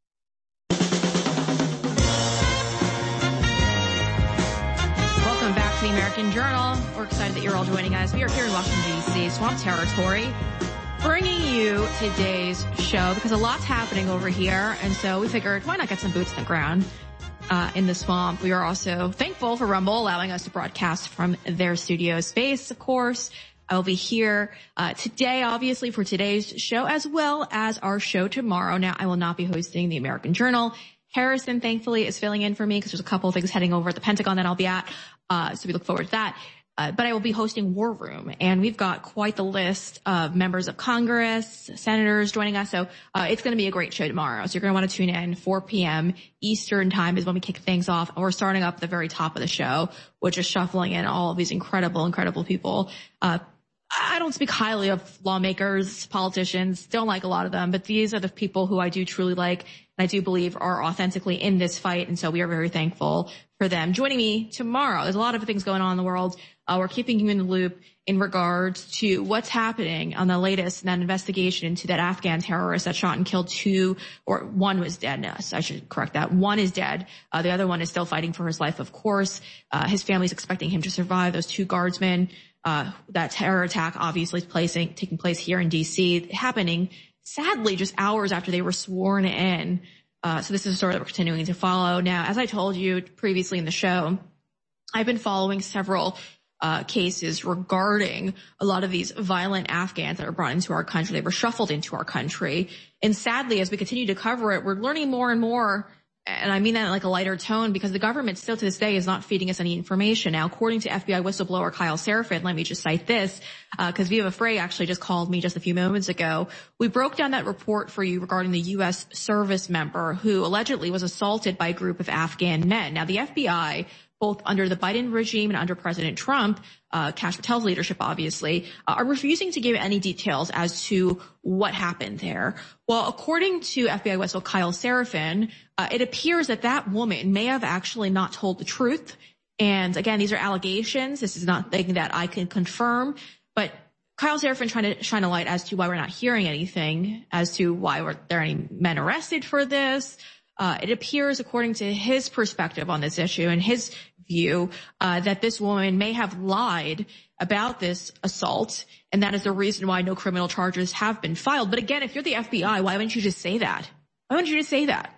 Welcome back to the American Journal. We're excited that you're all joining us. We are here in Washington, D C, Swamp Territory, bringing you today's show because a lot's happening over here, and so we figured why not get some boots on the ground uh, in the swamp. We are also thankful for Rumble allowing us to broadcast from their studio space, of course. I will be here uh, today, obviously, for today's show, as well as our show tomorrow. Now, I will not be hosting the American Journal. Harrison, thankfully, is filling in for me because there's a couple of things heading over at the Pentagon that I'll be at, uh, so we look forward to that. Uh, but I will be hosting War Room, and we've got quite the list of members of Congress, senators joining us. So uh, it's going to be a great show tomorrow. So you're going to want to tune in. four p.m. Eastern time is when we kick things off. And we're starting up at the very top of the show, which is shuffling in all of these incredible, incredible people. Uh, I don't speak highly of lawmakers, politicians, don't like a lot of them, but these are the people who I do truly like and I do believe are authentically in this fight. And so we are very thankful for them joining me tomorrow. There's a lot of things going on in the world. Uh, we're keeping you in the loop in regards to what's happening on the latest in that investigation into that Afghan terrorist that shot and killed two, or one was dead. No, I should correct that. One is dead. Uh, the other one is still fighting for his life, of course. Uh, his family's expecting him to survive. Those two guardsmen, uh, that terror attack obviously is placing, taking place here in D C, happening sadly just hours after they were sworn in. Uh, so this is a story that we're continuing to follow. Now, as I told you previously in the show, I've been following several Uh, cases regarding a lot of these violent Afghans that are brought into our country. They were shuffled into our country. And sadly, as we continue to cover it, we're learning more and more, and I mean that in like a lighter tone, because the government still to this day is not feeding us any information. Now, according to F B I whistleblower Kyle Seraphin, let me just cite this, because uh, Viva Frey actually just called me just a few moments ago. We broke down that report for you regarding the U S service member who allegedly was assaulted by a group of Afghan men. Now, the F B I, both under the Biden regime and under President Trump, uh, Kash Patel's leadership, obviously, uh, are refusing to give any details as to what happened there. Well, according to F B I whistle Kyle Seraphin, uh, it appears that that woman may have actually not told the truth. And again, these are allegations. This is not something that I can confirm, but Kyle Seraphin trying to shine a light as to why we're not hearing anything, as to why were there any men arrested for this. Uh, it appears, according to his perspective on this issue and his view, uh, that this woman may have lied about this assault, and that is the reason why no criminal charges have been filed. But again, if you're the F B I, why wouldn't you just say that? Why wouldn't you just say that?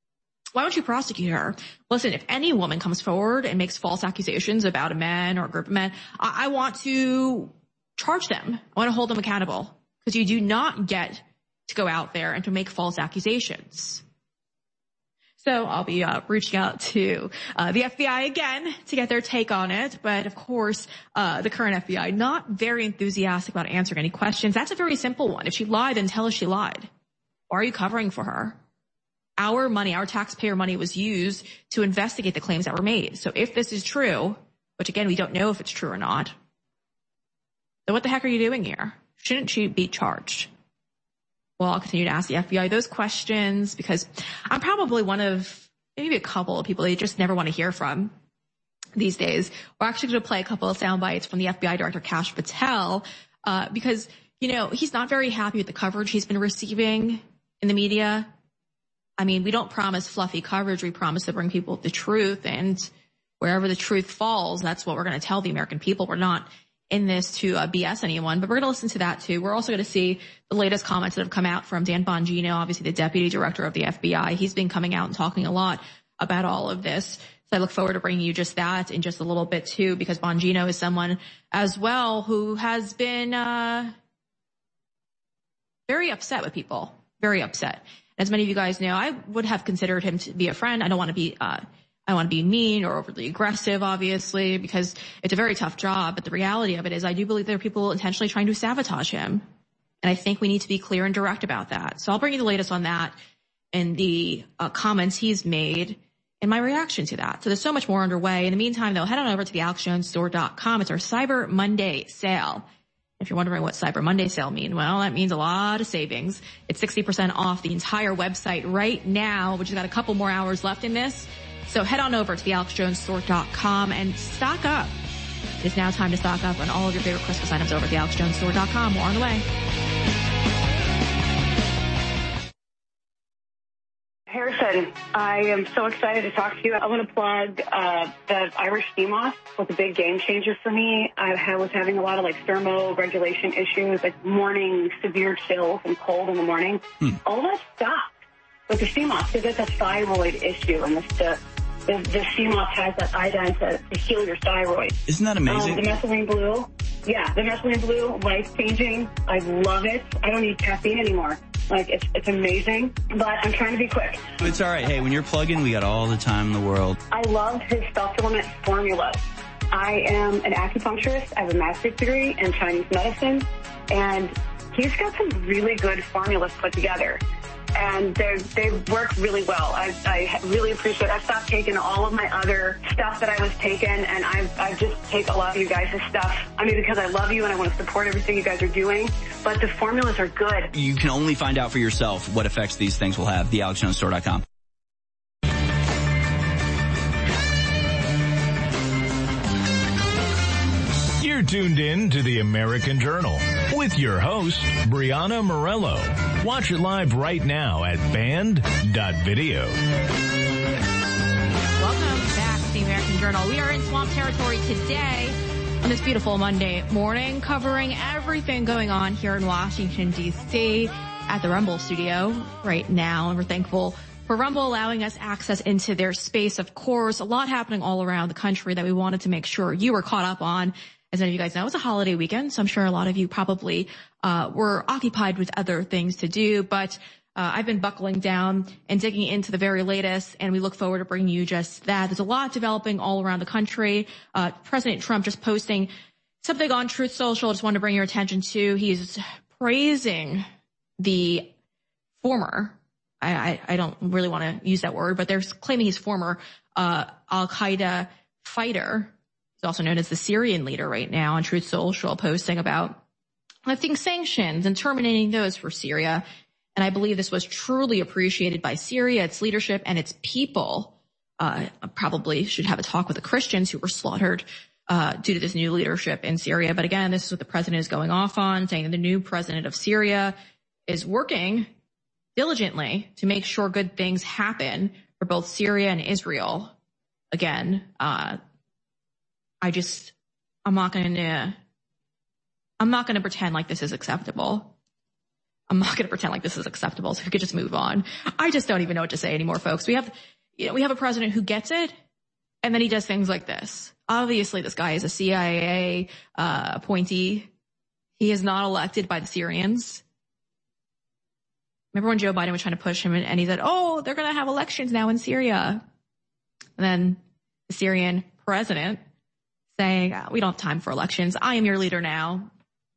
Why don't you prosecute her? Listen, if any woman comes forward and makes false accusations about a man or a group of men, I, I want to charge them. I want to hold them accountable, because you do not get to go out there and to make false accusations. So I'll be uh, reaching out to uh, the F B I again to get their take on it. But of course, uh, the current F B I not very enthusiastic about answering any questions. That's a very simple one. If she lied, then tell us she lied. Why are you covering for her? Our money, our taxpayer money, was used to investigate the claims that were made. So if this is true, which again, we don't know if it's true or not, then what the heck are you doing here? Shouldn't she be charged? Well, I'll continue to ask the F B I those questions because I'm probably one of maybe a couple of people they just never want to hear from these days. We're actually going to play a couple of sound bites from the F B I Director Kash Patel uh, because, you know, he's not very happy with the coverage he's been receiving in the media. I mean, we don't promise fluffy coverage. We promise to bring people the truth. And wherever the truth falls, that's what we're going to tell the American people. We're not in this to uh, B S anyone, but we're going to listen to that too. We're also going to see the latest comments that have come out from Dan Bongino, obviously the deputy director of the F B I. He's been coming out and talking a lot about all of this. So I look forward to bringing you just that in just a little bit too, because Bongino is someone as well who has been uh very upset with people, very upset. As many of you guys know, I would have considered him to be a friend. I don't want to be uh I don't want to be mean or overly aggressive, obviously, because it's a very tough job. But the reality of it is I do believe there are people intentionally trying to sabotage him. And I think we need to be clear and direct about that. So I'll bring you the latest on that and the uh, comments he's made and my reaction to that. So there's so much more underway. In the meantime, though, head on over to the alex jones store dot com. It's our Cyber Monday sale. If you're wondering what Cyber Monday sale means, well, that means a lot of savings. It's sixty percent off the entire website right now, which has got a couple more hours left in this. So head on over to the alex jones store dot com and stock up. It's now time to stock up on all of your favorite Christmas items over at the alex jones store dot com. More on the way. Harrison, I am so excited to talk to you. I want to plug uh, the Irish sea moth was a big game changer for me. I was having a lot of like thermoregulation issues, like morning severe chills and cold in the morning. Hmm. All that stopped with the sea moth because it's a thyroid issue, and the the, the sea moth has that iodine to, to heal your thyroid. Isn't that amazing? Um, the methylene blue, yeah, the methylene blue, life changing. I love it. I don't need caffeine anymore. Like, it's it's amazing, but I'm trying to be quick. It's all right. Hey, when you're plugging, we got all the time in the world. I love his supplement formulas. I am an acupuncturist. I have a master's degree in Chinese medicine, and he's got some really good formulas put together, and they they work really well. I, I really appreciate it. I've stopped taking all of my other stuff that I was taking, and I've, I've just take a lot of you guys' stuff. I mean, because I love you and I want to support everything you guys are doing, but the formulas are good. You can only find out for yourself what effects these things will have. the alex jones store dot com. You're tuned in to the American Journal with your host, Brianna Morello. Watch it live right now at band dot video. Welcome back to the American Journal. We are in swamp territory today on this beautiful Monday morning, covering everything going on here in Washington, D C at the Rumble studio right now. And we're thankful for Rumble allowing us access into their space. Of course, a lot happening all around the country that we wanted to make sure you were caught up on. As many of you guys know, it was a holiday weekend, so I'm sure a lot of you probably uh were occupied with other things to do. But uh I've been buckling down and digging into the very latest, and we look forward to bringing you just that. There's a lot developing all around the country. Uh President Trump just posting something on Truth Social. Just wanted to bring your attention to. He's praising the former, I, I, I don't really want to use that word, but they're claiming he's former uh Al-Qaeda fighter. He's also known as the Syrian leader right now on Truth Social, posting about lifting sanctions and terminating those for Syria. And I believe this was truly appreciated by Syria, its leadership, and its people. Uh, probably should have a talk with the Christians who were slaughtered uh due to this new leadership in Syria. But again, this is what the president is going off on, saying that the new president of Syria is working diligently to make sure good things happen for both Syria and Israel. Again, uh I just, I'm not going to, I'm not going to pretend like this is acceptable. I'm not going to pretend like this is acceptable. So if we could just move on. I just don't even know what to say anymore, folks. We have, you know, we have a president who gets it, and then he does things like this. Obviously, this guy is a C I A uh, appointee. He is not elected by the Syrians. Remember when Joe Biden was trying to push him, and, and he said, oh, they're going to have elections now in Syria. And then the Syrian president saying, we don't have time for elections. I am your leader now.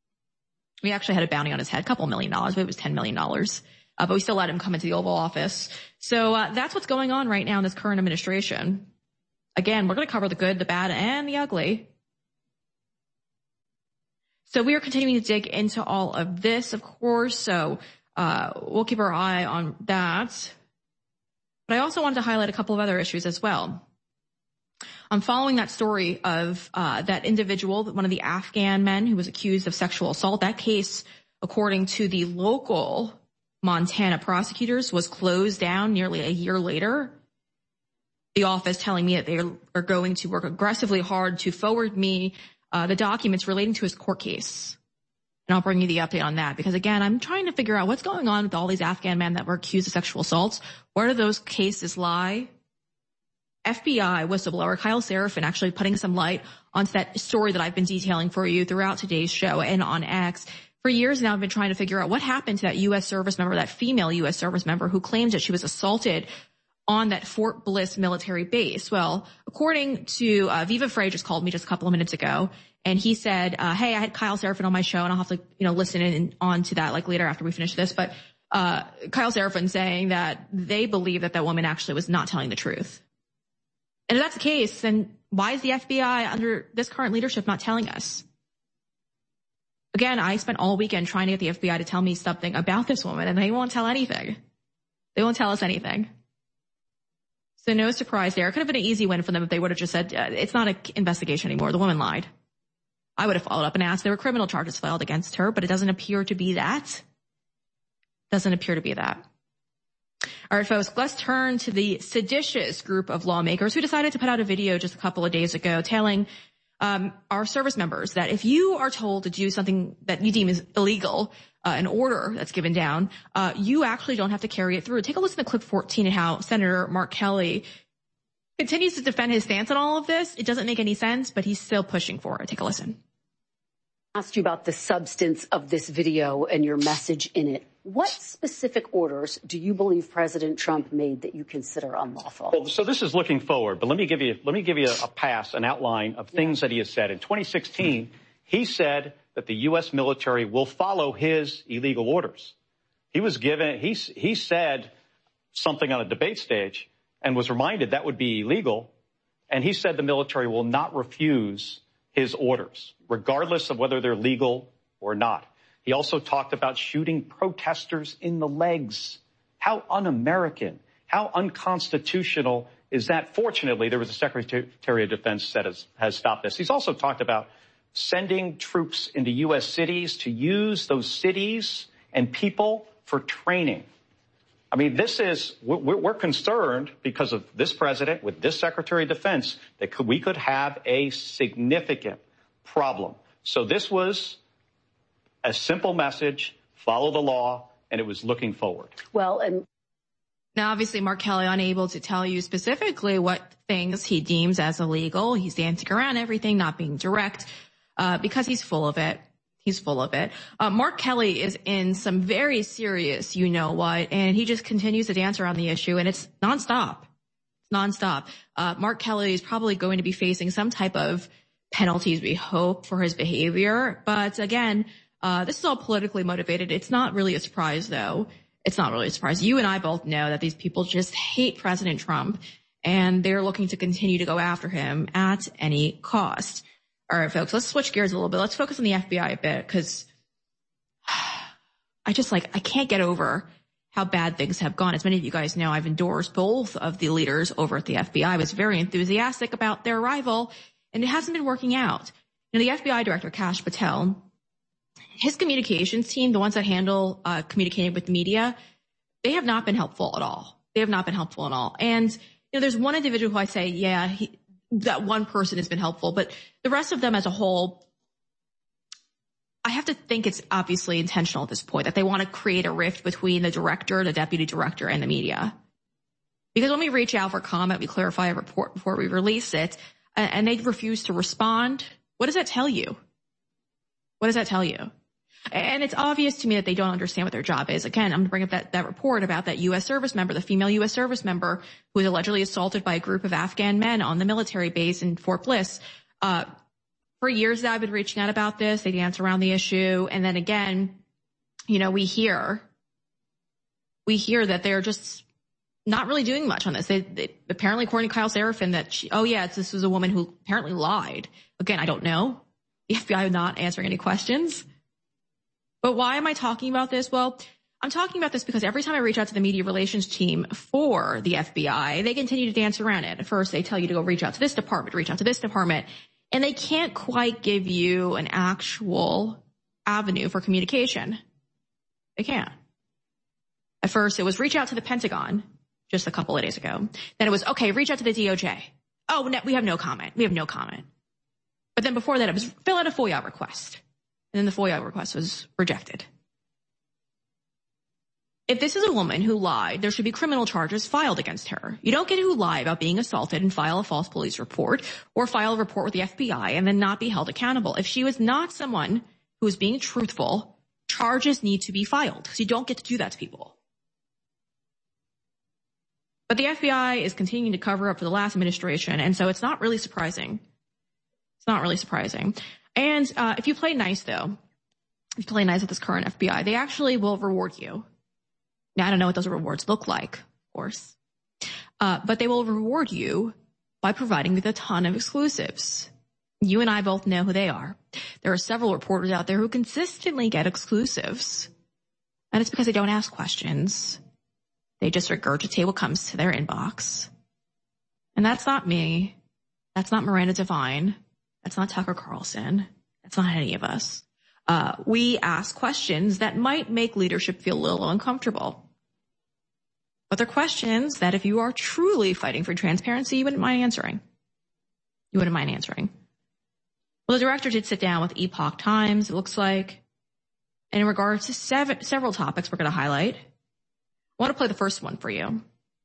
We actually had a bounty on his head, a couple million dollars, but it was ten million dollars. Uh, but we still let him come into the Oval Office. So uh, that's what's going on right now in this current administration. Again, we're going to cover the good, the bad, and the ugly. So we are continuing to dig into all of this, of course. So uh, we'll keep our eye on that. But I also wanted to highlight a couple of other issues as well. I'm following that story of uh, that individual, one of the Afghan men who was accused of sexual assault. That case, according to the local Montana prosecutors, was closed down nearly a year later. The office telling me that they are going to work aggressively hard to forward me uh, the documents relating to his court case. And I'll bring you the update on that because, again, I'm trying to figure out what's going on with all these Afghan men that were accused of sexual assaults. Where do those cases lie? F B I whistleblower Kyle Seraphin actually putting some light onto that story that I've been detailing for you throughout today's show and on X. For years now, I've been trying to figure out what happened to that U S service member, that female U S service member who claims that she was assaulted on that Fort Bliss military base. Well, according to uh, Viva Frey just called me just a couple of minutes ago, and he said, uh, hey, I had Kyle Seraphin on my show, and I'll have to, you know, listen in on to that like later after we finish this. But uh Kyle Seraphin saying that they believe that that woman actually was not telling the truth. And if that's the case, then why is the F B I under this current leadership not telling us? Again, I spent all weekend trying to get the F B I to tell me something about this woman, and they won't tell anything. They won't tell us anything. So no surprise there. It could have been an easy win for them if they would have just said, uh, it's not an investigation anymore. The woman lied. I would have followed up and asked. There were criminal charges filed against her, but it doesn't appear to be that. Doesn't appear to be that. All right, folks, let's turn to the seditious group of lawmakers who decided to put out a video just a couple of days ago telling um, our service members that if you are told to do something that you deem is illegal, uh, an order that's given down, uh, you actually don't have to carry it through. Take a listen to clip fourteen and how Senator Mark Kelly continues to defend his stance on all of this. It doesn't make any sense, but he's still pushing for it. Take a listen. I asked you about the substance of this video and your message in it. What specific orders do you believe President Trump made that you consider unlawful? Well, so this is looking forward, but let me give you let me give you a, a pass, an outline of things yeah. that he has said. In twenty sixteen, he said that the U S military will follow his illegal orders. He was given he he said something on a debate stage and was reminded that would be illegal, and he said the military will not refuse his orders, regardless of whether they're legal or not. He also talked about shooting protesters in the legs. How un-American, how unconstitutional is that? Fortunately, there was a Secretary of Defense that has, has stopped this. He's also talked about sending troops into U S cities to use those cities and people for training. I mean, this is, we're, we're concerned because of this president with this Secretary of Defense that could, we could have a significant problem. So this was a simple message, follow the law, and it was looking forward. Well, and now obviously Mark Kelly unable to tell you specifically what things he deems as illegal. He's dancing around everything, not being direct, uh, because he's full of it. He's full of it. Uh, Mark Kelly is in some very serious you know what, and he just continues to dance around the issue, and it's nonstop. It's nonstop. Uh, Mark Kelly is probably going to be facing some type of penalties, we hope, for his behavior. But again, uh, this is all politically motivated. It's not really a surprise, though. It's not really a surprise. You and I both know that these people just hate President Trump, and they're looking to continue to go after him at any cost. All right, folks, let's switch gears a little bit. Let's focus on the F B I a bit, because I just like, I can't get over how bad things have gone. As many of you guys know, I've endorsed both of the leaders over at the F B I. I was very enthusiastic about their arrival, and it hasn't been working out. You know, the F B I director, Kash Patel, his communications team, the ones that handle uh, communicating with the media, they have not been helpful at all. They have not been helpful at all. And, you know, there's one individual who I say, yeah, he, that one person has been helpful, but the rest of them as a whole, I have to think it's obviously intentional at this point, that they want to create a rift between the director, the deputy director, and the media. Because when we reach out for comment, we clarify a report before we release it, and they refuse to respond. What does that tell you? What does that tell you? And it's obvious to me that they don't understand what their job is. Again, I'm going to bring up that, that report about that U S service member, the female U S service member who was allegedly assaulted by a group of Afghan men on the military base in Fort Bliss. Uh, for years now, I've been reaching out about this. They dance around the issue. And then again, you know, we hear, we hear that they're just not really doing much on this. They, they apparently, according to Kyle Seraphin, that she, oh yeah, this was a woman who apparently lied. Again, I don't know. The F B I is not answering any questions. But why am I talking about this? Well, I'm talking about this because every time I reach out to the media relations team for the F B I, they continue to dance around it. At first, they tell you to go reach out to this department, reach out to this department, and they can't quite give you an actual avenue for communication. They can't. At first, it was reach out to the Pentagon just a couple of days ago. Then it was, okay, reach out to the D O J. Oh, no, we have no comment. We have no comment. But then before that, it was fill out a FOIA request. And then the FOIA request was rejected. If this is a woman who lied, there should be criminal charges filed against her. You don't get to lie about being assaulted and file a false police report or file a report with the F B I and then not be held accountable. If she was not someone who was being truthful, charges need to be filed because you don't get to do that to people. But the F B I is continuing to cover up for the last administration, and so it's not really surprising. It's not really surprising. And uh, if you play nice, though, if you play nice with this current F B I, they actually will reward you. Now, I don't know what those rewards look like, of course. Uh, but they will reward you by providing with a ton of exclusives. You and I both know who they are. There are several reporters out there who consistently get exclusives. And it's because they don't ask questions. They just regurgitate what comes to their inbox. And that's not me. That's not Miranda Devine. That's not Tucker Carlson. That's not any of us. Uh, we ask questions that might make leadership feel a little uncomfortable. But they're questions that if you are truly fighting for transparency, you wouldn't mind answering. You wouldn't mind answering. Well, the director did sit down with Epoch Times, it looks like. And in regards to seven, several topics we're going to highlight, I want to play the first one for you.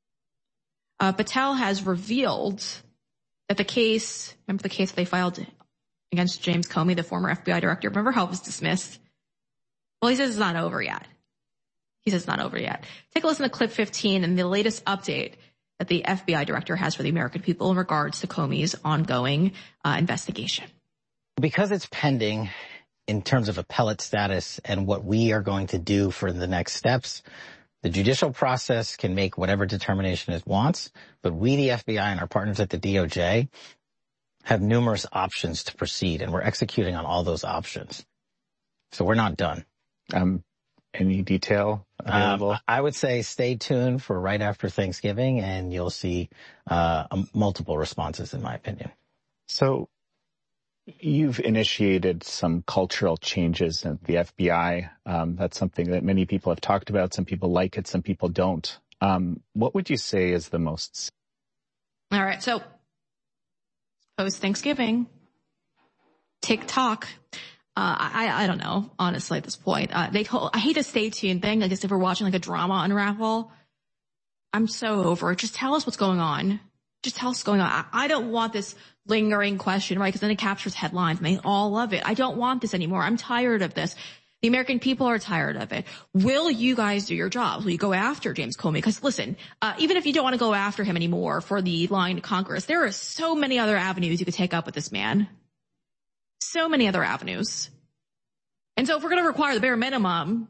Uh, Patel has revealed that the case, remember the case that they filed against James Comey, the former F B I director, remember how it was dismissed? Well, he says it's not over yet. He says it's not over yet. Take a listen to clip fifteen and the latest update that the F B I director has for the American people in regards to Comey's ongoing uh, investigation. Because it's pending in terms of appellate status and what we are going to do for the next steps, the judicial process can make whatever determination it wants, but we, the F B I, and our partners at the D O J have numerous options to proceed, and we're executing on all those options. So we're not done. Um, any detail available? Um, I would say stay tuned for right after Thanksgiving, and you'll see uh, multiple responses, in my opinion. So you've initiated some cultural changes at the F B I. Um, that's something that many people have talked about. Some people like it, some people don't. Um, what would you say is the most? All right, so post-Thanksgiving, TikTok, uh, I, I don't know, honestly, at this point. Uh, they told, I hate a stay tuned thing. I guess if we're watching like a drama unravel, I'm so over it. Just tell us what's going on. Just tell us what's going on. I, I don't want this lingering question, right? Because then it captures headlines and they all love it. I don't want this anymore. I'm tired of this. The American people are tired of it. Will you guys do your jobs? Will you go after James Comey? Because listen, uh, even if you don't want to go after him anymore for the lying to Congress, there are so many other avenues you could take up with this man. So many other avenues. And so if we're going to require the bare minimum,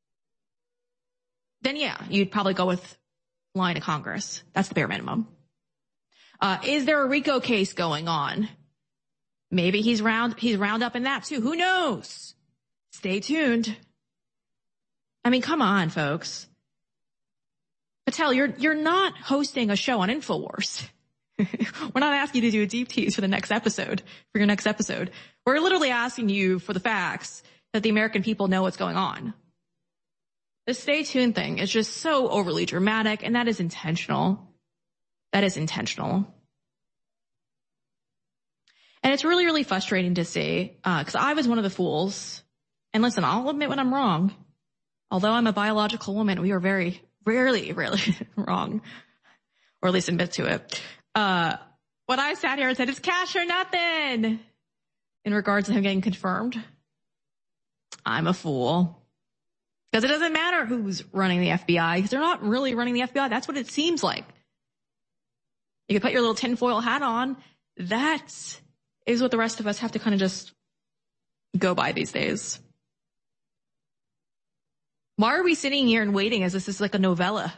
then yeah, you'd probably go with lying to Congress. That's the bare minimum. Uh, is there a RICO case going on? Maybe he's round, he's round up in that too. Who knows? Stay tuned. I mean, come on, folks. Patel, you're, you're not hosting a show on InfoWars. We're not asking you to do a deep tease for the next episode, for your next episode. We're literally asking you for the facts that the American people know what's going on. The stay tuned thing is just so overly dramatic, and that is intentional. That is intentional. And it's really, really frustrating to see, uh, cause I was one of the fools. And listen, I'll admit when I'm wrong. Although I'm a biological woman, we are very rarely, rarely wrong. Or at least admit to it. Uh, when I sat here and said, it's cash or nothing in regards to him getting confirmed, I'm a fool. Because it doesn't matter who's running the F B I, because they're not really running the F B I. That's what it seems like. You can put your little tinfoil hat on. That is what the rest of us have to kind of just go by these days. Why are we sitting here and waiting as this is like a novella?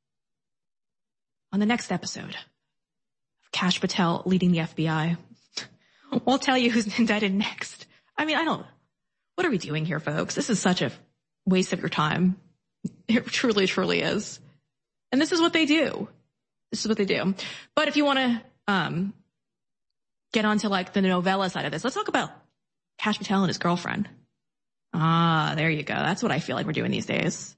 On the next episode of Kash Patel leading the F B I, we'll tell you who's indicted next. I mean, I don't, what are we doing here, folks? This is such a waste of your time. It truly, truly is. And this is what they do. This is what they do. But if you want to um, get onto like the novella side of this, let's talk about Kash Patel and his girlfriend. Ah, there you go. That's what I feel like we're doing these days.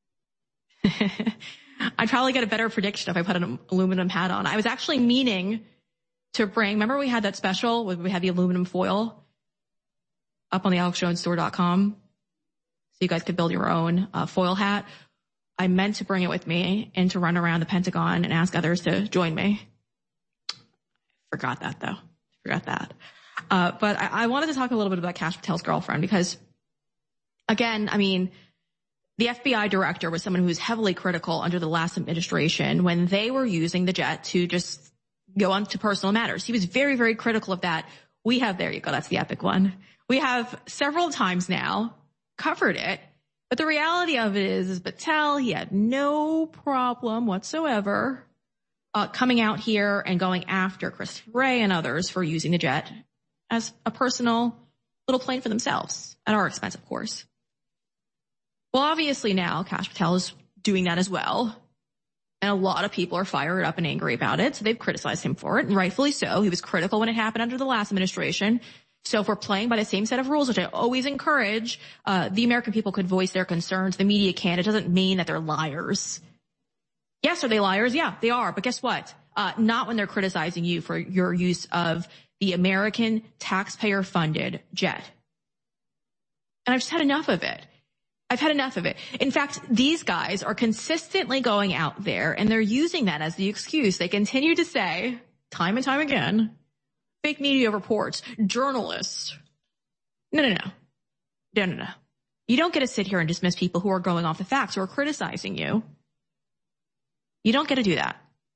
I'd probably get a better prediction if I put an aluminum hat on. I was actually meaning to bring, remember we had that special where we had the aluminum foil up on the alex jones store dot com so you guys could build your own uh, foil hat. I meant to bring it with me and to run around the Pentagon and ask others to join me. Forgot that though. Forgot that. Uh, but I, I wanted to talk a little bit about Kash Patel's girlfriend because, again, I mean, the F B I director was someone who was heavily critical under the last administration when they were using the jet to just go on to personal matters. He was very, very critical of that. We have, there you go, that's the epic one. We have several times now covered it. But the reality of it is, is Patel, he had no problem whatsoever uh, coming out here and going after Christopher Wray and others for using the jet as a personal little plane for themselves, at our expense, of course. Well, obviously now Kash Patel is doing that as well. And a lot of people are fired up and angry about it. So they've criticized him for it, and rightfully so. He was critical when it happened under the last administration. So if we're playing by the same set of rules, which I always encourage, uh, the American people could voice their concerns. The media can. It doesn't mean that they're liars. Yes, are they liars? Yeah, they are. But guess what? Uh, not when they're criticizing you for your use of the American taxpayer-funded jet. And I've just had enough of it. I've had enough of it. In fact, these guys are consistently going out there and they're using that as the excuse. They continue to say, time and time again, fake media reports, journalists. No, no, no. No, no, no. You don't get to sit here and dismiss people who are going off the facts or criticizing you. You don't get to do that.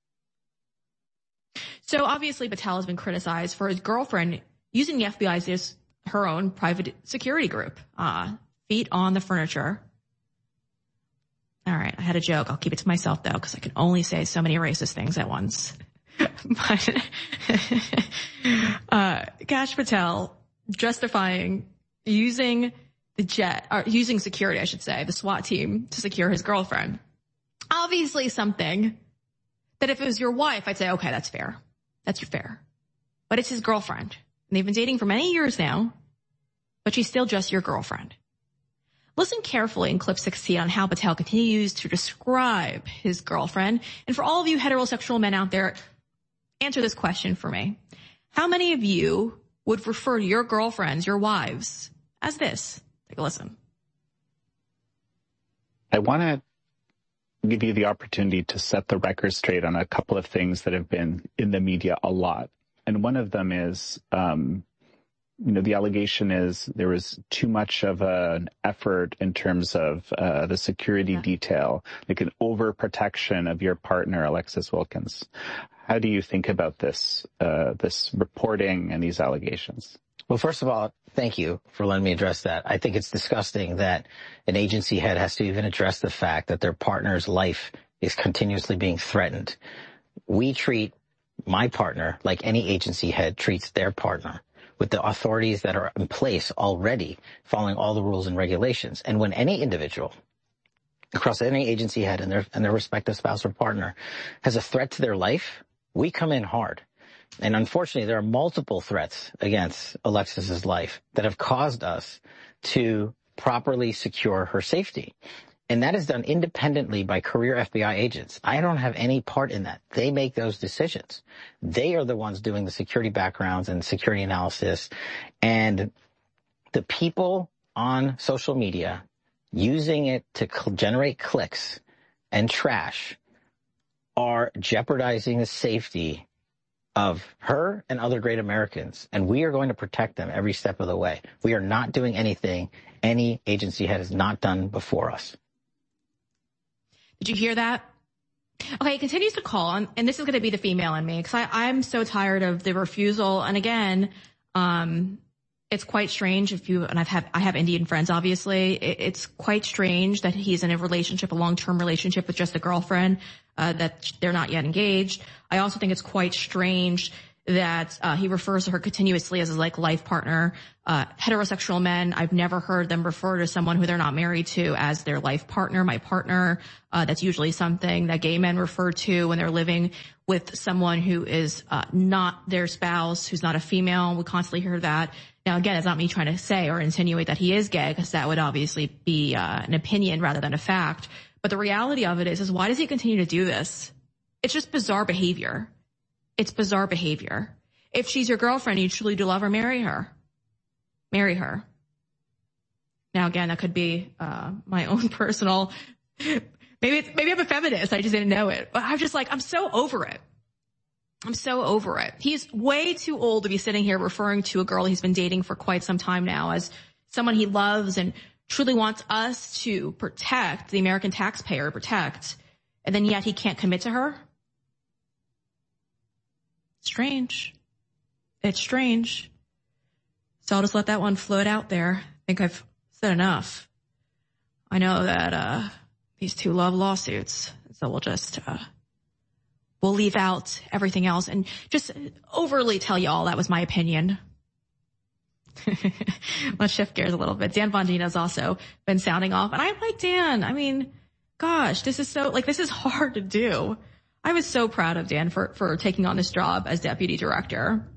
So obviously Patel has been criticized for his girlfriend using the F B I as her own private security group. Uh, feet on the furniture. All right, I had a joke. I'll keep it to myself, though, because I can only say so many racist things at once. But uh, Kash Patel justifying using the jet, or using security, I should say, the SWAT team to secure his girlfriend. Obviously something that if it was your wife, I'd say, okay, that's fair. That's fair. But it's his girlfriend. And they've been dating for many years now, but she's still just your girlfriend. Listen carefully in clip sixteen on how Patel continues to describe his girlfriend. And for all of you heterosexual men out there, answer this question for me. How many of you would refer to your girlfriends, your wives, as this? Take a listen. I want to give you the opportunity to set the record straight on a couple of things that have been in the media a lot. And one of them is, um, you know, the allegation is there was too much of an effort in terms of uh, the security yeah. detail, like an overprotection of your partner, Alexis Wilkins. How do you think about this, uh, this reporting and these allegations? Well, first of all, thank you for letting me address that. I think it's disgusting that an agency head has to even address the fact that their partner's life is continuously being threatened. We treat my partner like any agency head treats their partner, with the authorities that are in place already, following all the rules and regulations. And when any individual across any agency head and their, and their respective spouse or partner has a threat to their life, we come in hard. And unfortunately, there are multiple threats against Alexis's life that have caused us to properly secure her safety. And that is done independently by career F B I agents. I don't have any part in that. They make those decisions. They are the ones doing the security backgrounds and security analysis. And the people on social media using it to cl- generate clicks and trash are jeopardizing the safety of her and other great Americans. And we are going to protect them every step of the way. We are not doing anything any agency head has not done before us. Did you hear that? Okay, it continues to call, and, and this is going to be the female in me, because I'm so tired of the refusal. And again, um, it's quite strange if you, and I've had, I have Indian friends, obviously. It, it's quite strange that he's in a relationship, a long-term relationship with just a girlfriend, uh, that they're not yet engaged. I also think it's quite strange that uh, he refers to her continuously as his like life partner. Uh, heterosexual men, I've never heard them refer to someone who they're not married to as their life partner, my partner. Uh, that's usually something that gay men refer to when they're living with someone who is uh, not their spouse, who's not a female. We constantly hear that. Now, again, it's not me trying to say or insinuate that he is gay, because that would obviously be uh, an opinion rather than a fact. But the reality of it is, is why does he continue to do this? It's just bizarre behavior. It's bizarre behavior. If she's your girlfriend, you truly do love her, marry her. Marry her. Now, again, that could be uh my own personal, maybe it's, maybe I'm a feminist, I just didn't know it. But I'm just like, I'm so over it. I'm so over it. He's way too old to be sitting here referring to a girl he's been dating for quite some time now as someone he loves and truly wants us to protect, the American taxpayer protect, and then yet he can't commit to her. Strange. It's strange. So I'll just let that one float out there. I think I've said enough. I know that uh these two love lawsuits, so we'll just uh we'll leave out everything else and just overly tell you all that was my opinion. Let's shift gears a little bit. Dan Bongino's also been sounding off, and I like Dan. I mean, gosh, this is so like this is hard to do. I was so proud of Dan for, for taking on this job as deputy director.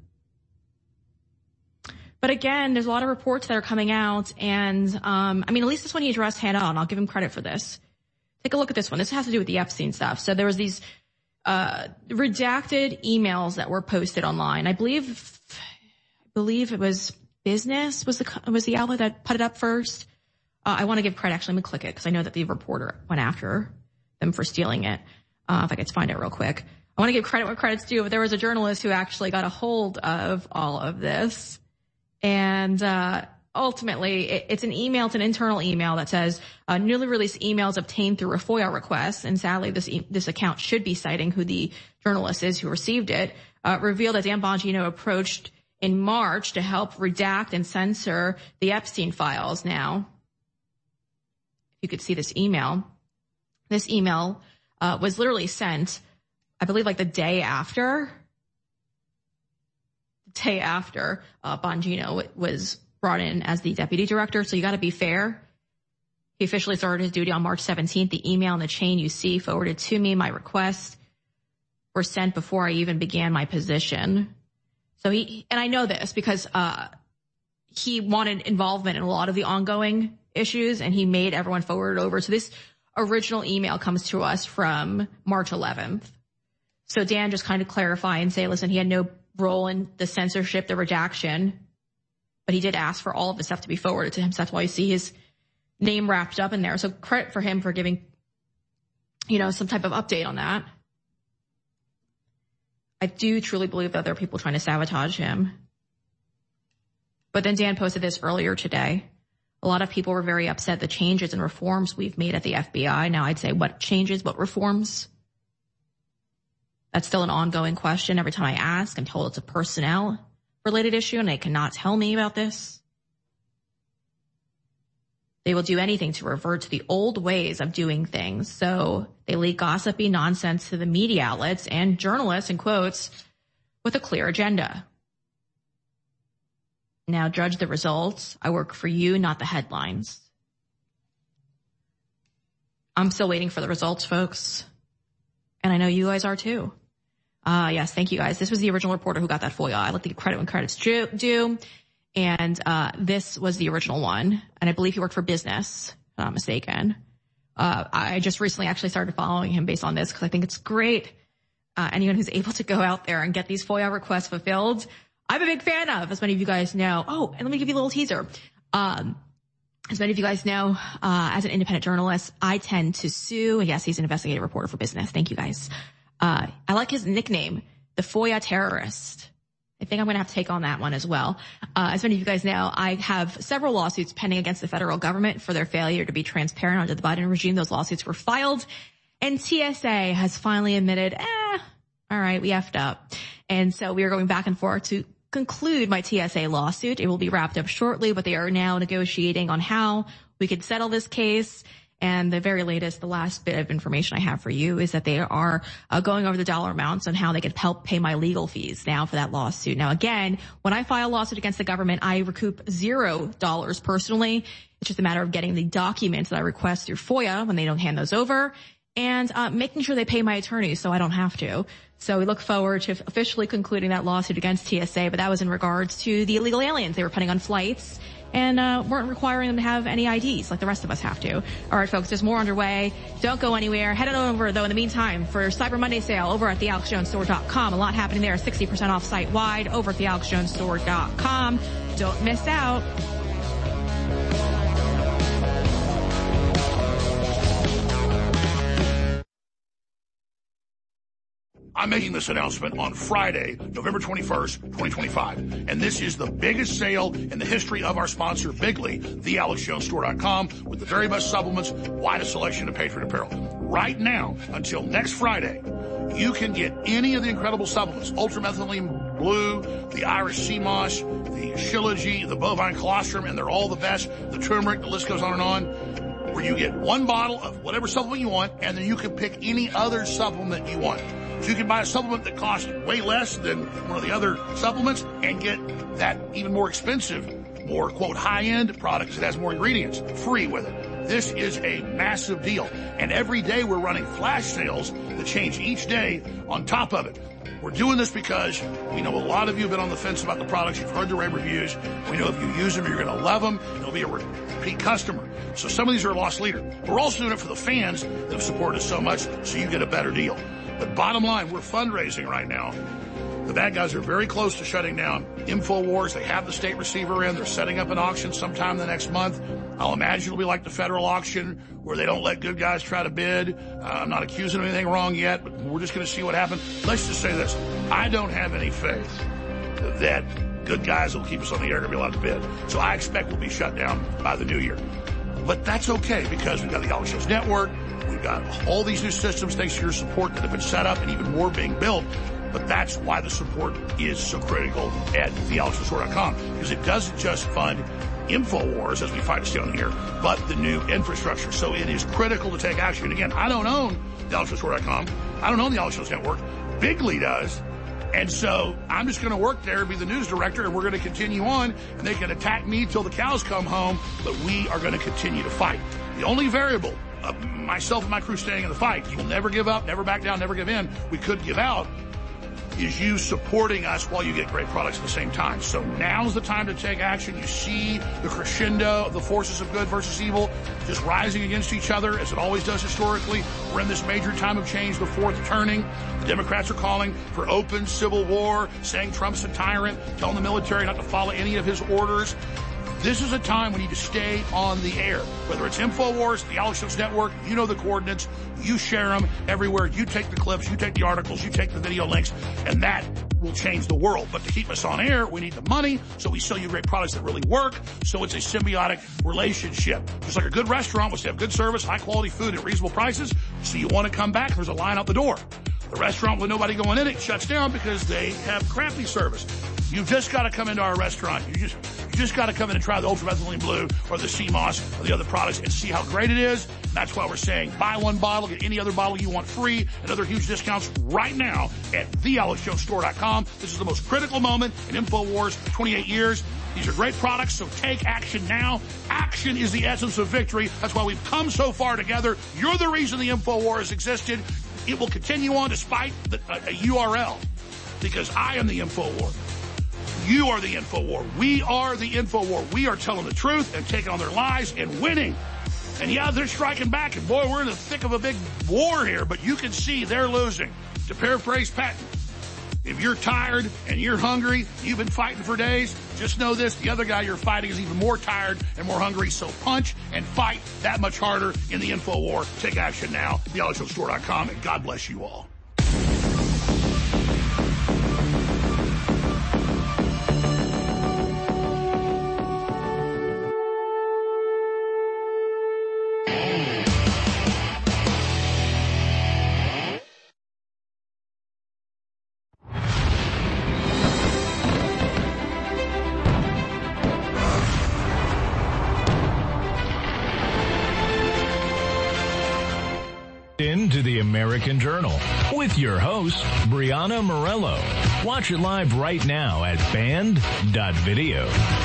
But again, there's a lot of reports that are coming out, and um, I mean, at least this one he addressed head on. I'll give him credit for this. Take a look at this one. This has to do with the Epstein stuff. So there was these uh, redacted emails that were posted online. I believe, I believe it was Business was the was the outlet that put it up first. Uh, I want to give credit. Actually, let me click it because I know that the reporter went after them for stealing it. Uh, if I could find it real quick. I want to give credit where credit's due, but there was a journalist who actually got a hold of all of this. And, uh, ultimately it, it's an email, it's an internal email that says, uh, newly released emails obtained through a FOIA request. And sadly, this, e- this account should be citing who the journalist is who received it, uh, revealed that Dan Bongino approached in March to help redact and censor the Epstein files. Now, if you could see this email, this email Uh, was literally sent, I believe, like the day after, the day after uh, Bongino w- was brought in as the deputy director. So you got to be fair. He officially started his duty on March seventeenth. The email and the chain you see forwarded to me, my requests were sent before I even began my position. So he, and I know this because uh he wanted involvement in a lot of the ongoing issues, and he made everyone forward over. So this original email comes to us from March eleventh. So Dan just kind of clarify and say, listen, he had no role in the censorship, the redaction, but he did ask for all of the stuff to be forwarded to him. So that's why you see his name wrapped up in there. So credit for him for giving, you know, some type of update on that. I do truly believe that there are people trying to sabotage him. But then Dan posted this earlier today. A lot of people were very upset the changes and reforms we've made at the F B I. Now I'd say what changes, what reforms? That's still an ongoing question. Every time I ask, I'm told it's a personnel related issue and they cannot tell me about this. They will do anything to revert to the old ways of doing things. So they leak gossipy nonsense to the media outlets and journalists, in quotes, with a clear agenda. Now judge the results. I work for you, not the headlines. I'm still waiting for the results, folks. And I know you guys are too. Uh, yes, thank you guys. This was the original reporter who got that FOIA. I like to give credit when credit's due. And, uh, this was the original one. And I believe he worked for Business, if I'm not mistaken. Uh, I just recently actually started following him based on this because I think it's great. Uh, anyone who's able to go out there and get these FOIA requests fulfilled, I'm a big fan of, as many of you guys know. Oh, and let me give you a little teaser. Um, as many of you guys know, uh, as an independent journalist, I tend to sue. Yes, he's an investigative reporter for Business. Thank you guys. Uh, I like his nickname, the FOIA terrorist. I think I'm going to have to take on that one as well. Uh, as many of you guys know, I have several lawsuits pending against the federal government for their failure to be transparent under the Biden regime. Those lawsuits were filed, and T S A has finally admitted, eh, all right, we effed up. And so we are going back and forth to conclude my T S A lawsuit. It will be wrapped up shortly, but they are now negotiating on how we could settle this case. And the very latest, the last bit of information I have for you is that they are uh, going over the dollar amounts on how they could help pay my legal fees now for that lawsuit. Now, again, when I file a lawsuit against the government, I recoup zero dollars personally. It's just a matter of getting the documents that I request through FOIA when they don't hand those over, and uh, making sure they pay my attorneys so I don't have to. So we look forward to officially concluding that lawsuit against T S A, but that was in regards to the illegal aliens they were putting on flights and uh weren't requiring them to have any I Ds like the rest of us have to. All right, folks, there's more underway. Don't go anywhere. Head on over, though, in the meantime, for Cyber Monday sale over at the alex jones store dot com. A lot happening there, sixty percent off site-wide over at the alex jones store dot com. Don't miss out. I'm making this announcement on Friday, November twenty-first, twenty twenty-five. And this is the biggest sale in the history of our sponsor, Bigly, the alex jones store dot com, with the very best supplements, widest selection of Patriot apparel. Right now, until next Friday, you can get any of the incredible supplements, ultramethylene blue, the Irish sea moss, the Shilajit, the bovine colostrum, and they're all the best, the turmeric, the list goes on and on, where you get one bottle of whatever supplement you want, and then you can pick any other supplement you want. So you can buy a supplement that costs way less than one of the other supplements and get that even more expensive, more, quote, high-end product that has more ingredients free with it. This is a massive deal. And every day we're running flash sales that change each day on top of it. We're doing this because we know a lot of you have been on the fence about the products. You've heard the rave reviews. We know if you use them, you're going to love them. You'll be a repeat customer. So some of these are a lost leader. We're also doing it for the fans that have supported us so much, so you get a better deal. But bottom line, we're fundraising right now. The bad guys are very close to shutting down InfoWars. They have the state receiver in. They're setting up an auction sometime the next month. I'll imagine it'll be like the federal auction where they don't let good guys try to bid. Uh, I'm not accusing of anything wrong yet, but we're just going to see what happens. Let's just say this. I don't have any faith that good guys will keep us on the air to be allowed to bid. So I expect we'll be shut down by the new year. But that's okay because we've got the Alex Jones Network. We've got all these new systems thanks to your support that have been set up and even more being built. But that's why the support is so critical at the alex jones store dot com, because it doesn't just fund InfoWars, as we fight to stay on the air, but the new infrastructure. So it is critical to take action. Again, I don't own the alex jones store dot com. I don't own the Alex Jones Network. Bigly does. And so I'm just going to work there, be the news director, and we're going to continue on, and they can attack me till the cows come home, but we are going to continue to fight. The only variable of myself and my crew staying in the fight, you will never give up, never back down, never give in, we could give out, is you supporting us while you get great products at the same time. So now's the time to take action. You see the crescendo of the forces of good versus evil just rising against each other, as it always does historically. We're in this major time of change, the fourth turning. The Democrats are calling for open civil war, saying Trump's a tyrant, telling the military not to follow any of his orders. This is a time we need to stay on the air. Whether it's InfoWars, the Alex Jones Network, you know the coordinates, you share them everywhere, you take the clips, you take the articles, you take the video links, and that will change the world. But to keep us on air, we need the money, so we sell you great products that really work, so it's a symbiotic relationship. Just like a good restaurant wants to have good service, high quality food at reasonable prices, so you want to come back, there's a line out the door. The restaurant with nobody going in it shuts down because they have crappy service. You've just got to come into our restaurant. You just you just got to come in and try the ultramethylene blue or the sea moss or the other products and see how great it is. That's why we're saying buy one bottle, get any other bottle you want free, and other huge discounts right now at the alex jones store dot com. This is the most critical moment in InfoWars for twenty-eight years. These are great products, so take action now. Action is the essence of victory. That's why we've come so far together. You're the reason the InfoWars existed. It will continue on despite the, a, a U R L, because I am the InfoWar. You are the InfoWar. We are the InfoWar. We are telling the truth and taking on their lies and winning. And yeah, they're striking back, and boy, we're in the thick of a big war here, but you can see they're losing. To paraphrase Patton, if you're tired and you're hungry, you've been fighting for days, just know this, the other guy you're fighting is even more tired and more hungry, so punch and fight that much harder in the InfoWar. Take action now, the alex jones store dot com, and God bless you all. Into the American Journal with your host, Brianna Morello. Watch it live right now at band dot video.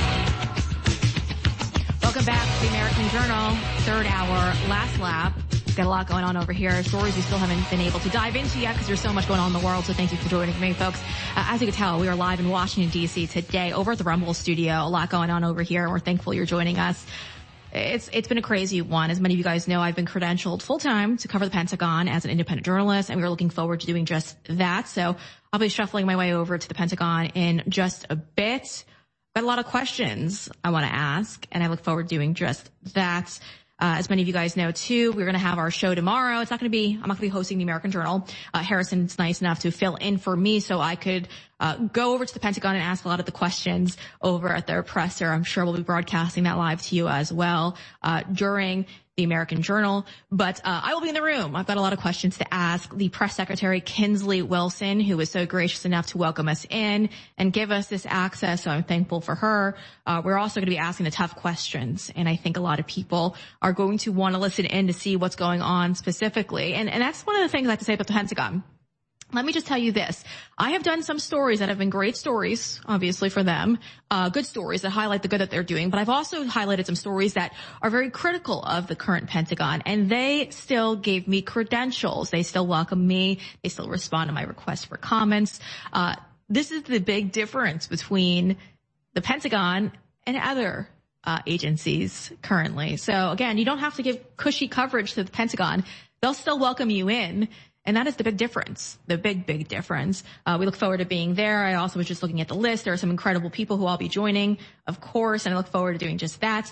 Welcome back to the American Journal, third hour, last lap. Got a lot going on over here. Stories we still haven't been able to dive into yet because there's so much going on in the world. So thank you for joining me, folks. Uh, as you can tell, we are live in Washington, D C today over at the Rumble studio. A lot going on over here, and we're thankful you're joining us. It's, it's been a crazy one. As many of you guys know, I've been credentialed full time to cover the Pentagon as an independent journalist, and we're looking forward to doing just that. So I'll be shuffling my way over to the Pentagon in just a bit. Got a lot of questions I want to ask, and I look forward to doing just that. Uh, as many of you guys know, too, we're going to have our show tomorrow. It's not going to be, I'm not going to be hosting the American Journal. Uh, Harrison's nice enough to fill in for me so I could uh, go over to the Pentagon and ask a lot of the questions over at their presser. I'm sure we'll be broadcasting that live to you as well uh, during the American Journal. But uh, I will be in the room. I've got a lot of questions to ask the press secretary, Kinsley Wilson, who was so gracious enough to welcome us in and give us this access. So I'm thankful for her. Uh, we're also going to be asking the tough questions. And I think a lot of people are going to want to listen in to see what's going on specifically. And, and that's one of the things I have to say about the Pentagon. Let me just tell you this. I have done some stories that have been great stories, obviously, for them, uh, good stories that highlight the good that they're doing. But I've also highlighted some stories that are very critical of the current Pentagon. And they still gave me credentials. They still welcome me. They still respond to my requests for comments. Uh, this is the big difference between the Pentagon and other uh, agencies currently. So, again, you don't have to give cushy coverage to the Pentagon. They'll still welcome you in. And that is the big difference, the big, big difference. Uh, we look forward to being there. I also was just looking at the list. There are some incredible people who I'll be joining, of course, and I look forward to doing just that.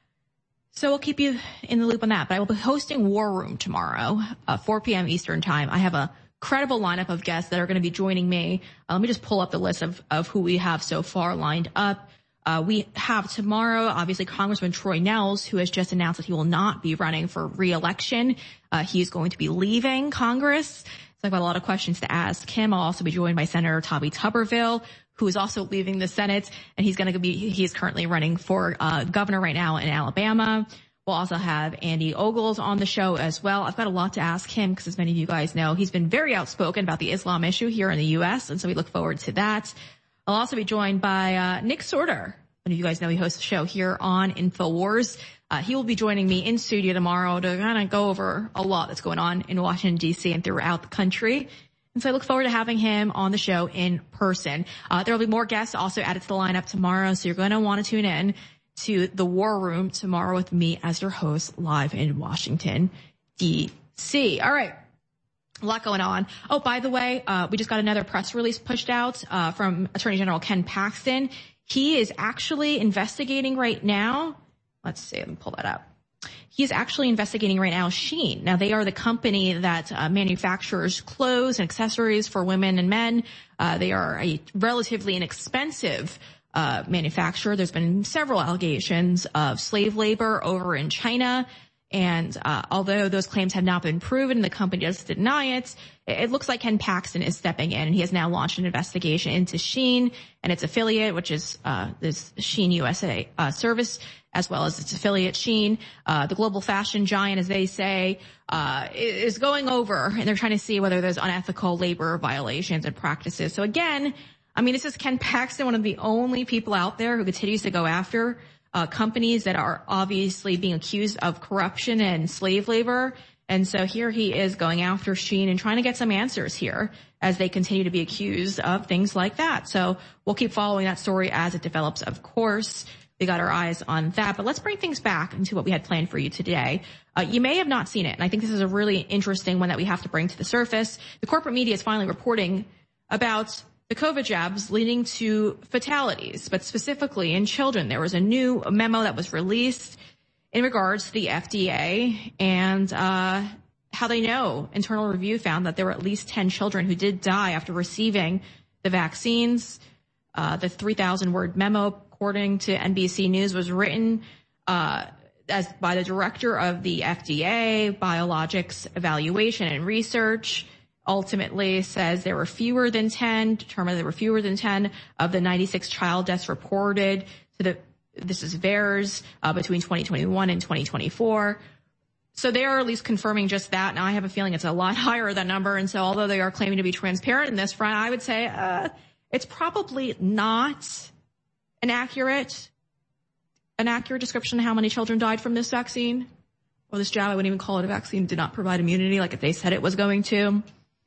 So I'll keep you in the loop on that. But I will be hosting War Room tomorrow, uh, four p.m. Eastern time. I have a credible lineup of guests that are going to be joining me. Uh, let me just pull up the list of, of who we have so far lined up. Uh, we have tomorrow, obviously, Congressman Troy Nehls, who has just announced that he will not be running for re-election. Uh, he is going to be leaving Congress. So I've got a lot of questions to ask him. I'll also be joined by Senator Tommy Tuberville, who is also leaving the Senate, and he's going to be, he is currently running for uh, governor right now in Alabama. We'll also have Andy Ogles on the show as well. I've got a lot to ask him because, as many of you guys know, he's been very outspoken about the Islam issue here in the U S, and so we look forward to that. I'll also be joined by uh, Nick Sorter. Many of you guys know he hosts a show here on InfoWars. Uh, he will be joining me in studio tomorrow to kind of go over a lot that's going on in Washington, D C and throughout the country. And so I look forward to having him on the show in person. Uh, there will be more guests also added to the lineup tomorrow, so you're going to want to tune in to the War Room tomorrow with me as your host live in Washington, D C. All right. A lot going on. Oh, by the way, uh, we just got another press release pushed out uh, from Attorney General Ken Paxton. He is actually investigating right now. Let's see. Let me pull that up. He is actually investigating right now Shein. Now, they are the company that uh, manufactures clothes and accessories for women and men. Uh, they are a relatively inexpensive uh, manufacturer. There's been several allegations of slave labor over in China. And uh, although those claims have not been proven, the company does deny it. It looks like Ken Paxton is stepping in, and he has now launched an investigation into Shein and its affiliate, which is uh, this Shein U S A uh, service, as well as its affiliate Shein. Uh, the global fashion giant, as they say, uh, is going over, and they're trying to see whether there's unethical labor violations and practices. So again, I mean, this is Ken Paxton, one of the only people out there who continues to go after Uh, companies that are obviously being accused of corruption and slave labor. And so here he is going after Shein and trying to get some answers here as they continue to be accused of things like that. So we'll keep following that story as it develops, of course. We got our eyes on that. But let's bring things back into what we had planned for you today. Uh, you may have not seen it, and I think this is a really interesting one that we have to bring to the surface. The corporate media is finally reporting about the COVID jabs leading to fatalities, but specifically in children. There was a new memo that was released in regards to the F D A and uh how they know. Internal review found that there were at least ten children who did die after receiving the vaccines. Uh the three thousand word memo, according to N B C News, was written uh as by the director of the F D A, Biologics Evaluation and Research. Ultimately says there were fewer than ten, determined there were fewer than ten of the ninety-six child deaths reported to the, this is V A E R S, uh, between twenty twenty-one and twenty twenty-four. So they are at least confirming just that. Now I have a feeling it's a lot higher, that number. And so although they are claiming to be transparent in this front, I would say, uh, it's probably not an accurate, an accurate description of how many children died from this vaccine or this jab. I wouldn't even call it a vaccine. Did not provide immunity like if they said it was going to.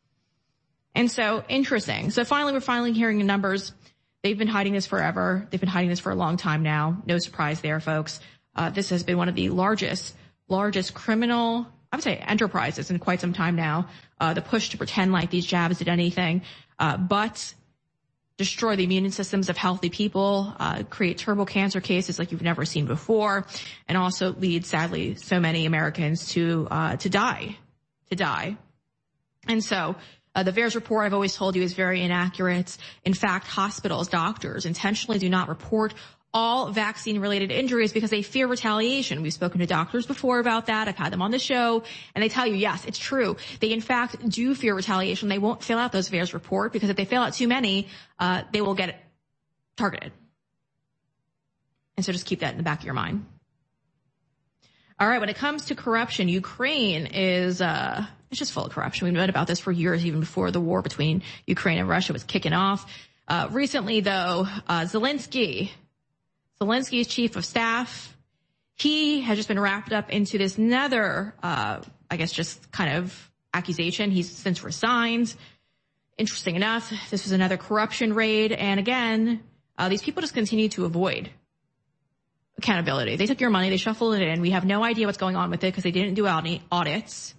And so interesting. So finally, we're finally hearing the numbers. They've been hiding this forever. They've been hiding this for a long time now. No surprise there, folks. Uh, this has been one of the largest largest criminal, I would say, enterprises in quite some time now. Uh, the push to pretend like these jabs did anything, uh, but destroy the immune systems of healthy people, uh, create turbo cancer cases like you've never seen before, and also lead, sadly, so many Americans to, uh, to die, to die. And so, Uh, the V A E R S report, I've always told you, is very inaccurate. In fact, hospitals, doctors intentionally do not report all vaccine-related injuries because they fear retaliation. We've spoken to doctors before about that. I've had them on the show, and they tell you, yes, it's true. They, in fact, do fear retaliation. They won't fill out those V A E R S report because if they fill out too many, uh, they will get targeted. And so just keep that in the back of your mind. All right, when it comes to corruption, Ukraine is uh it's just full of corruption. We've read about this for years, even before the war between Ukraine and Russia was kicking off. Uh recently, though, uh Zelensky, Zelensky's chief of staff, he has just been wrapped up into this another, uh I guess, just kind of accusation. He's since resigned. Interesting enough, this was another corruption raid. And again, uh these people just continue to avoid accountability. They took your money, they shuffled it in. We have no idea what's going on with it because they didn't do any audits.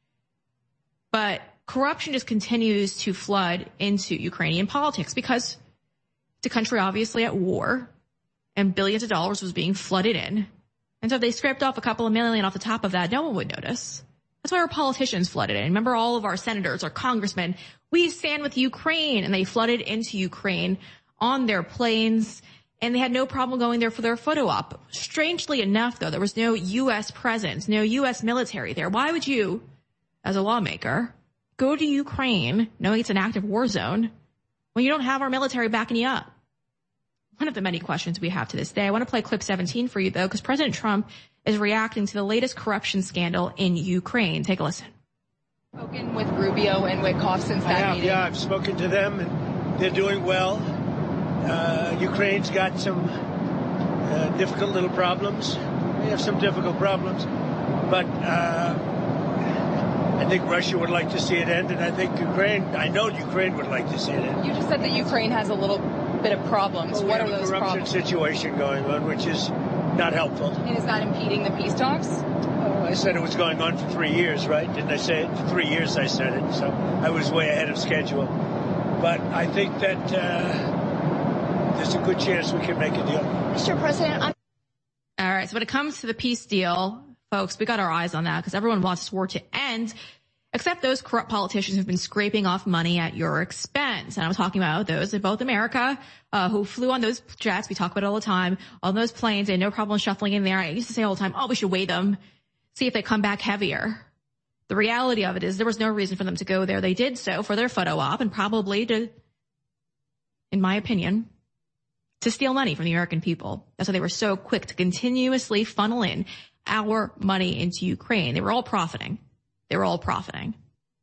But corruption just continues to flood into Ukrainian politics because it's a country obviously at war and billions of dollars was being flooded in. And so if they scraped off a couple of million off the top of that, no one would notice. That's why our politicians flooded in. Remember, all of our senators, our congressmen, we stand with Ukraine, and they flooded into Ukraine on their planes. And they had no problem going there for their photo op. Strangely enough, though, there was no U S presence, no U S military there. Why would you, as a lawmaker, go to Ukraine knowing it's an active war zone when you don't have our military backing you up? One of the many questions we have to this day. I want to play clip seventeen for you, though, because President Trump is reacting to the latest corruption scandal in Ukraine. Take a listen. Spoken with Rubio and Witkoff since that I have, meeting. Yeah, I've spoken to them, and they're doing well. Uh, Ukraine's got some uh, difficult little problems. They have some difficult problems. But uh, I think Russia would like to see it end, and I think Ukraine, I know Ukraine would like to see it end. You just said that Ukraine has a little bit of problems. Well, what we are have those a corruption problems? situation going on, which is not helpful. And is that impeding the peace talks? Oh, I said it was going on for three years, right? Didn't I say it? For three years I said it, so I was way ahead of schedule. But I think that uh, there's a good chance we can make a deal. Mister President, I'm- All right, so when it comes to the peace deal, folks, we got our eyes on that because everyone wants this war to end, except those corrupt politicians who've been scraping off money at your expense. And I'm talking about those in both America uh, who flew on those jets. We talk about it all the time. On those planes, they had no problem shuffling in there. I used to say all the time, oh, we should weigh them, see if they come back heavier. The reality of it is there was no reason for them to go there. They did so for their photo op and probably to, in my opinion, to steal money from the American people. That's why they were so quick to continuously funnel in our money into Ukraine. They were all profiting. They were all profiting.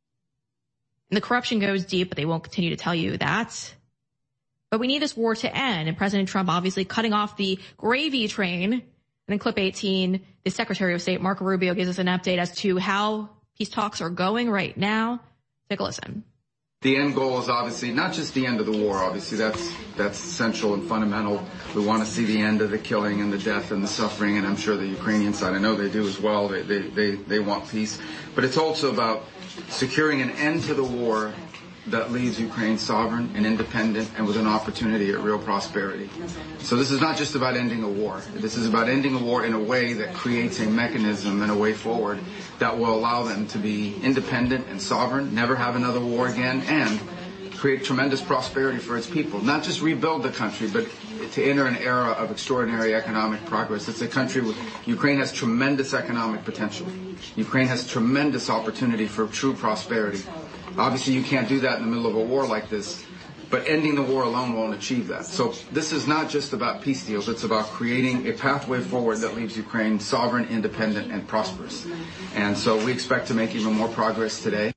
And the corruption goes deep, but they won't continue to tell you that. But we need this war to end. And President Trump obviously cutting off the gravy train. And in clip eighteen, the Secretary of State, Marco Rubio, gives us an update as to how peace talks are going right now. Take a listen. The end goal is obviously not just the end of the war. Obviously, that's that's essential and fundamental. We want to see the end of the killing and the death and the suffering, and I'm sure the Ukrainian side, I know they do as well. They they they, they want peace, but it's also about securing an end to the war that leaves Ukraine sovereign and independent and with an opportunity at real prosperity. So this is not just about ending a war. This is about ending a war in a way that creates a mechanism and a way forward that will allow them to be independent and sovereign, never have another war again, and create tremendous prosperity for its people. Not just rebuild the country, but to enter an era of extraordinary economic progress. It's a country with, Ukraine has tremendous economic potential. Ukraine has tremendous opportunity for true prosperity. Obviously, you can't do that in the middle of a war like this. But ending the war alone won't achieve that. So this is not just about peace deals. It's about creating a pathway forward that leaves Ukraine sovereign, independent, and prosperous. And so we expect to make even more progress today.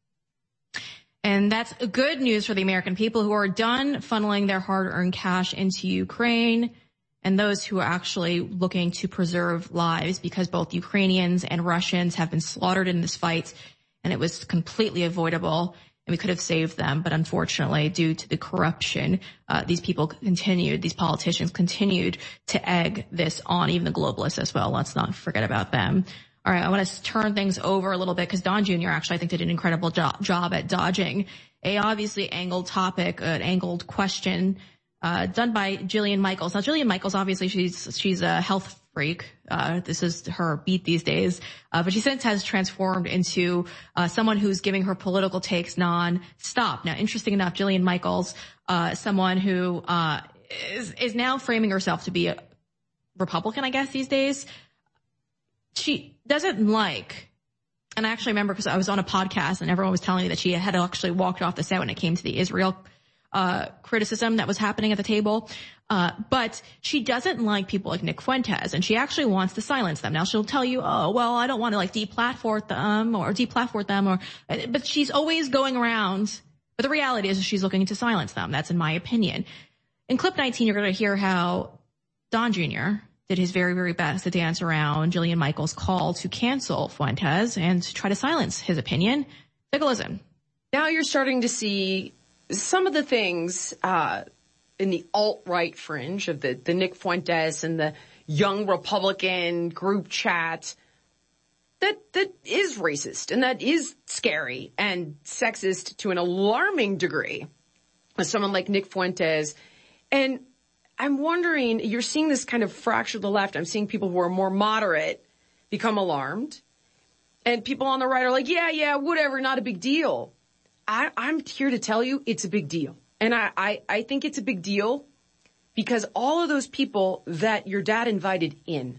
And that's good news for the American people who are done funneling their hard-earned cash into Ukraine, and those who are actually looking to preserve lives, because both Ukrainians and Russians have been slaughtered in this fight, and it was completely avoidable. And we could have saved them, but unfortunately, due to the corruption, uh, these people continued, these politicians continued to egg this on, even the globalists as well. Let's not forget about them. All right, I want to turn things over a little bit because Don Junior actually, I think, did an incredible jo- job at dodging a obviously angled topic, an angled question uh done by Jillian Michaels. Now, Jillian Michaels, obviously, she's she's a health freak. Uh, this is her beat these days. Uh, but she since has transformed into uh, someone who's giving her political takes non-stop. Now, interesting enough, Jillian Michaels, uh, someone who uh, is, is now framing herself to be a Republican, I guess, these days. She doesn't like, and I actually remember because I was on a podcast and everyone was telling me that she had actually walked off the set when it came to the Israel uh criticism that was happening at the table. Uh, but she doesn't like people like Nick Fuentes, and she actually wants to silence them. Now, she'll tell you, oh, well, I don't want to like deplatform them or deplatform them, or, but she's always going around. But the reality is she's looking to silence them. That's in my opinion. In clip nineteen, you're going to hear how Don Junior did his very, very best to dance around Jillian Michaels' call to cancel Fuentes and to try to silence his opinion. Take a listen. Now you're starting to see some of the things uh in the alt-right fringe of the, the Nick Fuentes and the young Republican group chat that that is racist and that is scary and sexist to an alarming degree with someone like Nick Fuentes. And I'm wondering, you're seeing this kind of fracture of the left. I'm seeing people who are more moderate become alarmed. And people on the right are like, yeah, yeah, whatever, not a big deal. I, I'm here to tell you it's a big deal. And I, I, I think it's a big deal because all of those people that your dad invited in,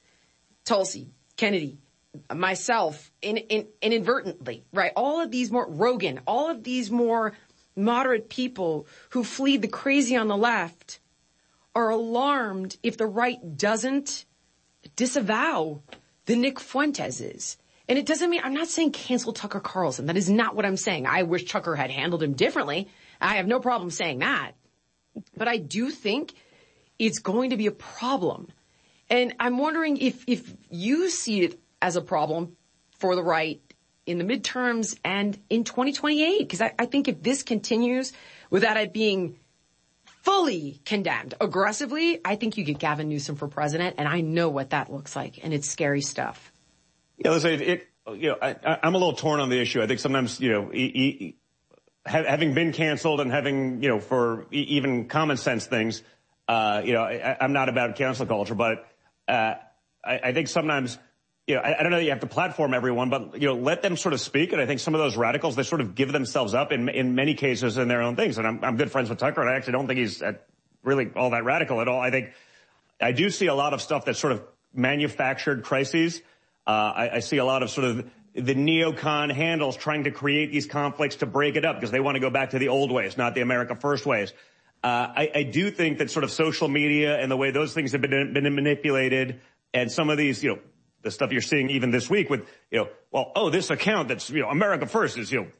Tulsi, Kennedy, myself, in, in, inadvertently, right? All of these more, Rogan, all of these more moderate people who fleed the crazy on the left are alarmed if the right doesn't disavow the Nick Fuenteses. And it doesn't mean, I'm not saying cancel Tucker Carlson. That is not what I'm saying. I wish Tucker had handled him differently. I have no problem saying that. But I do think it's going to be a problem. And I'm wondering if, if you see it as a problem for the right in the midterms and in twenty twenty-eight. Because I, I think if this continues without it being fully condemned aggressively, I think you get Gavin Newsom for president. And I know what that looks like. And it's scary stuff. Yeah, listen, it, it, you know, I, I'm a little torn on the issue. I think sometimes, you know, e, e, having been canceled and having, you know, for e- even common sense things, uh, you know, I, I'm not about cancel culture, but uh, I, I think sometimes, you know, I, I don't know that you have to platform everyone, but, you know, let them sort of speak. And I think some of those radicals, they sort of give themselves up in in many cases in their own things. And I'm, I'm good friends with Tucker, and I actually don't think he's really all that radical at all. I think I do see a lot of stuff that's sort of manufactured crises. Uh, I, I see a lot of sort of the neocon handles trying to create these conflicts to break it up because they want to go back to the old ways, not the America First ways. Uh, I, I do think that sort of social media and the way those things have been, been manipulated and some of these, you know, the stuff you're seeing even this week with, you know, well, oh, this account that's, you know, America First is, you know,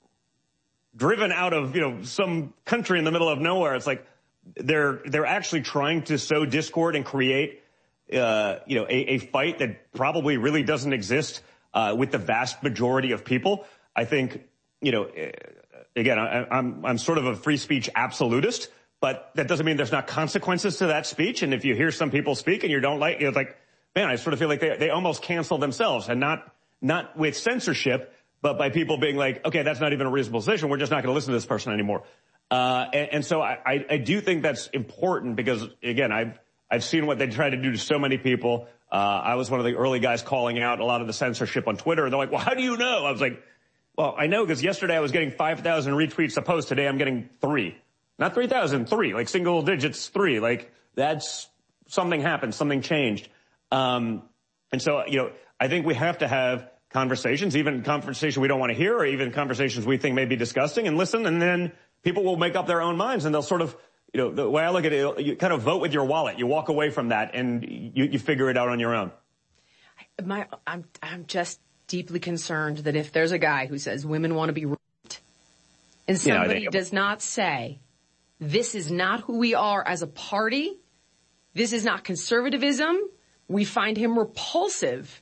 driven out of, you know, some country in the middle of nowhere. It's like they're, they're actually trying to sow discord and create Uh, you know, a, a fight that probably really doesn't exist uh, with the vast majority of people. I think, you know, again, I, I'm I'm sort of a free speech absolutist, but that doesn't mean there's not consequences to that speech. And if you hear some people speak and you don't like, you know, like, man, I sort of feel like they they almost cancel themselves, and not not with censorship, but by people being like, okay, that's not even a reasonable position. We're just not going to listen to this person anymore. Uh, and, and so I, I I do think that's important because, again, I've I've seen what they try to do to so many people. Uh, I was one of the early guys calling out a lot of the censorship on Twitter. And they're like, well, how do you know? I was like, well, I know because yesterday I was getting five thousand retweets a post. Today I'm getting three. Not three thousand, three. Like single digits, three. Like that's something happened, something changed. Um, and so, you know, I think we have to have conversations, even conversations we don't want to hear or even conversations we think may be disgusting, and listen and then people will make up their own minds, and they'll sort of, you know, the way I look at it, you kind of vote with your wallet. You walk away from that, and you, you figure it out on your own. My, I'm, I'm just deeply concerned that if there's a guy who says women want to be raped, and somebody you know, does not say, this is not who we are as a party, this is not conservatism, we find him repulsive.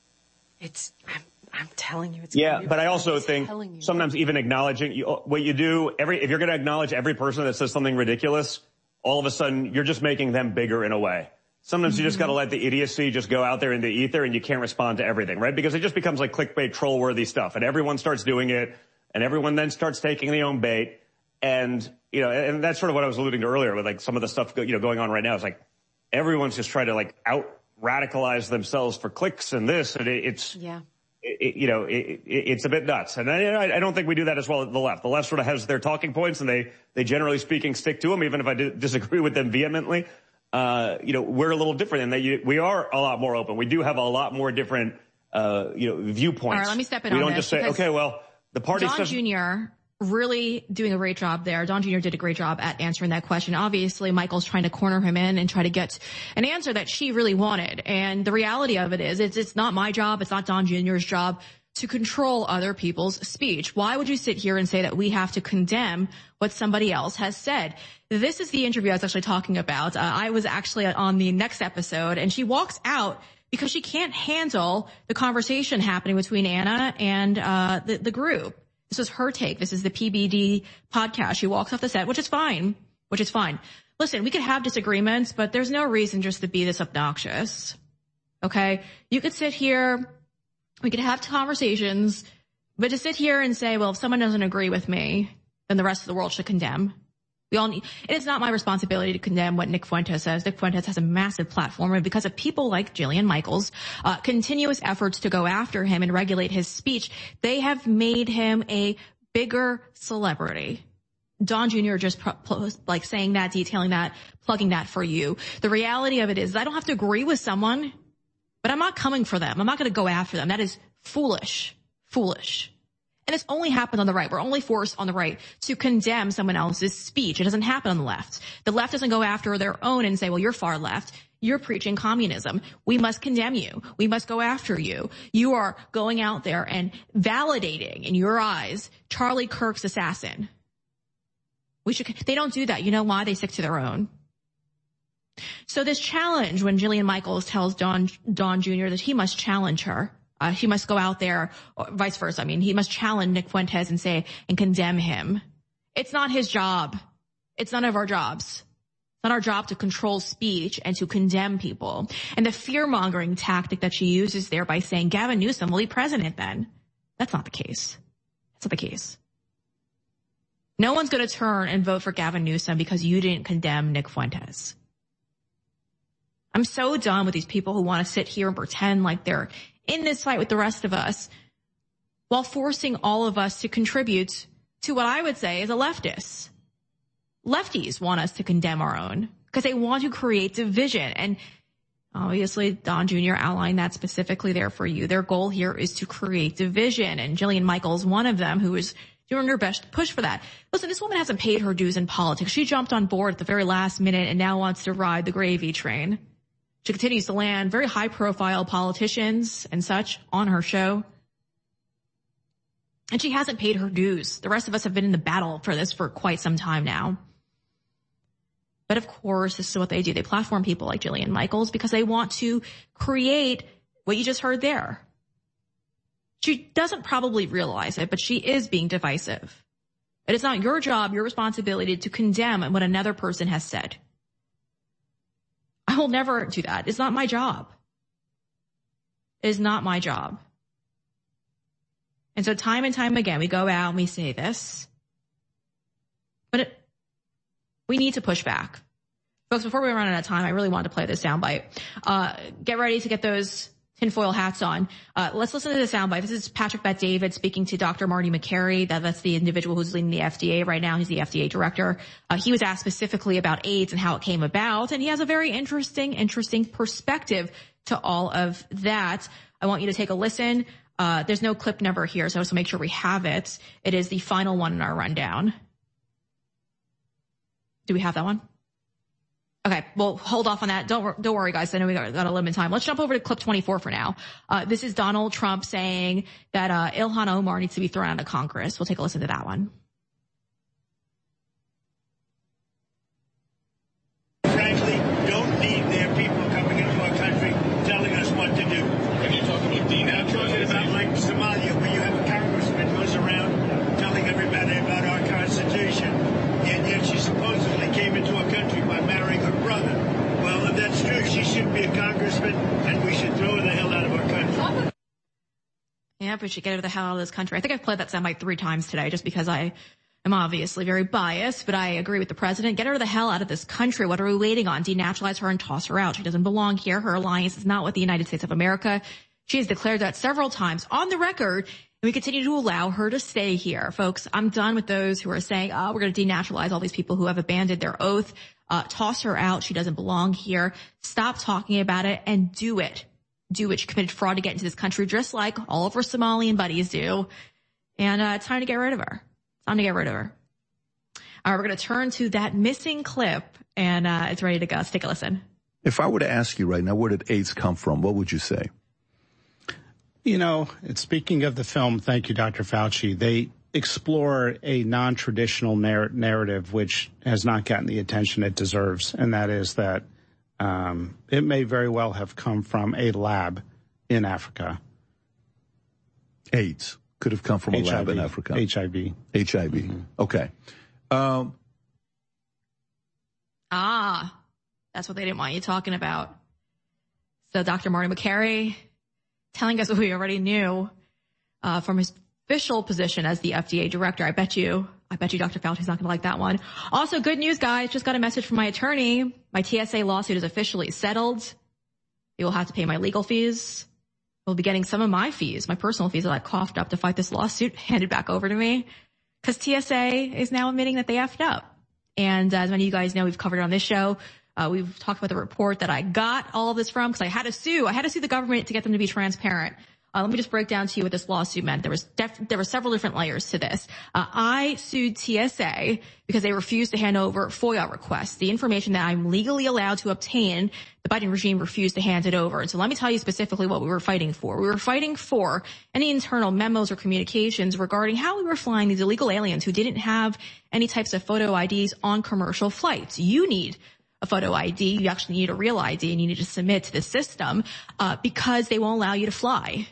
It's, I'm, I'm telling you, it's yeah. Be but I also I'm think sometimes even acknowledging you, what you do, every if you're going to acknowledge every person that says something ridiculous, all of a sudden you're just making them bigger in a way. Sometimes mm-hmm. you just got to let the idiocy just go out there in the ether, and you can't respond to everything, right? Because it just becomes like clickbait, troll-worthy stuff, and everyone starts doing it, and everyone then starts taking their own bait, and you know, and that's sort of what I was alluding to earlier with like some of the stuff you know going on right now. It's like everyone's just trying to like out radicalize themselves for clicks and this, and it, it's yeah. It, you know, it, it, it's a bit nuts. And I, I don't think we do that as well at the left. The left sort of has their talking points, and they, they generally speaking stick to them, even if I do disagree with them vehemently. Uh, you know, we're a little different in that you, we are a lot more open. We do have a lot more different, uh, you know, viewpoints. All right, let me step in we on don't this just say, okay, well, the party Don says- Junior really doing a great job there. Don Junior did a great job at answering that question. Obviously, Michael's trying to corner him in and try to get an answer that she really wanted. And the reality of it is, it's, it's not my job. It's not Don Junior's job to control other people's speech. Why would you sit here and say that we have to condemn what somebody else has said? This is the interview I was actually talking about. Uh, I was actually on the next episode, and she walks out because she can't handle the conversation happening between Anna and uh the, the group. This was her take. This is the P B D podcast. She walks off the set, which is fine, which is fine. Listen, we could have disagreements, but there's no reason just to be this obnoxious. Okay? You could sit here, we could have conversations, but to sit here and say, well, if someone doesn't agree with me, then the rest of the world should condemn. We all need, it is not my responsibility to condemn what Nick Fuentes says. Nick Fuentes has a massive platform, and because of people like Jillian Michaels, uh, continuous efforts to go after him and regulate his speech, they have made him a bigger celebrity. Don Junior just pro- pro- like saying that, detailing that, plugging that for you. The reality of it is I don't have to agree with someone, but I'm not coming for them. I'm not going to go after them. That is foolish, foolish. And it's only happened on the right. We're only forced on the right to condemn someone else's speech. It doesn't happen on the left. The left doesn't go after their own and say, well, you're far left. You're preaching communism. We must condemn you. We must go after you. You are going out there and validating in your eyes Charlie Kirk's assassin. We should, they don't do that. You know why? They stick to their own. So this challenge, when Jillian Michaels tells Don, Don Junior that he must challenge her, Uh, he must go out there, or vice versa. I mean, he must challenge Nick Fuentes and say, and condemn him. It's not his job. It's none of our jobs. It's not our job to control speech and to condemn people. And the fear-mongering tactic that she uses there by saying Gavin Newsom will be president then. That's not the case. That's not the case. No one's going to turn and vote for Gavin Newsom because you didn't condemn Nick Fuentes. I'm so done with these people who want to sit here and pretend like they're in this fight with the rest of us while forcing all of us to contribute to what I would say is a leftist. Lefties want us to condemn our own because they want to create division. And obviously, Don Junior outlined that specifically there for you. Their goal here is to create division. And Jillian Michaels, one of them, who is doing her best to push for that. Listen, this woman hasn't paid her dues in politics. She jumped on board at the very last minute and now wants to ride the gravy train. She continues to land very high-profile politicians and such on her show. And she hasn't paid her dues. The rest of us have been in the battle for this for quite some time now. But of course, this is what they do. They platform people like Jillian Michaels because they want to create what you just heard there. She doesn't probably realize it, but she is being divisive. It is not your job, your responsibility to condemn what another person has said. I will never do that. It's not my job. It is not my job. And so time and time again, we go out and we say this. But it, we need to push back. Folks, before we run out of time, I really wanted to play this soundbite. Uh, get ready to get those tinfoil hats on. Uh, let's listen to the soundbite. This is Patrick Bet-David speaking to Doctor Marty Makary. That, that's the individual who's leading the F D A right now. He's the F D A director. Uh, he was asked specifically about AIDS and how it came about, and he has a very interesting, interesting perspective to all of that. I want you to take a listen. Uh, there's no clip number here, so I just want to make sure we have it. It is the final one in our rundown. Do we have that one? Okay, well, hold off on that. Don't don't worry, guys. I know we got, got a limited time. Let's jump over to clip twenty-four for now. Uh, this is Donald Trump saying that uh, Ilhan Omar needs to be thrown out of Congress. We'll take a listen to that one. Frankly, don't need their people coming into our country telling us what to do. When you talk about denaturalization, it's about like Somalia, where you have a congressman who goes around telling everybody about our Constitution, and yet she supposedly came into our country by marrying her brother. Well, if that's true, she shouldn't be a congressman, and we should throw her the hell out of our country. Yeah, we should get her the hell out of this country. I think I've played that soundbite three times today just because I am obviously very biased, but I agree with the president. Get her the hell out of this country. What are we waiting on? Denaturalize her and toss her out. She doesn't belong here. Her alliance is not with the United States of America. She has declared that several times on the record, and we continue to allow her to stay here. Folks, I'm done with those who are saying, oh, we're going to denaturalize all these people who have abandoned their oath. Uh, toss her out. She doesn't belong here. Stop talking about it and do it. Do it. She committed fraud to get into this country just like all of her Somalian buddies do. And uh, it's time to get rid of her. It's time to get rid of her. All right, we're going to turn to that missing clip, and uh, it's ready to go. Let's take a listen. If I were to ask you right now, where did AIDS come from, what would you say? You know, speaking of the film, thank you, Doctor Fauci, they explore a non-traditional narr- narrative which has not gotten the attention it deserves, and that is that um, it may very well have come from a lab in Africa. AIDS could have come from a H I V. lab in Africa. H I V. H I V. Mm-hmm. Okay. Um, ah, that's what they didn't want you talking about. So Doctor Marty Makary telling us what we already knew uh, from his official position as the F D A director. I bet you, I bet you Doctor Fauci's not going to like that one. Also, good news, guys. Just got a message from my attorney. My T S A lawsuit is officially settled. They will have to pay my legal fees. We'll be getting some of my fees, my personal fees that I coughed up to fight this lawsuit, handed back over to me. Because T S A is now admitting that they effed up. And uh, as many of you guys know, we've covered it on this show. Uh, we've talked about the report that I got all of this from because I had to sue. I had to sue the government to get them to be transparent. Uh, let me just break down to you what this lawsuit meant. There was def- there were several different layers to this. Uh, I sued T S A because they refused to hand over FOIA requests, the information that I'm legally allowed to obtain. The Biden regime refused to hand it over. And so let me tell you specifically what we were fighting for. We were fighting for any internal memos or communications regarding how we were flying these illegal aliens who didn't have any types of photo I Ds on commercial flights. You need a photo I D. You actually need a real I D, and you need to submit to the system uh, because they won't allow you to fly.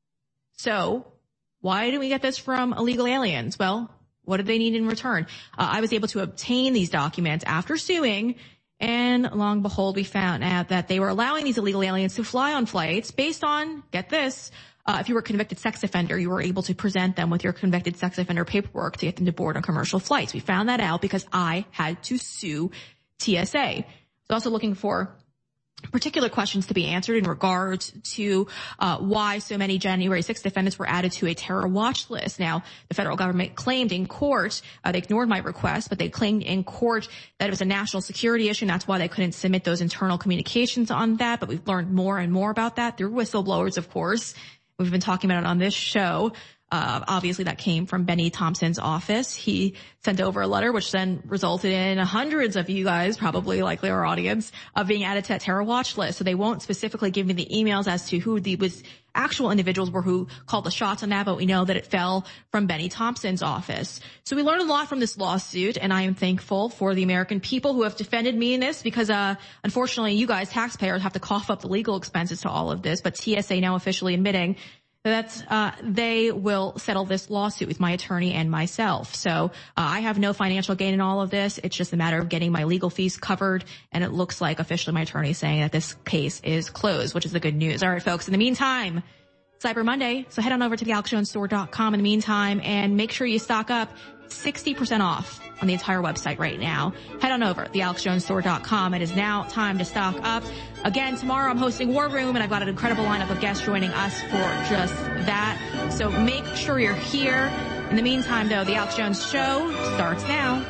So why do we get this from illegal aliens? Well, what did they need in return? Uh, I was able to obtain these documents after suing, and long and behold, we found out that they were allowing these illegal aliens to fly on flights based on, get this, uh, if you were a convicted sex offender, you were able to present them with your convicted sex offender paperwork to get them to board on commercial flights. We found that out because I had to sue T S A. So also looking for particular questions to be answered in regards to uh why so many January sixth defendants were added to a terror watch list. Now, the federal government claimed in court, uh, they ignored my request, but they claimed in court that it was a national security issue, and that's why they couldn't submit those internal communications on that. But we've learned more and more about that through whistleblowers, of course. We've been talking about it on this show. Uh, obviously that came from Benny Thompson's office. He sent over a letter, which then resulted in hundreds of you guys, probably likely our audience, of being added to that terror watch list. So they won't specifically give me the emails as to who the was actual individuals were who called the shots on that, but we know that it fell from Benny Thompson's office. So we learned a lot from this lawsuit, and I am thankful for the American people who have defended me in this because, uh, unfortunately, you guys, taxpayers, have to cough up the legal expenses to all of this. But T S A now officially admitting that uh, they will settle this lawsuit with my attorney and myself. So uh, I have no financial gain in all of this. It's just a matter of getting my legal fees covered, and it looks like officially my attorney is saying that this case is closed, which is the good news. All right, folks, in the meantime, Cyber Monday, so head on over to the alex jones store dot com in the meantime and make sure you stock up. sixty percent off on the entire website right now. Head on over to the alex jones store dot com. It is now time to stock up. Again, tomorrow I'm hosting War Room, and I've got an incredible lineup of guests joining us for just that. So make sure you're here. In the meantime, though, the Alex Jones Show starts now.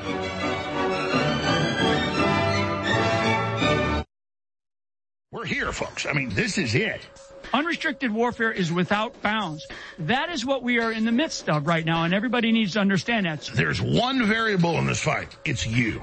We're here, folks. I mean, this is it. Unrestricted warfare is without bounds. That is what we are in the midst of right now, and everybody needs to understand that. There's one variable in this fight. It's you.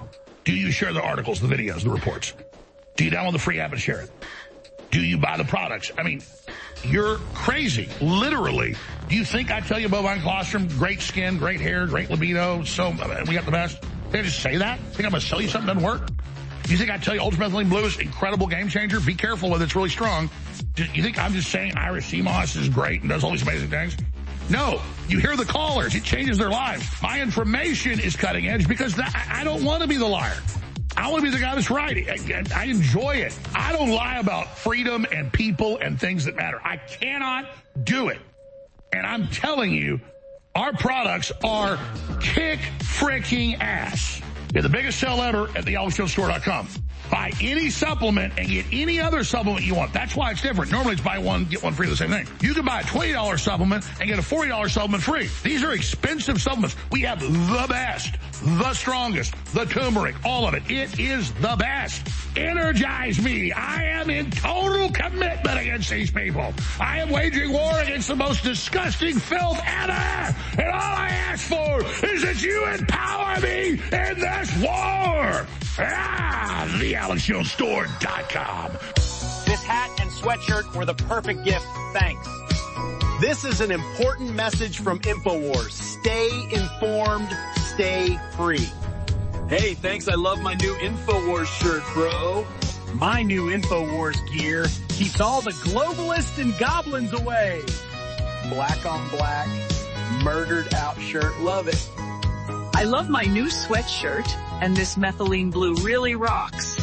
Do you share the articles, the videos, the reports? Do you download the free app and share it? Do you buy the products? I mean, you're crazy. Literally. Do you think I tell you bovine colostrum, great skin, great hair, great libido, so we got the best? Did I just say that? Think I'm going to sell you something that doesn't work? Do you think I tell you ultramethylene blue is incredible game changer? Be careful with it. It's really strong. Do you think I'm just saying Irish sea moss is great and does all these amazing things? No. You hear the callers. It changes their lives. My information is cutting edge because that, I don't want to be the liar. I want to be the guy that's right. I, I enjoy it. I don't lie about freedom and people and things that matter. I cannot do it. And I'm telling you, our products are kick freaking ass. They're the biggest sell ever at the alex jones store dot com. Buy any supplement and get any other supplement you want. That's why it's different. Normally it's buy one, get one free, the same thing. You can buy a twenty dollars supplement and get a forty dollars supplement free. These are expensive supplements. We have the best, the strongest, the turmeric, all of it. It is the best. Energize me. I am in total commitment against these people. I am waging war against the most disgusting filth ever. And all I ask for is that you empower me in this war. Ah, the alex jones store dot com. This hat and sweatshirt were the perfect gift. Thanks. This is an important message from InfoWars. Stay informed, stay free. Hey, thanks. I love my new InfoWars shirt, bro. My new InfoWars gear keeps all the globalists and goblins away. Black on black, murdered out shirt. Love it. I love my new sweatshirt, and this methylene blue really rocks.